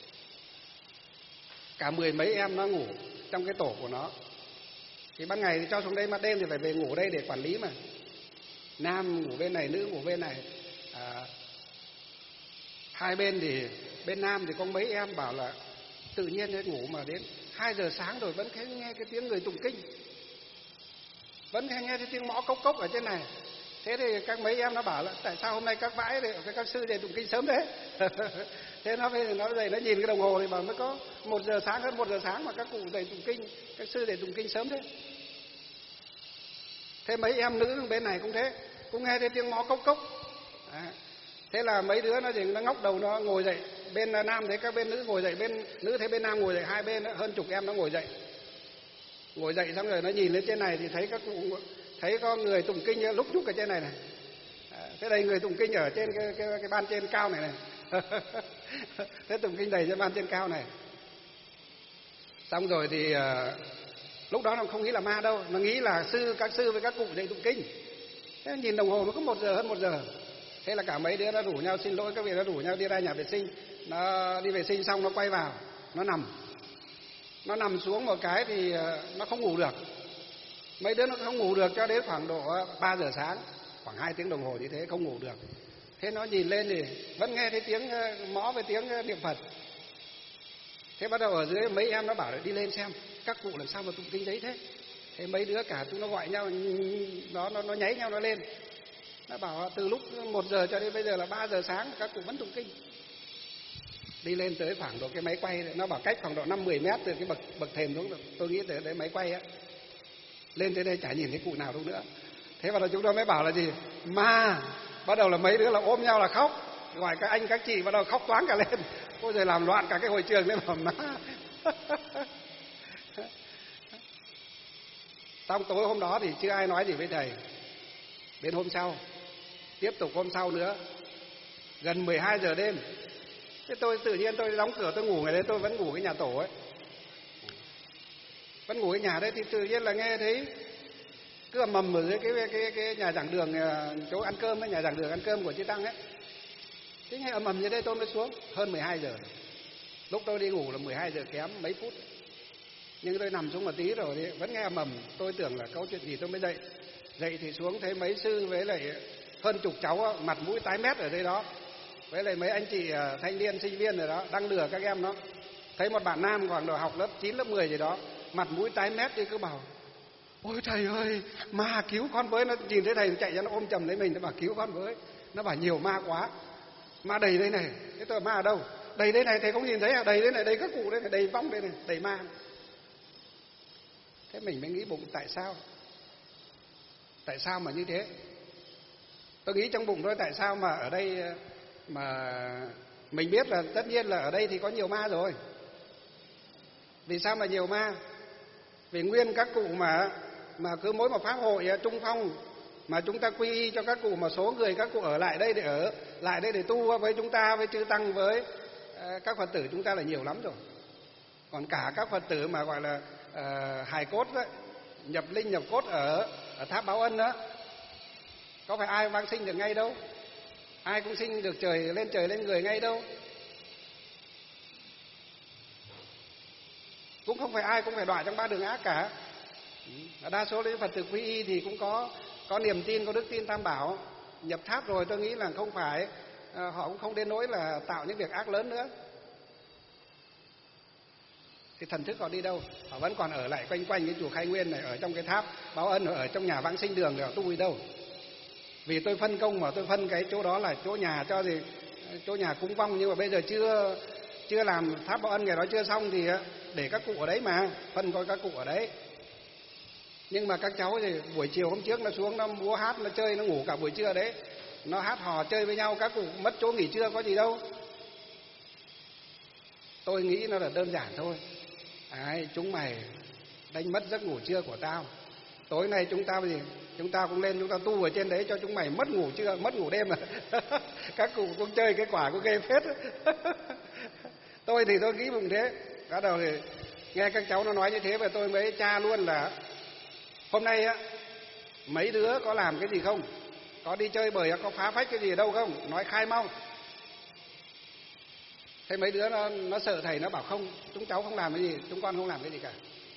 Cả mười mấy em nó ngủ trong cái tổ của nó. Thì ban ngày thì cho xuống đây, ban đêm thì phải về ngủ đây để quản lý mà. Nam ngủ bên này, nữ ngủ bên này. À, hai bên thì bên nam thì có mấy em bảo là tự nhiên đấy ngủ mà đến hai giờ sáng rồi vẫn thấy nghe cái tiếng người tụng kinh, vẫn nghe nghe cái tiếng mõ cốc cốc ở trên này. Thế thì các mấy em nó bảo là tại sao hôm nay các vãi để các sư dậy tụng kinh sớm thế? Thế nó về nó dậy nó nhìn cái đồng hồ thì bảo mới có một giờ sáng, hơn một giờ sáng mà các cụ dậy tụng kinh, các sư dậy tụng kinh sớm thế. Thế mấy em nữ bên này cũng thế, cũng nghe thấy tiếng mõ cốc cốc. À, thế là mấy đứa nó thì nó ngóc đầu nó ngồi dậy, bên nam thấy các bên nữ ngồi dậy, bên nữ thấy bên nam ngồi dậy, hai bên đó, hơn chục em nó ngồi dậy. Ngồi dậy xong rồi nó nhìn lên trên này thì thấy các cụ, thấy có người tụng kinh lúc nhúc ở trên này này. À, thế đây người tụng kinh ở trên cái cái, cái ban trên cao này này. Thế tụng kinh đầy trên ban trên cao này. Xong rồi thì uh, lúc đó nó không nghĩ là ma đâu, nó nghĩ là sư các sư với các cụ dậy tụng kinh. Thế nhìn đồng hồ nó có một giờ, hơn một giờ. Thế là cả mấy đứa nó rủ nhau, xin lỗi các vị, nó rủ nhau đi ra nhà vệ sinh. Nó đi vệ sinh xong nó quay vào, nó nằm. Nó nằm xuống một cái thì nó không ngủ được. Mấy đứa nó không ngủ được cho đến khoảng độ ba giờ sáng, khoảng hai tiếng đồng hồ như thế không ngủ được. Thế nó nhìn lên thì vẫn nghe thấy tiếng mõ với tiếng niệm Phật. Thế bắt đầu ở dưới mấy em nó bảo là đi lên xem các cụ làm sao mà tụng kinh đấy thế. Thế mấy đứa cả chúng nó gọi nhau, nó nó nó nháy nhau nó lên. Nó bảo từ lúc một giờ cho đến bây giờ là ba giờ sáng các cụ vẫn tụng kinh. Đi lên tới khoảng độ cái máy quay, nó bảo cách khoảng độ năm mười mét từ cái bậc bậc thềm xuống, tôi nghĩ tới đấy máy quay á. Lên tới đây chả nhìn thấy cụ nào đâu nữa. Thế bắt đầu chúng tôi mới bảo là gì? Ma. Bắt đầu là mấy đứa là ôm nhau là khóc, gọi các anh các chị bắt đầu khóc toáng cả lên. Ôi rồi làm loạn cả cái hội trường lên bảo ma. Xong tối hôm đó thì chưa ai nói gì với thầy. Đến hôm sau, tiếp tục hôm sau nữa, gần mười hai giờ đêm. Thế tôi tự nhiên tôi đóng cửa tôi ngủ ngày đấy, tôi vẫn ngủ cái nhà tổ ấy. Vẫn ngủ cái nhà đấy thì tự nhiên là nghe thấy cứ ầm ầm ở dưới cái, cái, cái, cái nhà giảng đường, chỗ ăn cơm ấy, nhà giảng đường ăn cơm của Chư Tăng ấy. Thế nghe ầm ầm dưới đây tôi mới xuống, hơn mười hai giờ. Lúc tôi đi ngủ là mười hai giờ kém mấy phút. Nhưng tôi nằm xuống một tí rồi thì vẫn nghe ầm ầm, tôi tưởng là câu chuyện gì tôi mới dậy. Dậy thì xuống thấy mấy sư với lại hơn chục cháu mặt mũi tái mét ở đây đó. Với lại mấy anh chị thanh niên sinh viên rồi đó đang lừa các em đó. Thấy một bạn nam khoảng độ học lớp chín lớp mười gì đó, mặt mũi tái mét thì cứ bảo: ôi thầy ơi, ma cứu con với. Nó nhìn thấy thầy chạy ra nó ôm chầm lấy mình, nó bảo cứu con với. Nó bảo nhiều ma quá, ma đầy đây này. Thế tôi ma ở đâu? Đầy đây này, thầy không nhìn thấy à? Đầy đây này, đầy các cụ đây này, đầy vong đây này, đầy ma. Thế mình mới nghĩ bụng tại sao? Tại sao mà như thế? Tôi nghĩ trong bụng thôi, tại sao mà ở đây mà mình biết là tất nhiên là ở đây thì có nhiều ma rồi. Vì sao mà nhiều ma? Vì nguyên các cụ mà mà cứ mỗi một pháp hội trung phong mà chúng ta quy y cho các cụ, mà số người các cụ ở lại đây để ở lại đây để tu với chúng ta, với chư tăng, với uh, các Phật tử chúng ta là nhiều lắm rồi. Còn cả các Phật tử mà gọi là uh, hài cốt đấy, nhập linh nhập cốt ở ở tháp Báo Ân đó, có phải ai vãng sinh được ngay đâu, ai cũng sinh được trời lên trời lên người ngay đâu. Cũng không phải ai cũng phải đọa trong ba đường ác cả. Đa số những Phật tử quy y thì cũng có có niềm tin, có đức tin Tam Bảo. Nhập tháp rồi tôi nghĩ là không phải, họ cũng không đến nỗi là tạo những việc ác lớn nữa. Thì thần thức họ đi đâu? Họ vẫn còn ở lại quanh quanh cái chùa Khai Nguyên này, ở trong cái tháp Báo Ân, ở trong nhà vãng sinh đường để họ tu đi đâu. Vì tôi phân công mà tôi phân cái chỗ đó là chỗ nhà cho gì, chỗ nhà cúng vong, nhưng mà bây giờ chưa chưa làm tháp Báo Ân ngày đó chưa xong thì để các cụ ở đấy mà phân coi các cụ ở đấy. Nhưng mà các cháu thì buổi chiều hôm trước nó xuống nó múa hát, nó chơi, nó ngủ cả buổi trưa đấy, nó hát hò chơi với nhau, các cụ mất chỗ nghỉ trưa có gì đâu. Tôi nghĩ nó là đơn giản thôi. Ai, chúng mày đánh mất giấc ngủ trưa của tao. Tối nay chúng ta gì? Chúng ta cũng lên chúng ta tu ở trên đấy cho chúng mày mất ngủ trưa, mất ngủ đêm mà. Các cụ cũng chơi cái quả cũng ghê phết. Tôi thì tôi nghĩ bụng thế. Bắt đầu thì nghe các cháu nó nói như thế và tôi mới tra luôn là hôm nay á mấy đứa có làm cái gì không, có đi chơi bời, có phá phách cái gì ở đâu không, nói khai mau. Thế mấy đứa nó nó sợ thầy, nó bảo không, chúng cháu không làm cái gì, chúng con không làm cái gì cả.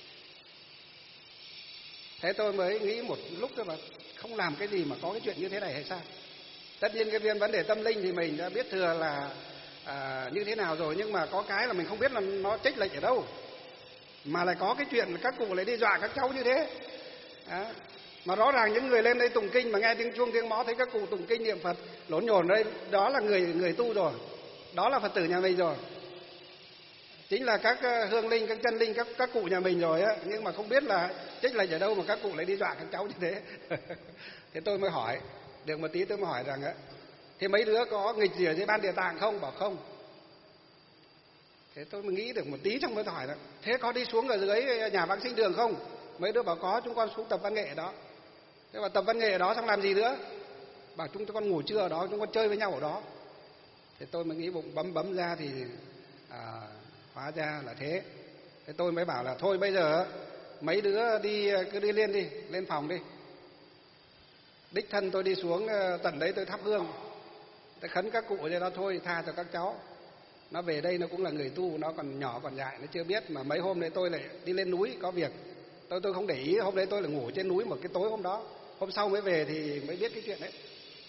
Thế tôi mới nghĩ một lúc thôi mà không làm cái gì mà có cái chuyện như thế này hay sao? Tất nhiên cái viên vấn đề tâm linh thì mình đã biết thừa là à, như thế nào rồi, nhưng mà có cái là mình không biết là nó chênh lệch ở đâu, mà lại có cái chuyện các cụ lại đi dọa các cháu như thế. Đó. Mà rõ ràng những người lên đây tụng kinh mà nghe tiếng chuông tiếng mõ thấy các cụ tụng kinh niệm Phật lốn nhổn đây, đó là người người tu rồi, đó là Phật tử nhà mình rồi, chính là các hương linh, các chân linh, các các cụ nhà mình rồi á, nhưng mà không biết là chênh lệch ở đâu mà các cụ lại đi dọa các cháu như thế. Thế tôi mới hỏi được một tí, tôi mới hỏi rằng á, thế mấy đứa có nghịch gì ở dưới Ban Địa Tạng không? Bảo không. Thế tôi mới nghĩ được một tí, xong mới hỏi là thế có đi xuống ở dưới nhà Vãng Sinh Đường không? Mấy đứa bảo có, chúng con xuống tập văn nghệ ở đó. Thế mà tập văn nghệ ở đó xong làm gì nữa? Bảo chúng con ngủ trưa ở đó, chúng con chơi với nhau ở đó. Thế tôi mới nghĩ bụng bấm bấm ra thì à, hóa ra là thế. Thế tôi mới bảo là thôi bây giờ mấy đứa đi cứ đi lên đi, lên phòng đi. Đích thân tôi đi xuống tận đấy tôi thắp hương. Tôi khấn các cụ cho nó thôi, tha cho các cháu. Nó về đây nó cũng là người tu, nó còn nhỏ còn dại, nó chưa biết. Mà mấy hôm đấy tôi lại đi lên núi có việc, tôi tôi không để ý. Hôm đấy tôi là ngủ trên núi một cái tối hôm đó, hôm sau mới về thì mới biết cái chuyện đấy.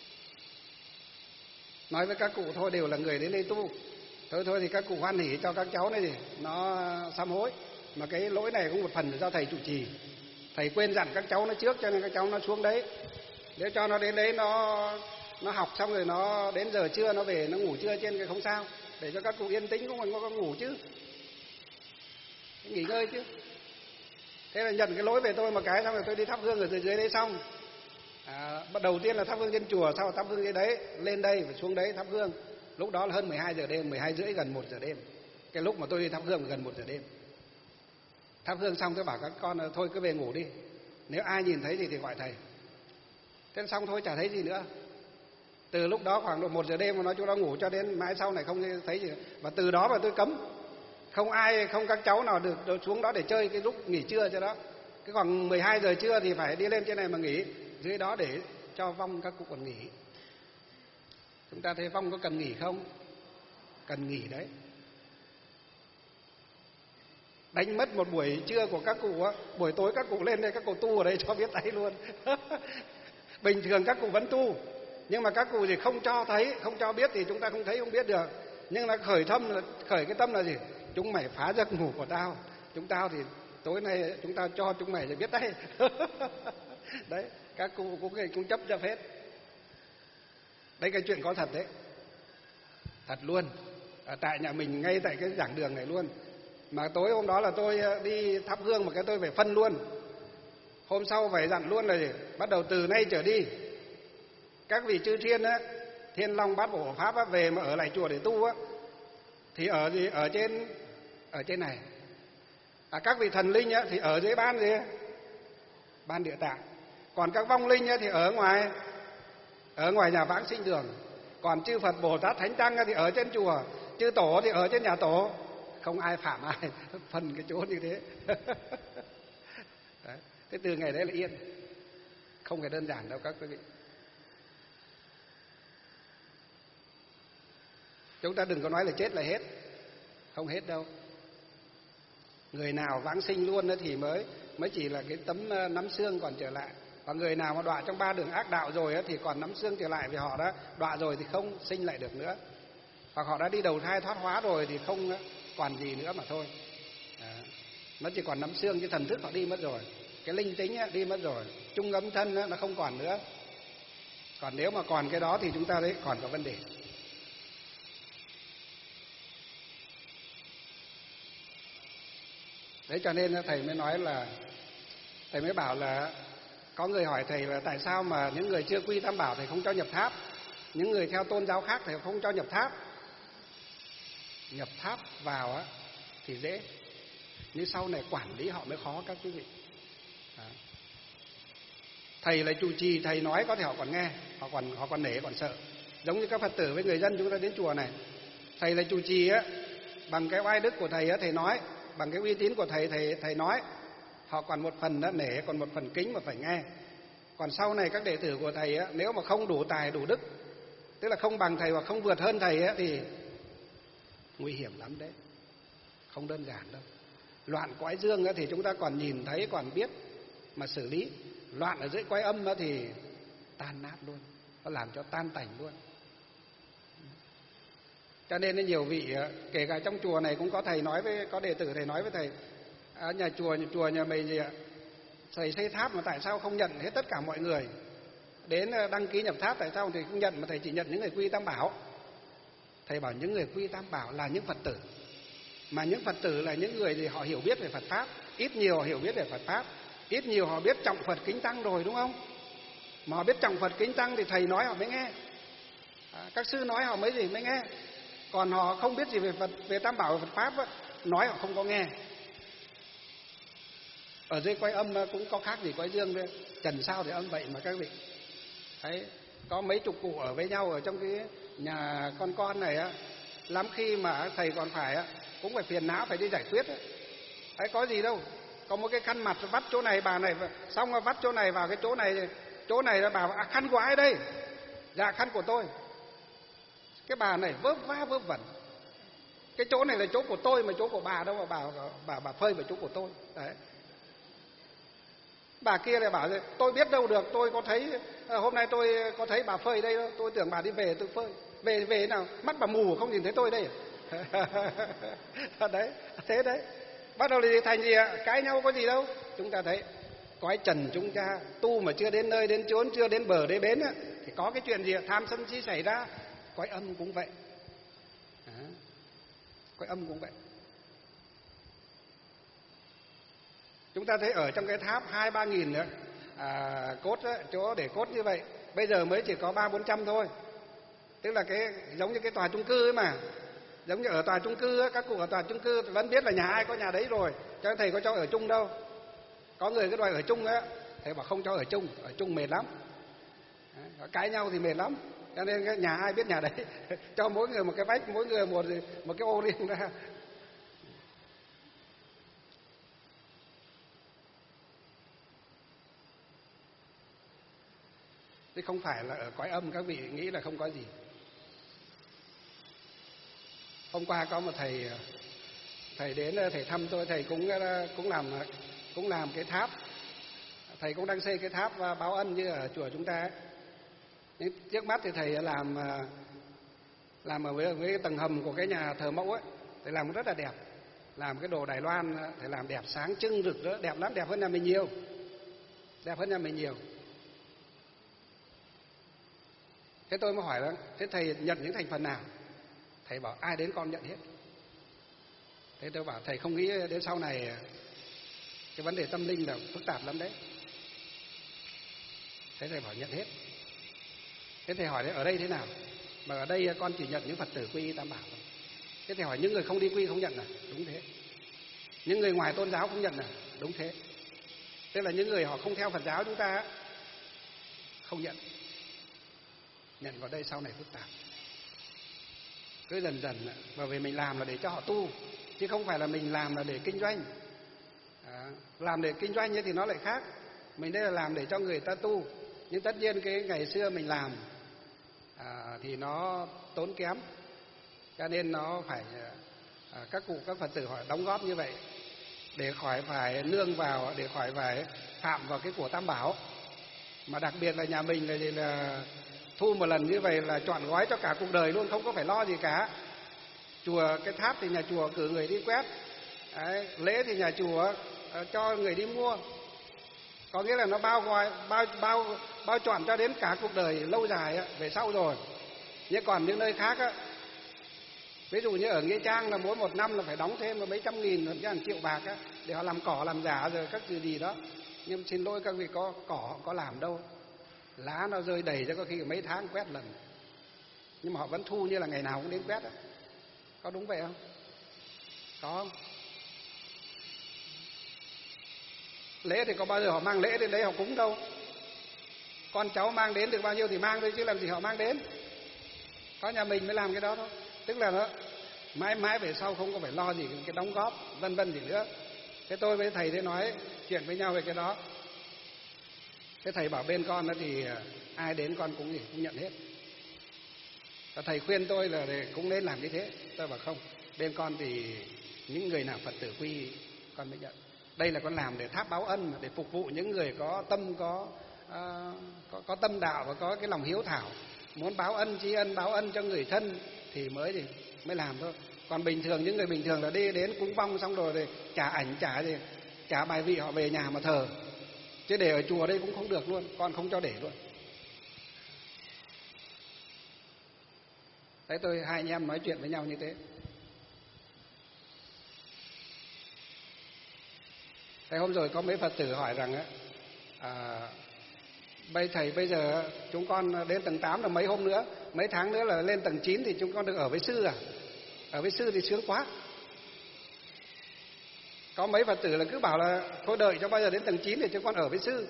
Nói với các cụ thôi, đều là người đến đây tu, thôi thôi thì các cụ hoan hỉ cho các cháu này thì nó sám hối. Mà cái lỗi này cũng một phần là do thầy trụ trì, thầy quên dặn các cháu nó trước, cho nên các cháu nó xuống đấy. Nếu cho nó đến đấy nó nó học xong rồi nó đến giờ trưa nó về nó ngủ trưa trên cái không sao, để cho các cụ yên tĩnh, cũng còn có ngủ chứ, nghỉ ngơi chứ. Thế là nhận cái lỗi về tôi một cái, xong rồi tôi đi thắp hương ở dưới dưới đấy xong. À, đầu tiên là thắp hương trên chùa, sau thắp hương dưới đấy, lên đây và xuống đấy thắp hương. Lúc đó là hơn mười hai giờ đêm, mười hai rưỡi gần một giờ đêm. Cái lúc mà tôi đi thắp hương gần một giờ đêm. Thắp hương xong tôi bảo các con là thôi cứ về ngủ đi, nếu ai nhìn thấy gì thì gọi thầy. Thế xong thôi, chả thấy gì nữa. Từ lúc đó khoảng độ một giờ đêm mà nói chúng nó ngủ cho đến mãi sau này không thấy gì nữa. Và từ đó mà tôi cấm không ai, không các cháu nào được, được xuống đó để chơi cái lúc nghỉ trưa cho đó. Cái khoảng mười hai giờ trưa thì phải đi lên trên này mà nghỉ, dưới đó để cho vong các cụ còn nghỉ. Chúng ta thấy vong có cần nghỉ không? Cần nghỉ đấy. Đánh mất một buổi trưa của các cụ á, buổi tối các cụ lên đây các cụ tu ở đây cho biết tay luôn. Bình thường các cụ vẫn tu, nhưng mà các cụ thì không cho thấy, không cho biết thì chúng ta không thấy không biết được. Nhưng là khởi tâm là khởi cái tâm là gì? Chúng mày phá giấc ngủ của tao, chúng tao thì tối nay chúng tao cho chúng mày để biết tay. Đấy, các cụ cũng cũng chấp cho phép. Đây cái chuyện có thật đấy, thật luôn. Ở tại nhà mình ngay tại cái giảng đường này luôn. Mà tối hôm đó là tôi đi thắp hương mà cái tôi phải phân luôn. Hôm sau phải dặn luôn là gì? Bắt đầu từ nay trở đi, các vị chư thiên á, Thiên Long Bát Bộ Pháp á, về mà ở lại chùa để tu á, thì ở gì? Ở trên ở trên này. À, các vị thần linh á, thì ở dưới ban gì? Ban Địa Tạng. Còn các vong linh á, thì ở ngoài ở ngoài nhà Vãng Sinh Đường. Còn chư Phật Bồ Tát Thánh Tăng á, thì ở trên chùa. Chư Tổ thì ở trên nhà Tổ. Không ai phạm ai, phân cái chỗ như thế. Đấy. Thế từ ngày đấy là yên. Không phải đơn giản đâu các quý vị. Chúng ta đừng có nói là chết là hết. Không hết đâu. Người nào vãng sinh luôn đó thì mới mới chỉ là cái tấm nắm xương còn trở lại. Và người nào mà đọa trong ba đường ác đạo rồi đó, thì còn nắm xương trở lại, vì họ đã đọa rồi thì không sinh lại được nữa. Hoặc họ đã đi đầu thai thoát hóa rồi thì không còn gì nữa mà thôi. À, nó chỉ còn nắm xương, chứ thần thức họ đi mất rồi. Cái linh tính á, đi mất rồi. Trung âm thân á, nó không còn nữa. Còn nếu mà còn cái đó thì chúng ta đấy còn có vấn đề. Đấy cho nên thầy mới nói là, thầy mới bảo là có người hỏi thầy là tại sao mà những người chưa quy Tam Bảo thầy không cho nhập tháp, những người theo tôn giáo khác thầy không cho nhập tháp. Nhập tháp vào á thì dễ, nhưng sau này quản lý họ mới khó các quý vị. À. Thầy là trụ trì, thầy nói có thể họ còn nghe, họ còn họ còn nể, còn sợ. Giống như các Phật tử với người dân chúng ta đến chùa này, thầy là trụ trì á, bằng cái oai đức của thầy á, thầy nói bằng cái uy tín của thầy, thầy thầy nói, họ còn một phần đó nể, còn một phần kính mà phải nghe. Còn sau này các đệ tử của thầy á, nếu mà không đủ tài đủ đức, tức là không bằng thầy hoặc không vượt hơn thầy á, thì nguy hiểm lắm đấy, không đơn giản đâu. Loạn cõi dương á, thì chúng ta còn nhìn thấy, còn biết mà xử lý. Loạn ở dưới cõi âm á, thì tan nát luôn, nó làm cho tan tành luôn. Cho nên nhiều vị, kể cả trong chùa này cũng có thầy nói với, có đệ tử thầy nói với thầy, à, nhà chùa nhà chùa nhà mình gì ạ, thầy xây tháp mà tại sao không nhận hết tất cả mọi người đến đăng ký nhập tháp, tại sao thì không nhận mà thầy chỉ nhận những người quy tam bảo? Thầy bảo những người quy tam bảo là những Phật tử, mà những Phật tử là những người gì họ hiểu biết về Phật pháp, ít nhiều họ hiểu biết về Phật pháp, ít nhiều họ biết trọng Phật kính tăng rồi, đúng không? Mà họ biết trọng Phật kính tăng thì thầy nói họ mới nghe, à, các sư nói họ mới gì mới nghe. Còn họ không biết gì về Phật, về tam bảo, về Phật pháp á, nói họ không có nghe. Ở dưới cõi âm cũng có khác gì cõi dương thôi, trần sao thì âm vậy mà các vị. Đấy, có mấy chục cụ ở với nhau ở trong cái nhà con con này á, lắm khi mà thầy còn phải á, cũng phải phiền não phải đi giải quyết á. Đấy, có gì đâu, có một cái khăn mặt vắt chỗ này bà này, xong rồi vắt chỗ này vào cái chỗ này, chỗ này là bảo à, khăn của ai đây? Dạ khăn của tôi. Cái bà này vớp vá vớp vẩn, cái chỗ này là chỗ của tôi mà chỗ của bà đâu mà bà bà bà phơi vào chỗ của tôi. Đấy, bà kia lại bảo tôi biết đâu được, tôi có thấy hôm nay tôi có thấy bà phơi đây đâu, tôi tưởng bà đi về tôi phơi. Về về nào mắt bà mù không nhìn thấy tôi đây. Đấy, thế đấy. Bắt đầu thì thành gì ạ? Cãi nhau có gì đâu. Chúng ta thấy cõi trần chúng ta tu mà chưa đến nơi đến chốn, chưa đến bờ đến bến á, thì có cái chuyện gì ạ? Tham sân si xảy ra. Cõi âm cũng vậy. À, cõi âm cũng vậy. Chúng ta thấy ở trong cái tháp hai ba nghìn nữa à, cốt á, chỗ để cốt như vậy, bây giờ mới chỉ có ba bốn trăm thôi. Tức là cái giống như cái tòa chung cư ấy mà, giống như ở tòa chung cư á, các cụ ở tòa chung cư vẫn biết là nhà ai có nhà đấy rồi, cho thầy có cho ở chung đâu. Có người cứ đòi ở chung á, thầy bảo không cho ở chung, ở chung mệt lắm. Đấy, cãi nhau thì mệt lắm, cho nên cái nhà ai biết nhà đấy, cho mỗi người một cái vách, mỗi người một một cái ô riêng ra. Chứ không phải là ở cõi âm các vị nghĩ là không có gì. Hôm qua có một thầy thầy đến thầy thăm tôi, thầy cũng cũng làm cũng làm cái tháp, thầy cũng đang xây cái tháp báo ân như ở chùa chúng ta ấy. Nhưng trước mắt thì thầy làm làm ở với, với cái tầng hầm của cái nhà thờ mẫu ấy, thầy làm rất là đẹp, làm cái đồ Đài Loan thầy làm đẹp sáng trưng rực rỡ, đẹp lắm, đẹp hơn nhà mình nhiều, đẹp hơn nhà mình nhiều. Thế tôi mới hỏi là thế thầy nhận những thành phần nào? Thầy bảo ai đến con nhận hết. Thế tôi bảo thầy không nghĩ đến sau này cái vấn đề tâm linh là phức tạp lắm đấy. Thế thầy bảo nhận hết. Thế thầy hỏi đấy ở đây thế nào? Mà ở đây con chỉ nhận những Phật tử quy y tam bảo thôi. Thế thầy hỏi những người không đi quy không nhận à? Đúng thế. Những người ngoài tôn giáo không nhận à? Đúng thế. Tức là những người họ không theo Phật giáo chúng ta không nhận. Nhận vào đây sau này phức tạp. Cứ dần dần, bởi vì mình làm là để cho họ tu, chứ không phải là mình làm là để kinh doanh. À, làm để kinh doanh thì nó lại khác. Mình đây là làm để cho người ta tu. Nhưng tất nhiên cái ngày xưa mình làm à, thì nó tốn kém, cho nên nó phải à, các cụ các Phật tử họ đóng góp như vậy để khỏi phải nương vào, để khỏi phải phạm vào cái của tam bảo. Mà đặc biệt là nhà mình là, là thu một lần như vậy là trọn gói cho cả cuộc đời luôn, không có phải lo gì cả. Chùa cái tháp thì nhà chùa cử người đi quét. Đấy, lễ thì nhà chùa uh, cho người đi mua. Có nghĩa là nó bao gọi bao bao bao trọn cho đến cả cuộc đời lâu dài á, về sau rồi. Nhưng còn những nơi khác á, ví dụ như ở Nghĩa Trang là mỗi một năm là phải đóng thêm mấy trăm nghìn, chứ hàng triệu bạc á, để họ làm cỏ làm giả rồi các gì gì đó. Nhưng xin lỗi các vị, có cỏ có làm đâu, lá nó rơi đầy cho có khi mấy tháng quét lần, nhưng mà họ vẫn thu như là ngày nào cũng đến quét á. Có đúng vậy không? Có không? Lễ thì có bao giờ họ mang lễ đến đấy họ cúng đâu. Con cháu mang đến được bao nhiêu thì mang thôi, chứ làm gì họ mang đến. Có nhà mình mới làm cái đó thôi. Tức là nó mãi mãi về sau không có phải lo gì cái đóng góp vân vân gì nữa. Thế tôi với thầy thế nói chuyện với nhau về cái đó. Thế thầy bảo bên con đó thì ai đến con cũng gì cũng nhận hết. Và thầy khuyên tôi là cũng nên làm như thế. Tôi bảo không, bên con thì những người nào Phật tử quy con mới nhận. Đây là con làm để tháp báo ân, để phục vụ những người có tâm có uh, có, có tâm đạo và có cái lòng hiếu thảo, muốn báo ân tri ân, báo ân cho người thân thì mới thì mới làm thôi. Còn bình thường những người bình thường là đi đến cúng vong xong rồi thì trả ảnh trả gì trả bài vị họ về nhà mà thờ, chứ để ở chùa đây cũng không được luôn, con không cho để luôn. Thế tôi hai anh em nói chuyện với nhau như thế. Thế hôm rồi có mấy Phật tử hỏi rằng á, à, bây thầy bây giờ chúng con đến tầng tám là mấy hôm nữa, mấy tháng nữa là lên tầng chín thì chúng con được ở với sư à? Ở với sư thì sướng quá. Có mấy Phật tử là cứ bảo là thôi đợi cho bao giờ đến tầng chín thì chúng con ở với sư.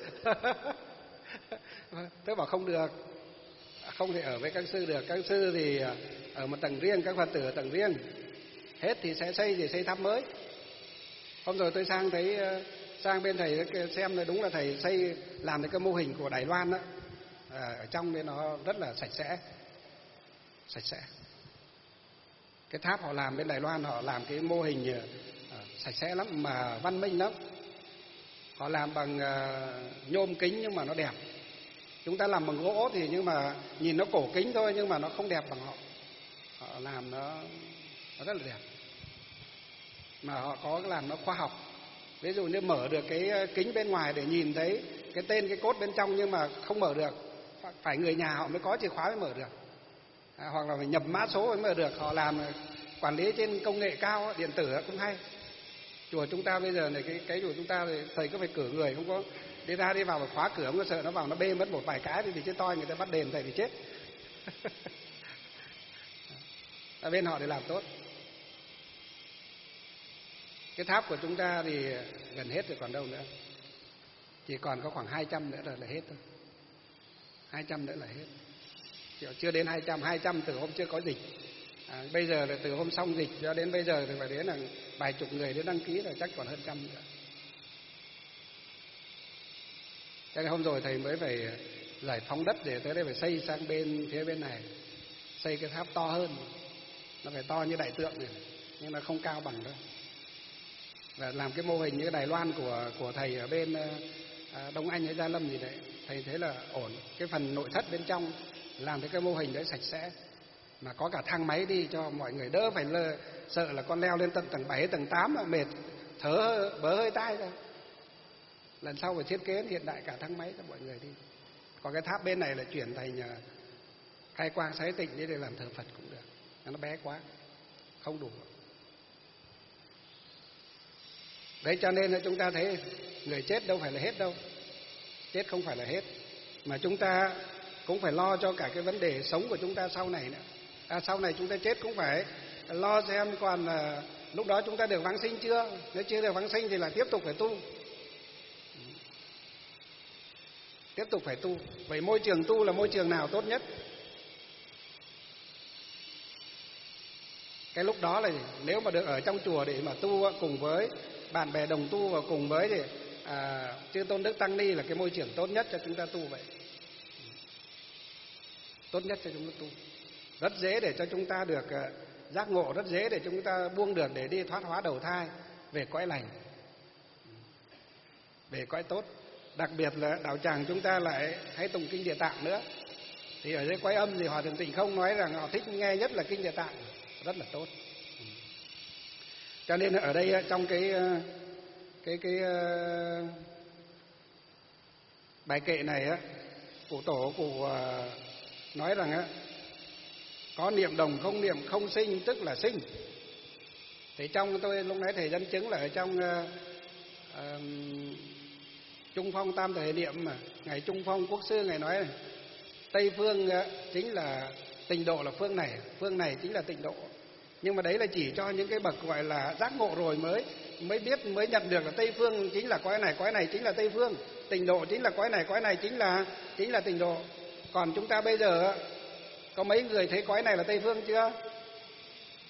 Tôi bảo không được, không thể ở với các sư được. Các sư thì ở một tầng riêng, các Phật tử ở tầng riêng. Hết thì sẽ xây thì xây tháp mới. Hôm rồi tôi sang thấy sang bên thầy xem là đúng là thầy xây làm được cái mô hình của Đài Loan đó. À, ở trong bên nó rất là sạch sẽ, sạch sẽ. Cái tháp họ làm bên Đài Loan họ làm cái mô hình à, sạch sẽ lắm mà văn minh lắm. Họ làm bằng à, nhôm kính nhưng mà nó đẹp. Chúng ta làm bằng gỗ thì nhưng mà nhìn nó cổ kính thôi nhưng mà nó không đẹp bằng họ. Họ làm nó, nó rất là đẹp. Mà họ có làm nó khoa học. Ví dụ như mở được cái kính bên ngoài để nhìn thấy cái tên cái cốt bên trong nhưng mà không mở được, phải người nhà họ mới có chìa khóa mới mở được. À, hoặc là phải nhập mã số mới mở được. Họ làm quản lý trên công nghệ cao, điện tử cũng hay. Chùa chúng ta bây giờ này cái cái chùa chúng ta thì thầy có phải cử người, không có đi ra đi vào phải khóa cửa, không có sợ nó vào nó bê mất một vài cái thì, thì chết toi, người ta bắt đền thầy thì chết. Ở bên họ để làm tốt. Cái tháp của chúng ta thì gần hết rồi còn đâu nữa. Chỉ còn có khoảng hai trăm nữa rồi là hết thôi. hai trăm nữa là hết. Chưa đến hai trăm, hai trăm từ hôm chưa có dịch. À, bây giờ là từ hôm xong dịch cho đến bây giờ thì phải đến là vài chục người đến đăng ký rồi, chắc còn hơn trăm nữa. Thế nên hôm rồi thầy mới phải giải phóng đất để tới đây phải xây sang bên phía bên này, xây cái tháp to hơn. Nó phải to như đại tượng này, nhưng nó không cao bằng đâu. Và làm cái mô hình như cái Đài Loan của của thầy ở bên à, Đông Anh hay Gia Lâm gì đấy, thầy thấy là ổn. Cái phần nội thất bên trong làm cái cái mô hình đấy sạch sẽ, mà có cả thang máy đi cho mọi người đỡ phải lơ, sợ là con leo lên tận tầng bảy, tầng tám là mệt, thở bớ hơi tai rồi. Lần sau phải thiết kế hiện đại cả thang máy cho mọi người đi. Còn cái tháp bên này là chuyển thành khai quang sái tịnh để làm thờ Phật cũng được. Nó bé quá, không đủ. Đấy cho nên là chúng ta thấy người chết đâu phải là hết đâu. Chết không phải là hết. Mà chúng ta cũng phải lo cho cả cái vấn đề sống của chúng ta sau này nữa. À, sau này chúng ta chết cũng phải lo xem còn à, lúc đó chúng ta được vãng sinh chưa. Nếu chưa được vãng sinh thì là tiếp tục phải tu. Tiếp tục phải tu. Vậy môi trường tu là môi trường nào tốt nhất? Cái lúc đó là nếu mà được ở trong chùa để mà tu cùng với bạn bè đồng tu và cùng với thì à, chư Tôn Đức Tăng Ni là cái môi trường tốt nhất cho chúng ta tu vậy. Tốt nhất cho chúng ta tu. Rất dễ để cho chúng ta được uh, giác ngộ, rất dễ để chúng ta buông được để đi thoát hóa đầu thai về cõi lành, về cõi tốt. Đặc biệt là đạo tràng chúng ta lại hay tụng kinh Địa Tạng nữa. Thì ở dưới Quái Âm thì Hòa Thượng Tịnh Không nói rằng họ thích nghe nhất là kinh Địa Tạng, rất là tốt. Cho nên ở đây trong cái cái cái uh, bài kệ này á, cụ tổ cụ uh, nói rằng á, có niệm đồng không niệm không sinh tức là sinh. Thì trong tôi lúc nãy thầy dẫn chứng là ở trong uh, uh, Trung Phong Tam Thời Niệm mà ngài Trung Phong Quốc sư ngài nói này, Tây phương uh, chính là tịnh độ là phương này, phương này chính là tịnh độ. Nhưng mà đấy là chỉ cho những cái bậc gọi là giác ngộ rồi mới mới biết, mới nhận được là Tây phương chính là cõi này, cõi này chính là Tây phương, tịnh độ chính là cõi này, cõi này chính là chính là tịnh độ. Còn chúng ta bây giờ có mấy người thấy cõi này là Tây phương chưa?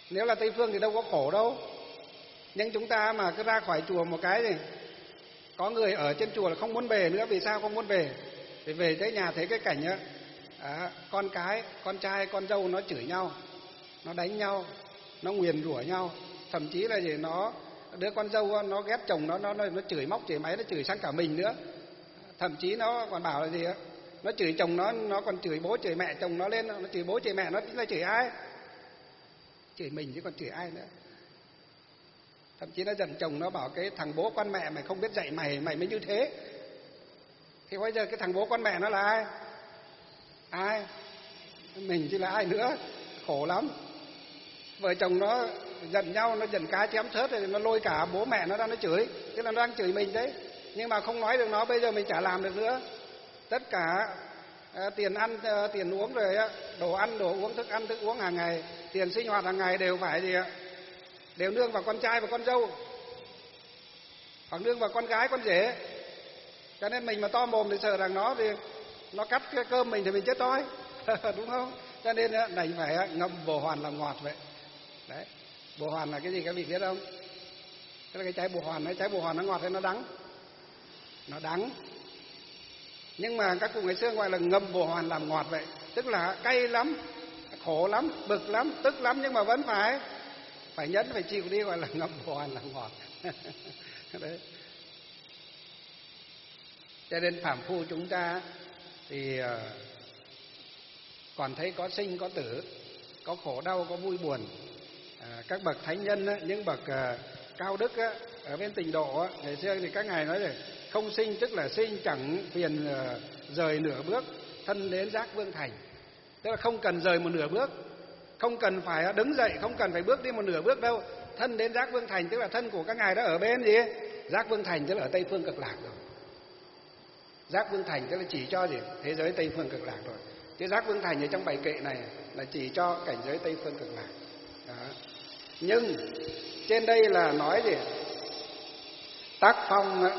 Nếu là Tây phương thì đâu có khổ đâu. Nhưng chúng ta mà cứ ra khỏi chùa một cái thì có người ở trên chùa là không muốn về nữa. Vì sao không muốn về? Vì về tới nhà thấy cái cảnh á, à, con cái, con trai, con dâu nó chửi nhau, nó đánh nhau, nó nguyền rủa nhau. Thậm chí là gì, nó đứa con dâu nó ghét chồng nó, nó nó chửi móc chửi máy, nó chửi sang cả mình nữa. Thậm chí nó còn bảo là gì á, nó chửi chồng nó, nó còn chửi bố chửi mẹ chồng nó lên. Nó chửi bố chửi mẹ nó chính là chửi ai? Chửi mình chứ còn chửi ai nữa. Thậm chí nó giận chồng, nó bảo cái thằng bố con mẹ mày không biết dạy mày, mày mới như thế. Thì bây giờ cái thằng bố con mẹ nó là ai? Ai? Mình chứ là ai nữa. Khổ lắm. Vợ chồng nó giận nhau, nó giận cá chém thớt rồi nó lôi cả bố mẹ nó ra nó chửi. Thế là nó đang chửi mình đấy. Nhưng mà không nói được nó, bây giờ mình chả làm được nữa. Tất cả à, tiền ăn, à, tiền uống rồi á, đồ ăn, đồ uống, thức ăn, thức uống hàng ngày, tiền sinh hoạt hàng ngày đều phải gì ạ? Đều nương vào con trai và con dâu, hoặc nương vào con gái, con rể. Cho nên mình mà to mồm thì sợ rằng nó thì nó cắt cái cơm mình thì mình chết thôi. Đúng không? Cho nên đành phải ngậm bồ hoàn làm ngọt vậy. Đấy. Bồ hoàn là cái gì các vị biết không? Cái là cái trái bồ hoàn ấy, trái bồ hoàn nó ngọt hay nó đắng? Nó đắng. Nhưng mà các cụ ngày xưa gọi là ngậm bồ hoàn làm ngọt vậy. Tức là cay lắm, khổ lắm, bực lắm, tức lắm, nhưng mà vẫn phải phải nhẫn, phải chịu đi, gọi là ngậm bồ hoàn làm ngọt. Đấy. Cho nên phàm phu chúng ta thì còn thấy có sinh có tử, có khổ đau, có vui buồn. À, các bậc thánh nhân, những bậc uh, cao đức á, ở bên Tịnh độ á, ngày xưa thì các ngài nói rồi, không sinh tức là sinh, chẳng phiền uh, rời nửa bước, thân đến giác vương thành. Tức là không cần rời một nửa bước, không cần phải đứng dậy, không cần phải bước đi một nửa bước đâu. Thân đến giác vương thành tức là thân của các ngài đã ở bên gì? Giác vương thành tức là ở Tây phương cực lạc rồi. Giác vương thành tức là chỉ cho gì? Thế giới Tây phương cực lạc rồi. Chứ giác vương thành ở trong bài kệ này là chỉ cho cảnh giới Tây phương cực lạc. Đó. Nhưng trên đây là nói gì? Tác phong á.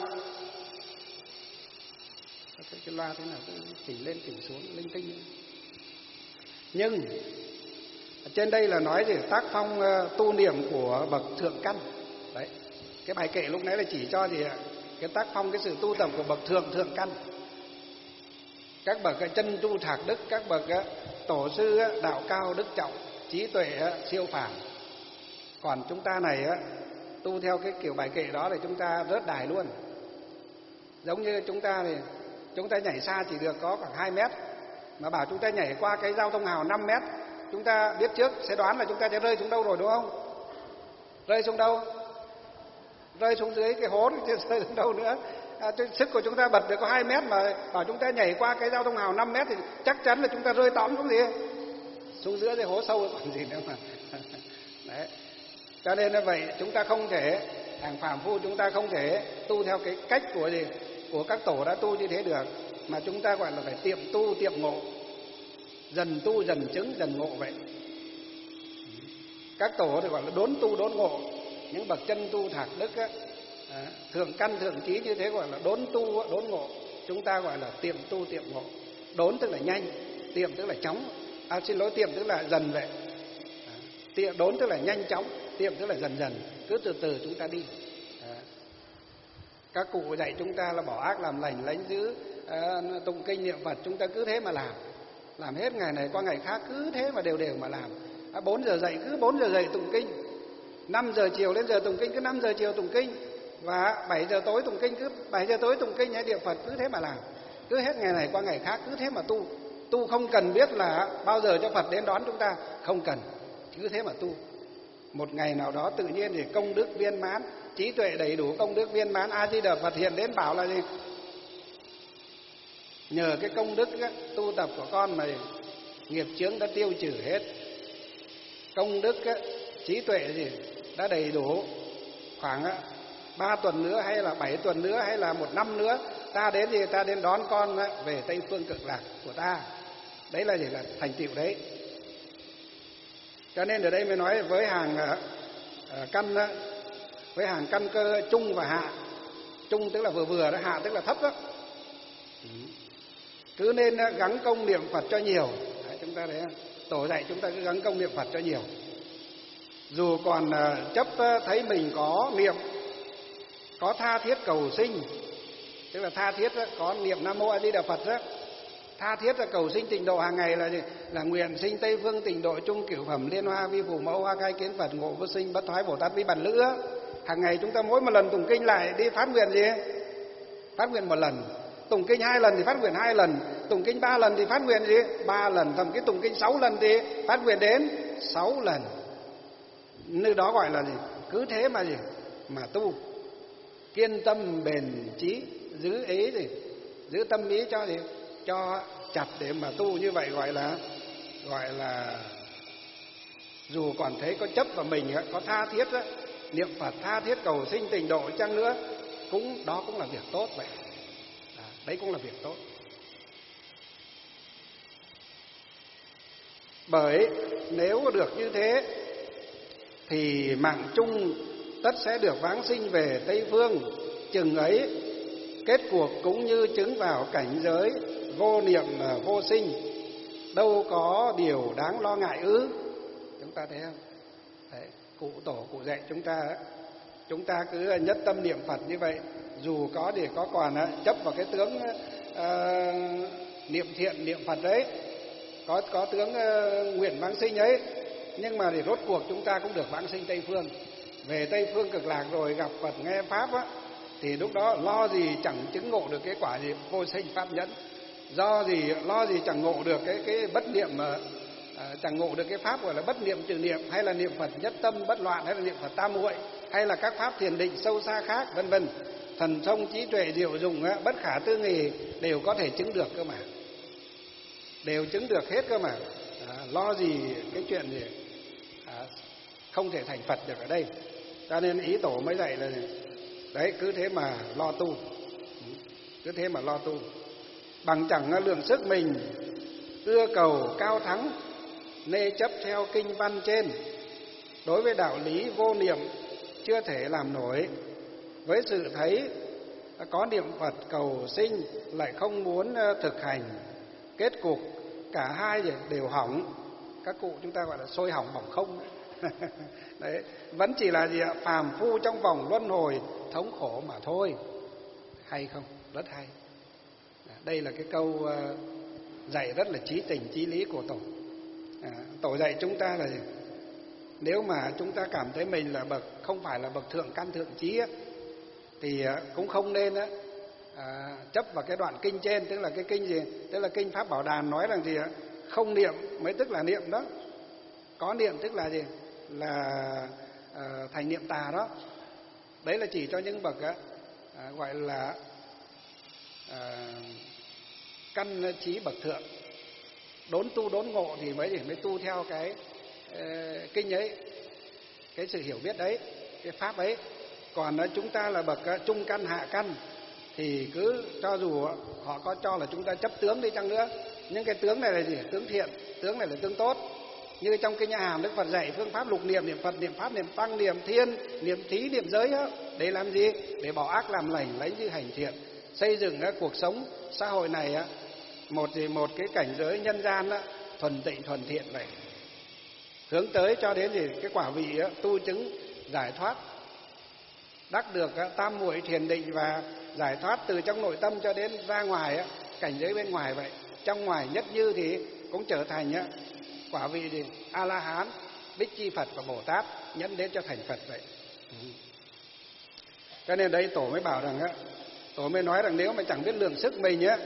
Cái loa thế nào chỉnh lên chỉnh xuống linh tinh. Nhưng trên đây là nói gì? Tác phong tu niệm của bậc thượng căn. Đấy. Cái bài kệ lúc nãy là chỉ cho gì ạ? Cái tác phong, cái sự tu tập của bậc thượng thượng căn. Các bậc chân tu thạc đức, các bậc tổ sư đạo cao đức trọng, trí tuệ siêu phàm. Còn chúng ta này tu theo cái kiểu bài kệ đó thì chúng ta rớt đài luôn. Giống như chúng ta thì chúng ta nhảy xa chỉ được có khoảng hai mét, mà bảo chúng ta nhảy qua cái giao thông hào năm mét, chúng ta biết trước sẽ đoán là chúng ta sẽ rơi xuống đâu rồi, đúng không? Rơi xuống đâu? Rơi xuống dưới cái hố thì rơi xuống đâu nữa. À, sức của chúng ta bật được có hai mét mà bảo chúng ta nhảy qua cái giao thông hào năm mét thì chắc chắn là chúng ta rơi tóm xuống gì? Xuống giữa cái hố sâu còn gì nữa mà. Đấy. Cho nên là vậy, chúng ta không thể, hàng phàm phu chúng ta không thể tu theo cái cách của gì? Của các tổ đã tu như thế được, mà chúng ta gọi là phải tiệm tu tiệm ngộ. Dần tu dần chứng dần ngộ vậy. Các tổ thì gọi là đốn tu đốn ngộ. Những bậc chân tu thạc đức á, à, thượng căn thượng trí như thế gọi là đốn tu đốn ngộ. Chúng ta gọi là tiệm tu tiệm ngộ. Đốn tức là nhanh, tiệm tức là chóng. À xin lỗi, tiệm tức là dần vậy. À, tiệm đốn tức là nhanh chóng, tiệm tức là dần dần, cứ từ từ chúng ta đi. À, các cụ dạy chúng ta là bỏ ác làm lành, lánh dữ, à, tụng kinh niệm Phật, chúng ta cứ thế mà làm. Làm hết ngày này qua ngày khác, cứ thế mà đều đều mà làm. À, bốn giờ dậy cứ bốn giờ dậy tụng kinh, năm giờ chiều lên giờ tụng kinh cứ năm giờ chiều tụng kinh, và bảy giờ tối tụng kinh cứ bảy giờ tối tụng kinh hay niệm Phật, cứ thế mà làm. Cứ hết ngày này qua ngày khác, cứ thế mà tu. Tu không cần biết là bao giờ cho Phật đến đón chúng ta, không cần, cứ thế mà tu. Một ngày nào đó tự nhiên thì công đức viên mãn, trí tuệ đầy đủ, công đức viên mãn, A Di Đà Phật hiện đến bảo là gì? Nhờ cái công đức á, tu tập của con mà nghiệp chướng đã tiêu trừ hết. Công đức á, trí tuệ gì đã đầy đủ, khoảng á, ba tuần nữa hay là bảy tuần nữa hay là một năm nữa, ta đến gì ta đến đón con á, về Tây phương cực lạc của ta. Đấy là gì? Là thành tựu đấy. Cho nên ở đây mới nói với hàng uh, căn uh, với hàng căn cơ trung và hạ. Trung tức là vừa vừa đó, hạ tức là thấp đó. Cứ nên uh, gắng công niệm Phật cho nhiều. Đấy, chúng ta đấy, tổ dạy chúng ta cứ gắng công niệm Phật cho nhiều. dù còn chấp thấy mình có niệm, có tha thiết cầu sinh, tức là tha thiết có niệm Nam Mô A Di Đà Phật đó, tha thiết là cầu sinh tịnh độ hàng ngày là gì? Là nguyện sinh Tây Phương tịnh độ chung cửu phẩm liên hoa vi phủ mẫu hoa khai kiến Phật ngộ vô sinh bất thoái Bồ Tát vi bản lữ. Hàng ngày chúng ta mỗi một lần tụng kinh lại đi phát nguyện gì? Phát nguyện một lần. Tụng kinh hai lần thì phát nguyện hai lần, tụng kinh ba lần thì phát nguyện gì? Ba lần, thậm chí tụng kinh sáu lần thì phát nguyện đến sáu lần. Nơi đó gọi là gì? Cứ thế mà gì? Mà tu. Kiên tâm bền chí, giữ ý gì? Giữ tâm ý cho gì? Cho chặt để mà tu, như vậy gọi là gọi là dù còn thấy có chấp vào mình, có tha thiết đó, niệm Phật tha thiết cầu sinh tịnh độ chăng nữa, cũng đó cũng là việc tốt vậy. À, đấy cũng là việc tốt. Bởi nếu được như thế thì mạng chung tất sẽ được vãng sinh về Tây Phương, chừng ấy kết cuộc cũng như chứng vào cảnh giới vô niệm vô sinh, đâu có điều đáng lo ngại ư? Chúng ta thấy không? Đấy, cụ tổ cụ dạy chúng ta, chúng ta cứ nhất tâm niệm Phật như vậy, dù có thì có còn chấp vào cái tướng uh, niệm thiện niệm Phật đấy, có có tướng uh, nguyện vãng sinh ấy, nhưng mà để rốt cuộc chúng ta cũng được vãng sinh Tây Phương, về Tây Phương cực lạc rồi gặp Phật nghe pháp á, thì lúc đó lo gì chẳng chứng ngộ được cái quả gì vô sinh pháp nhẫn, do gì lo gì chẳng ngộ được cái cái bất niệm mà à, chẳng ngộ được cái pháp gọi là bất niệm trừ niệm, hay là niệm Phật nhất tâm bất loạn, hay là niệm Phật tam muội, hay là các pháp thiền định sâu xa khác vân vân, thần thông trí tuệ diệu dụng á, bất khả tư nghì đều có thể chứng được cơ mà, đều chứng được hết cơ mà. À, lo gì cái chuyện gì à, không thể thành Phật được ở đây. Cho nên ý tổ mới dạy là đấy, cứ thế mà lo tu, cứ thế mà lo tu, bằng chẳng lượng sức mình ưa cầu cao thắng, nê chấp theo kinh văn trên, đối với đạo lý vô niệm chưa thể làm nổi, với sự thấy có niệm Phật cầu sinh lại không muốn thực hành, kết cục cả hai đều hỏng. Các cụ chúng ta gọi là sôi hỏng bỏng không. Đấy, vẫn chỉ là gì ạ? Phàm phu trong vòng luân hồi thống khổ mà thôi. Hay không? Rất hay. Đây là cái câu dạy rất là chí tình chí lý của tổ. À, tổ dạy chúng ta là gì? Nếu mà chúng ta cảm thấy mình là bậc không phải là bậc thượng căn thượng trí á, thì cũng không nên á, à, chấp vào cái đoạn kinh trên, tức là cái kinh gì? Tức là kinh Pháp Bảo Đàn nói rằng gì ạ? Không niệm mới tức là niệm đó. Có niệm tức là gì? Là à, thành niệm tà đó. Đấy là chỉ cho những bậc á, à, gọi là à, căn trí bậc thượng, đốn tu đốn ngộ thì mới mới tu theo cái uh, kinh ấy, cái sự hiểu biết đấy, cái pháp ấy. Còn uh, chúng ta là bậc uh, trung căn hạ căn thì cứ cho dù uh, họ có cho là chúng ta chấp tướng đi chăng nữa, nhưng cái tướng này là gì? Tướng thiện, tướng này là tướng tốt. Như trong kinh A Hàm Đức Phật dạy phương pháp lục niệm, niệm Phật, niệm pháp, niệm tăng, niệm thiên, niệm thí, niệm giới á, để làm gì? Để bỏ ác làm lành, lấy như hành thiện, xây dựng uh, cuộc sống xã hội này á, uh, một gì một cái cảnh giới nhân gian á, thuần tịnh thuần thiện vậy, hướng tới cho đến gì cái quả vị á, tu chứng giải thoát, đắc được á, tam muội thiền định và giải thoát từ trong nội tâm cho đến ra ngoài á, cảnh giới bên ngoài vậy. Trong ngoài nhất như thì cũng trở thành á, quả vị gì A La Hán, Bích Chi Phật và Bồ Tát, nhẫn đến cho thành Phật vậy. Ừ. Cho nên đây tổ mới bảo rằng á, tổ mới nói rằng nếu mà chẳng biết lượng sức mình á,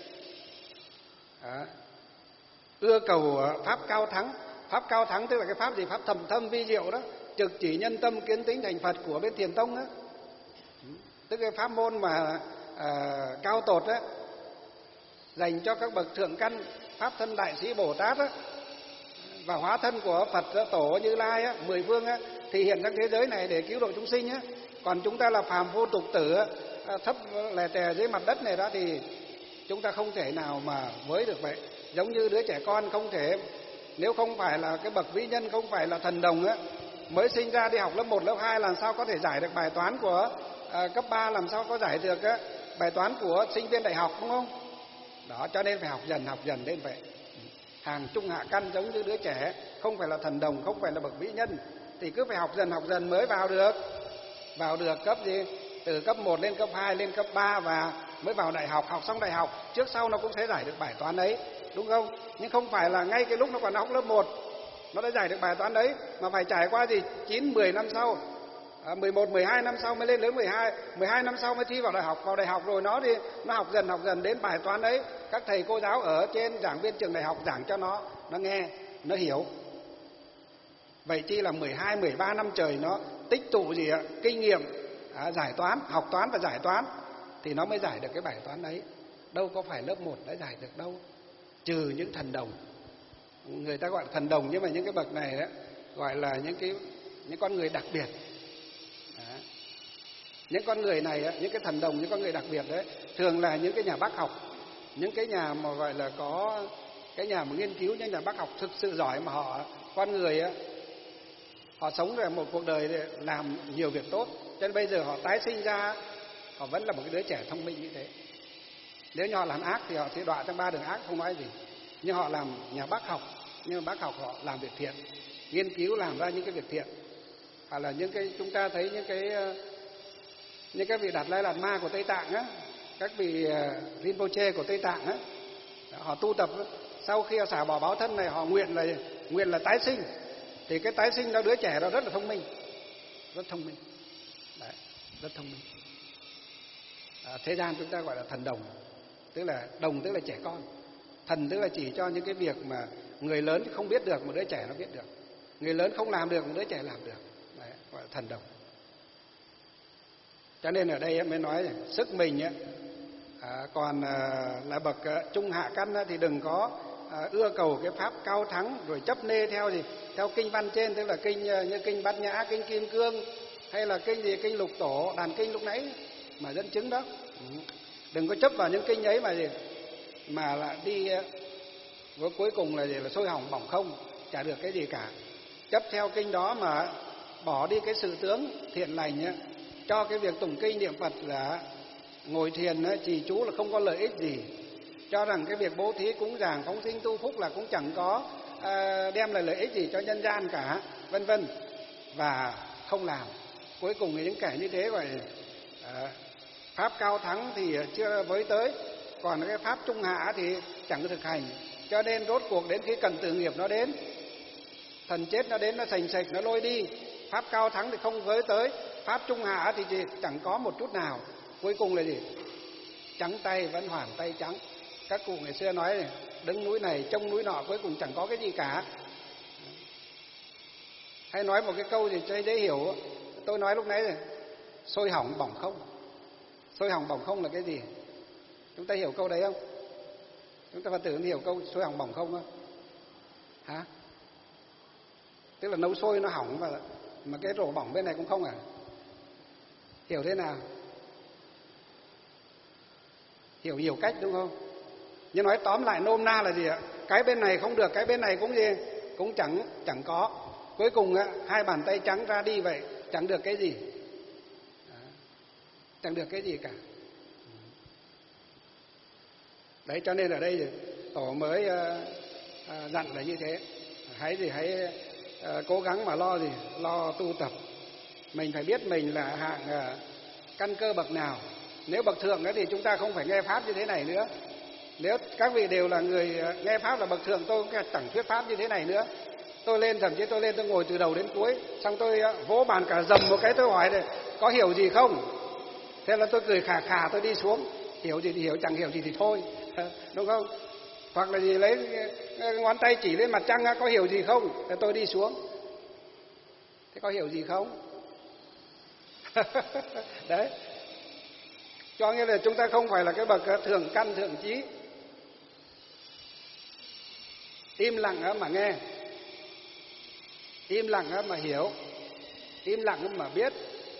À, ưa cầu pháp cao thắng. Pháp cao thắng tức là cái pháp gì? Pháp thầm thâm vi diệu đó, trực chỉ nhân tâm kiến tính thành Phật của bên Thiền Tông đó. Tức cái pháp môn mà à, cao tột đó, dành cho các bậc thượng căn, pháp thân đại sĩ Bồ Tát đó, và hóa thân của Phật đó, Tổ Như Lai á, mười phương á, thì hiện trong thế giới này để cứu độ chúng sinh á. Còn chúng ta là phàm phu tục tử á, thấp lè tè dưới mặt đất này đó, thì chúng ta không thể nào mà với được vậy. Giống như đứa trẻ con không thể, nếu không phải là cái bậc vĩ nhân, không phải là thần đồng á, mới sinh ra đi học lớp một, lớp hai làm sao có thể giải được bài toán của à, cấp ba, làm sao có giải được á, bài toán của sinh viên đại học, đúng không? Đó, cho nên phải học dần, học dần lên vậy. Hàng trung hạ căn giống như đứa trẻ, không phải là thần đồng, không phải là bậc vĩ nhân, thì cứ phải học dần học dần mới vào được. Vào được cấp gì? Từ cấp một lên cấp hai lên cấp ba và mới vào đại học. Học xong đại học trước sau nó cũng sẽ giải được bài toán đấy, đúng không? Nhưng không phải là ngay cái lúc nó còn học lớp một nó đã giải được bài toán đấy, mà phải trải qua gì chín mười năm sau, à, mười một mười hai năm sau mới lên lớp mười hai, mười hai năm sau mới thi vào đại học. Vào đại học rồi nó đi nó học dần học dần đến bài toán đấy các thầy cô giáo ở trên giảng viên trường đại học giảng cho nó, nó nghe, nó hiểu. Vậy chi là mười hai mười ba năm trời nó tích tụ gì ạ? Kinh nghiệm, à, giải toán, học toán và giải toán thì nó mới giải được cái bài toán đấy. Đâu có phải lớp một đã giải được đâu, trừ những thần đồng. Người ta gọi là thần đồng, nhưng mà những cái bậc này đó gọi là những cái những con người đặc biệt. Đó. Những con người này, những cái thần đồng, những con người đặc biệt đấy, thường là những cái nhà bác học, những cái nhà mà gọi là có cái nhà mà nghiên cứu, những nhà bác học thực sự giỏi mà họ con người á, họ sống rồi một cuộc đời để làm nhiều việc tốt, cho nên bây giờ họ tái sinh ra họ vẫn là một cái đứa trẻ thông minh như thế. Nếu như họ làm ác thì họ sẽ đọa trong ba đường ác, không nói gì. Nhưng họ làm nhà bác học, nhưng mà bác học họ làm việc thiện, nghiên cứu làm ra những cái việc thiện. Hoặc là những cái chúng ta thấy những cái những cái vị Đạt Lai Lạt Ma của Tây Tạng á, các vị Rinpoche của Tây Tạng á, họ tu tập sau khi họ xả bỏ báo thân này, họ nguyện là nguyện là tái sinh. Thì cái tái sinh đó đứa trẻ đó rất là thông minh, rất thông minh, đấy, rất thông minh. À, thế gian chúng ta gọi là thần đồng, tức là đồng tức là trẻ con, thần tức là chỉ cho những cái việc mà người lớn không biết được mà đứa trẻ nó biết được, người lớn không làm được mà đứa trẻ làm được, đấy, gọi là thần đồng. Cho nên ở đây mới nói này, sức mình ấy, à, còn à, là bậc à, trung hạ căn thì đừng có à, ưa cầu cái pháp cao thắng rồi chấp nê theo gì theo kinh văn trên, tức là kinh như kinh Bát Nhã, kinh Kim Cương hay là kinh gì kinh Lục Tổ, đàn kinh lúc nãy mà dẫn chứng đó. Đừng có chấp vào những kinh ấy mà gì mà lại đi với cuối cùng là gì là sôi hỏng bỏng không, chả được cái gì cả. Chấp theo kinh đó mà bỏ đi cái sự tướng thiện lành ấy, cho cái việc tụng kinh niệm Phật là ngồi thiền trì chú là không có lợi ích gì, cho rằng cái việc bố thí cúng dường phóng sinh tu phúc là cũng chẳng có à, đem lại lợi ích gì cho nhân gian cả, vân vân, và không làm. Cuối cùng thì những kẻ như thế gọi à, pháp cao thắng thì chưa với tới, còn cái pháp trung hạ thì chẳng thực hành. Cho nên rốt cuộc đến khi cần tử nghiệp nó đến, thần chết nó đến, nó sành sạch nó lôi đi, pháp cao thắng thì không với tới, pháp trung hạ thì chẳng có một chút nào. Cuối cùng là gì? Trắng tay vẫn hoàn tay trắng. Các cụ ngày xưa nói này, đứng núi này trông núi nọ, cuối cùng chẳng có cái gì cả. Hay nói một cái câu gì cho dễ hiểu, tôi nói lúc nãy rồi, sôi hỏng bỏng không. Sôi hỏng bỏng không là cái gì? Chúng ta hiểu câu đấy không? Chúng ta Phật tử hiểu câu sôi hỏng bỏng không không? Hả? Tức là nấu sôi nó hỏng mà mà cái rổ bỏng bên này cũng không à? Hiểu thế nào? Hiểu nhiều cách đúng không? Nhưng nói tóm lại nôm na là gì ạ? Cái bên này không được, cái bên này cũng gì? Cũng chẳng chẳng có. Cuối cùng á, hai bàn tay trắng ra đi vậy, chẳng được cái gì. Đó. Chẳng được cái gì cả. Đấy, cho nên ở đây Tổ mới uh, uh, dặn là như thế. Hãy gì hãy uh, cố gắng mà lo gì, lo tu tập. Mình phải biết mình là hạng uh, căn cơ bậc nào. Nếu bậc thượng đó thì chúng ta không phải nghe pháp như thế này nữa. Nếu các vị đều là người uh, nghe pháp là bậc thượng, tôi cũng chẳng thuyết pháp như thế này nữa. Tôi lên, thậm chí tôi lên tôi ngồi từ đầu đến cuối, xong tôi uh, vỗ bàn cả dầm một cái, tôi hỏi này, có hiểu gì không? Thế là tôi cười khà khà tôi đi xuống. Hiểu gì thì hiểu, chẳng hiểu gì thì thôi, đúng không? Hoặc là gì lấy ngón tay chỉ lên mặt trăng, có hiểu gì không? Thế tôi đi xuống. Thế có hiểu gì không? Đấy. Cho nghĩa là chúng ta không phải là cái bậc thượng căn thượng trí. Im lặng mà nghe, im lặng mà hiểu, im lặng mà biết.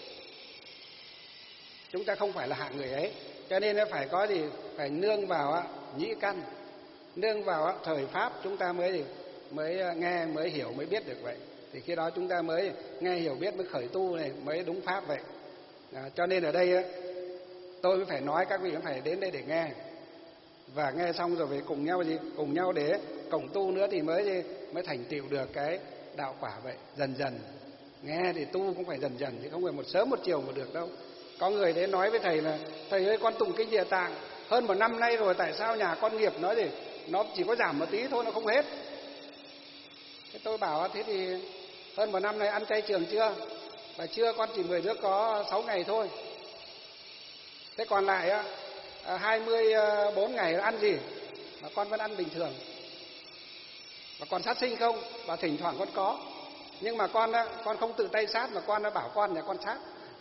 Chúng ta không phải là hạng người ấy. Cho nên nó phải có gì? Phải nương vào nhĩ căn, nương vào thời pháp chúng ta mới mới nghe, mới hiểu, mới biết được vậy. Thì khi đó chúng ta mới nghe hiểu biết, mới khởi tu này, mới đúng pháp vậy. À, cho nên ở đây tôi mới phải nói các vị cũng phải đến đây để nghe, và nghe xong rồi phải cùng nhau gì? Cùng nhau để cộng tu nữa thì mới mới thành tựu được cái đạo quả vậy, dần dần Nghe thì tu cũng phải dần dần, chứ không phải một sớm một chiều mà được đâu. Có người đến nói với thầy là thầy ơi, con tụng kinh Địa Tạng hơn một năm nay rồi, tại sao nhà con nghiệp nó thì nó chỉ có giảm một tí thôi, nó không hết. Thế tôi bảo thế thì hơn một năm nay ăn chay trường chưa? Và chưa, con chỉ mười đứa có sáu ngày thôi. Thế còn lại á hai mươi bốn ngày ăn gì? Mà con vẫn ăn bình thường. Và con sát sinh không? Và thỉnh thoảng con có. Nhưng mà con á, con không tự tay sát, mà con đã bảo con nhà con sát.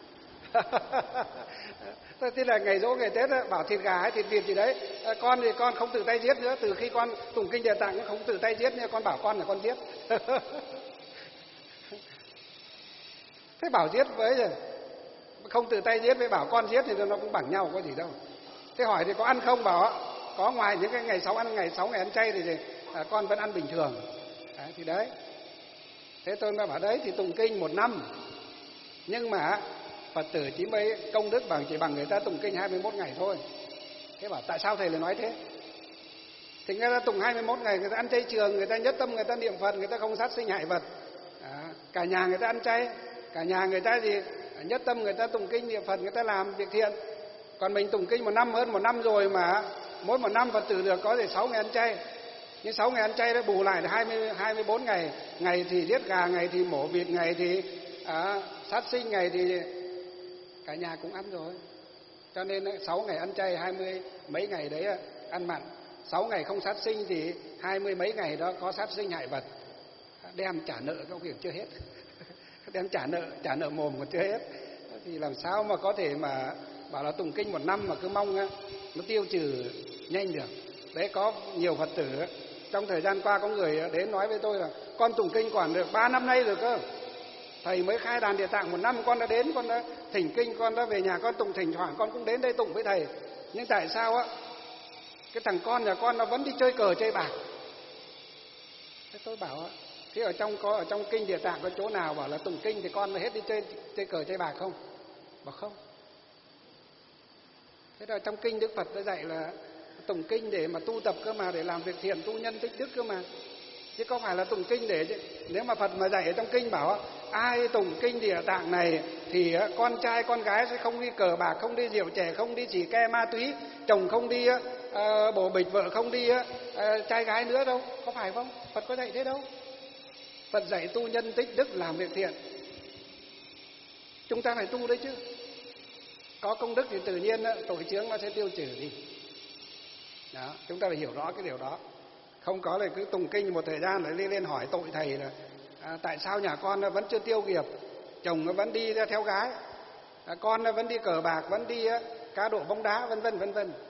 Thế là ngày dỗ ngày Tết á, bảo thịt gà hay thịt vịt gì đấy, con thì con không tự tay giết nữa. Từ khi con tụng kinh Địa Tạng không tự tay giết, nhưng con bảo con là con giết. Thế bảo giết với rồi không tự tay giết với bảo con giết thì nó cũng bằng nhau, có gì đâu. Thế hỏi thì có ăn không? Bảo có, ngoài những cái ngày sáu ăn ngày sáu ngày ăn chay thì, thì à, con vẫn ăn bình thường. Đấy, thì đấy. Thế tôi mới bảo đấy thì tụng kinh một năm, nhưng mà Phật tử chỉ mới công đức bằng chỉ bằng người ta tụng kinh hai mươi mốt ngày thôi. Thế bảo tại sao thầy lại nói thế? Thì người ta tụng hai mươi mốt ngày, người ta ăn chay trường, người ta nhất tâm, người ta niệm Phật, người ta không sát sinh hại vật. À, cả nhà người ta ăn chay, cả nhà người ta gì nhất tâm, người ta tụng kinh niệm Phật, người ta làm việc thiện. Còn mình tụng kinh một năm, hơn một năm rồi mà mỗi một năm Phật tử được có thể sáu ngày ăn chay. Nhưng sáu ngày ăn chay đã bù lại là hai mươi, hai mươi bốn ngày. Ngày thì giết gà, ngày thì mổ vịt, ngày thì à, sát sinh, ngày thì cả nhà cũng ăn rồi. Cho nên sáu ngày ăn chay, hai mươi mấy ngày đấy ăn mặn. Sáu ngày không sát sinh thì hai mươi mấy ngày đó có sát sinh hại vật. Đem trả nợ các việc chưa hết. Đem trả nợ, trả nợ mồm còn chưa hết. Thì làm sao mà có thể mà bảo là tụng kinh một năm mà cứ mong nó tiêu trừ nhanh được. Đấy, có nhiều Phật tử trong thời gian qua có người đến nói với tôi là con tụng kinh quản được ba năm nay rồi cơ. Thầy mới khai đàn Địa Tạng một năm, con đã đến, con đã thỉnh kinh, con đã về nhà con tụng, thỉnh thoảng con cũng đến đây tụng với thầy. Nhưng tại sao á cái thằng con nhà con nó vẫn đi chơi cờ chơi bạc? Thế tôi bảo á, thế ở trong có ở trong kinh Địa Tạng có chỗ nào bảo là tụng kinh thì con mới hết đi chơi chơi cờ chơi bạc không? Bảo không. Thế rồi trong kinh Đức Phật đã dạy là tụng kinh để mà tu tập cơ mà, để làm việc thiện, tu nhân tích đức cơ mà. Chứ có phải là tụng kinh để chứ. Nếu mà Phật mà dạy ở trong kinh bảo ai tụng kinh Địa Tạng này thì con trai con gái sẽ không đi cờ bạc, không đi rượu chè, không đi xì ke ma túy, chồng không đi uh, bồ bịch, vợ không đi uh, trai gái nữa đâu. Có phải không? Phật có dạy thế đâu. Phật dạy tu nhân tích đức, làm việc thiện. Chúng ta phải tu đấy chứ. Có công đức thì tự nhiên tội chướng nó sẽ tiêu trừ đi. Đó, chúng ta phải hiểu rõ cái điều đó. Không có là cứ tụng kinh một thời gian lại lên lên hỏi tội thầy là à, tại sao nhà con nó vẫn chưa tiêu nghiệp, chồng nó vẫn đi theo gái, à, con nó vẫn đi cờ bạc, vẫn đi á, cá độ bóng đá, vân vân vân vân.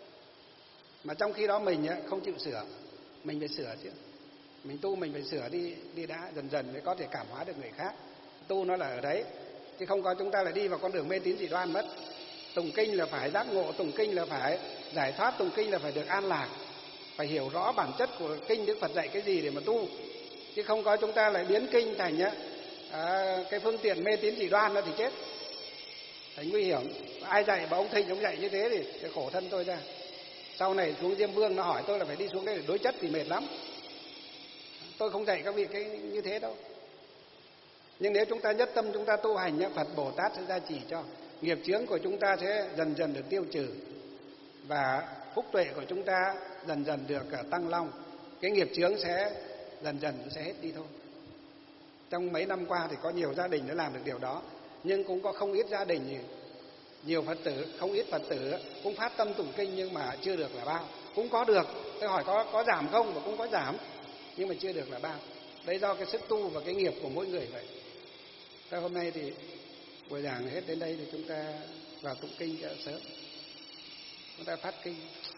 Mà trong khi đó mình á, không chịu sửa, mình phải sửa chứ. Mình tu mình phải sửa đi đi đã, dần dần mới có thể cảm hóa được người khác. Tu nó là ở đấy, chứ không có chúng ta lại đi vào con đường mê tín dị đoan mất. Tụng kinh là phải giác ngộ, tụng kinh là phải giải thoát, tụng kinh là phải được an lạc. Phải hiểu rõ bản chất của kinh Đức Phật dạy cái gì để mà tu. Chứ không có chúng ta lại biến kinh thành á, à, cái phương tiện mê tín dị đoan nó thì chết. Thành nguy hiểm. Ai dạy mà ông Thịnh ông dạy như thế thì, thì khổ thân tôi ra. Sau này xuống Diêm Vương nó hỏi tôi là phải đi xuống đây để đối chất thì mệt lắm. Tôi không dạy các vị cái như thế đâu. Nhưng nếu chúng ta nhất tâm chúng ta tu hành nhá, Phật Bồ Tát sẽ gia trì cho. Nghiệp chướng của chúng ta sẽ dần dần được tiêu trừ. Và phúc tuệ của chúng ta dần dần được tăng long. Cái nghiệp chướng sẽ dần dần sẽ hết đi thôi. Trong mấy năm qua thì có nhiều gia đình đã làm được điều đó. Nhưng cũng có không ít gia đình, nhiều Phật tử, không ít Phật tử cũng phát tâm tụng kinh nhưng mà chưa được là bao. Cũng có được, tôi hỏi có có giảm không? Và cũng có giảm, nhưng mà chưa được là bao. Đấy do cái sức tu và cái nghiệp của mỗi người vậy. Thế hôm nay thì buổi giảng hết đến đây thì chúng ta vào tụng kinh cho sớm. Chúng ta phát kinh.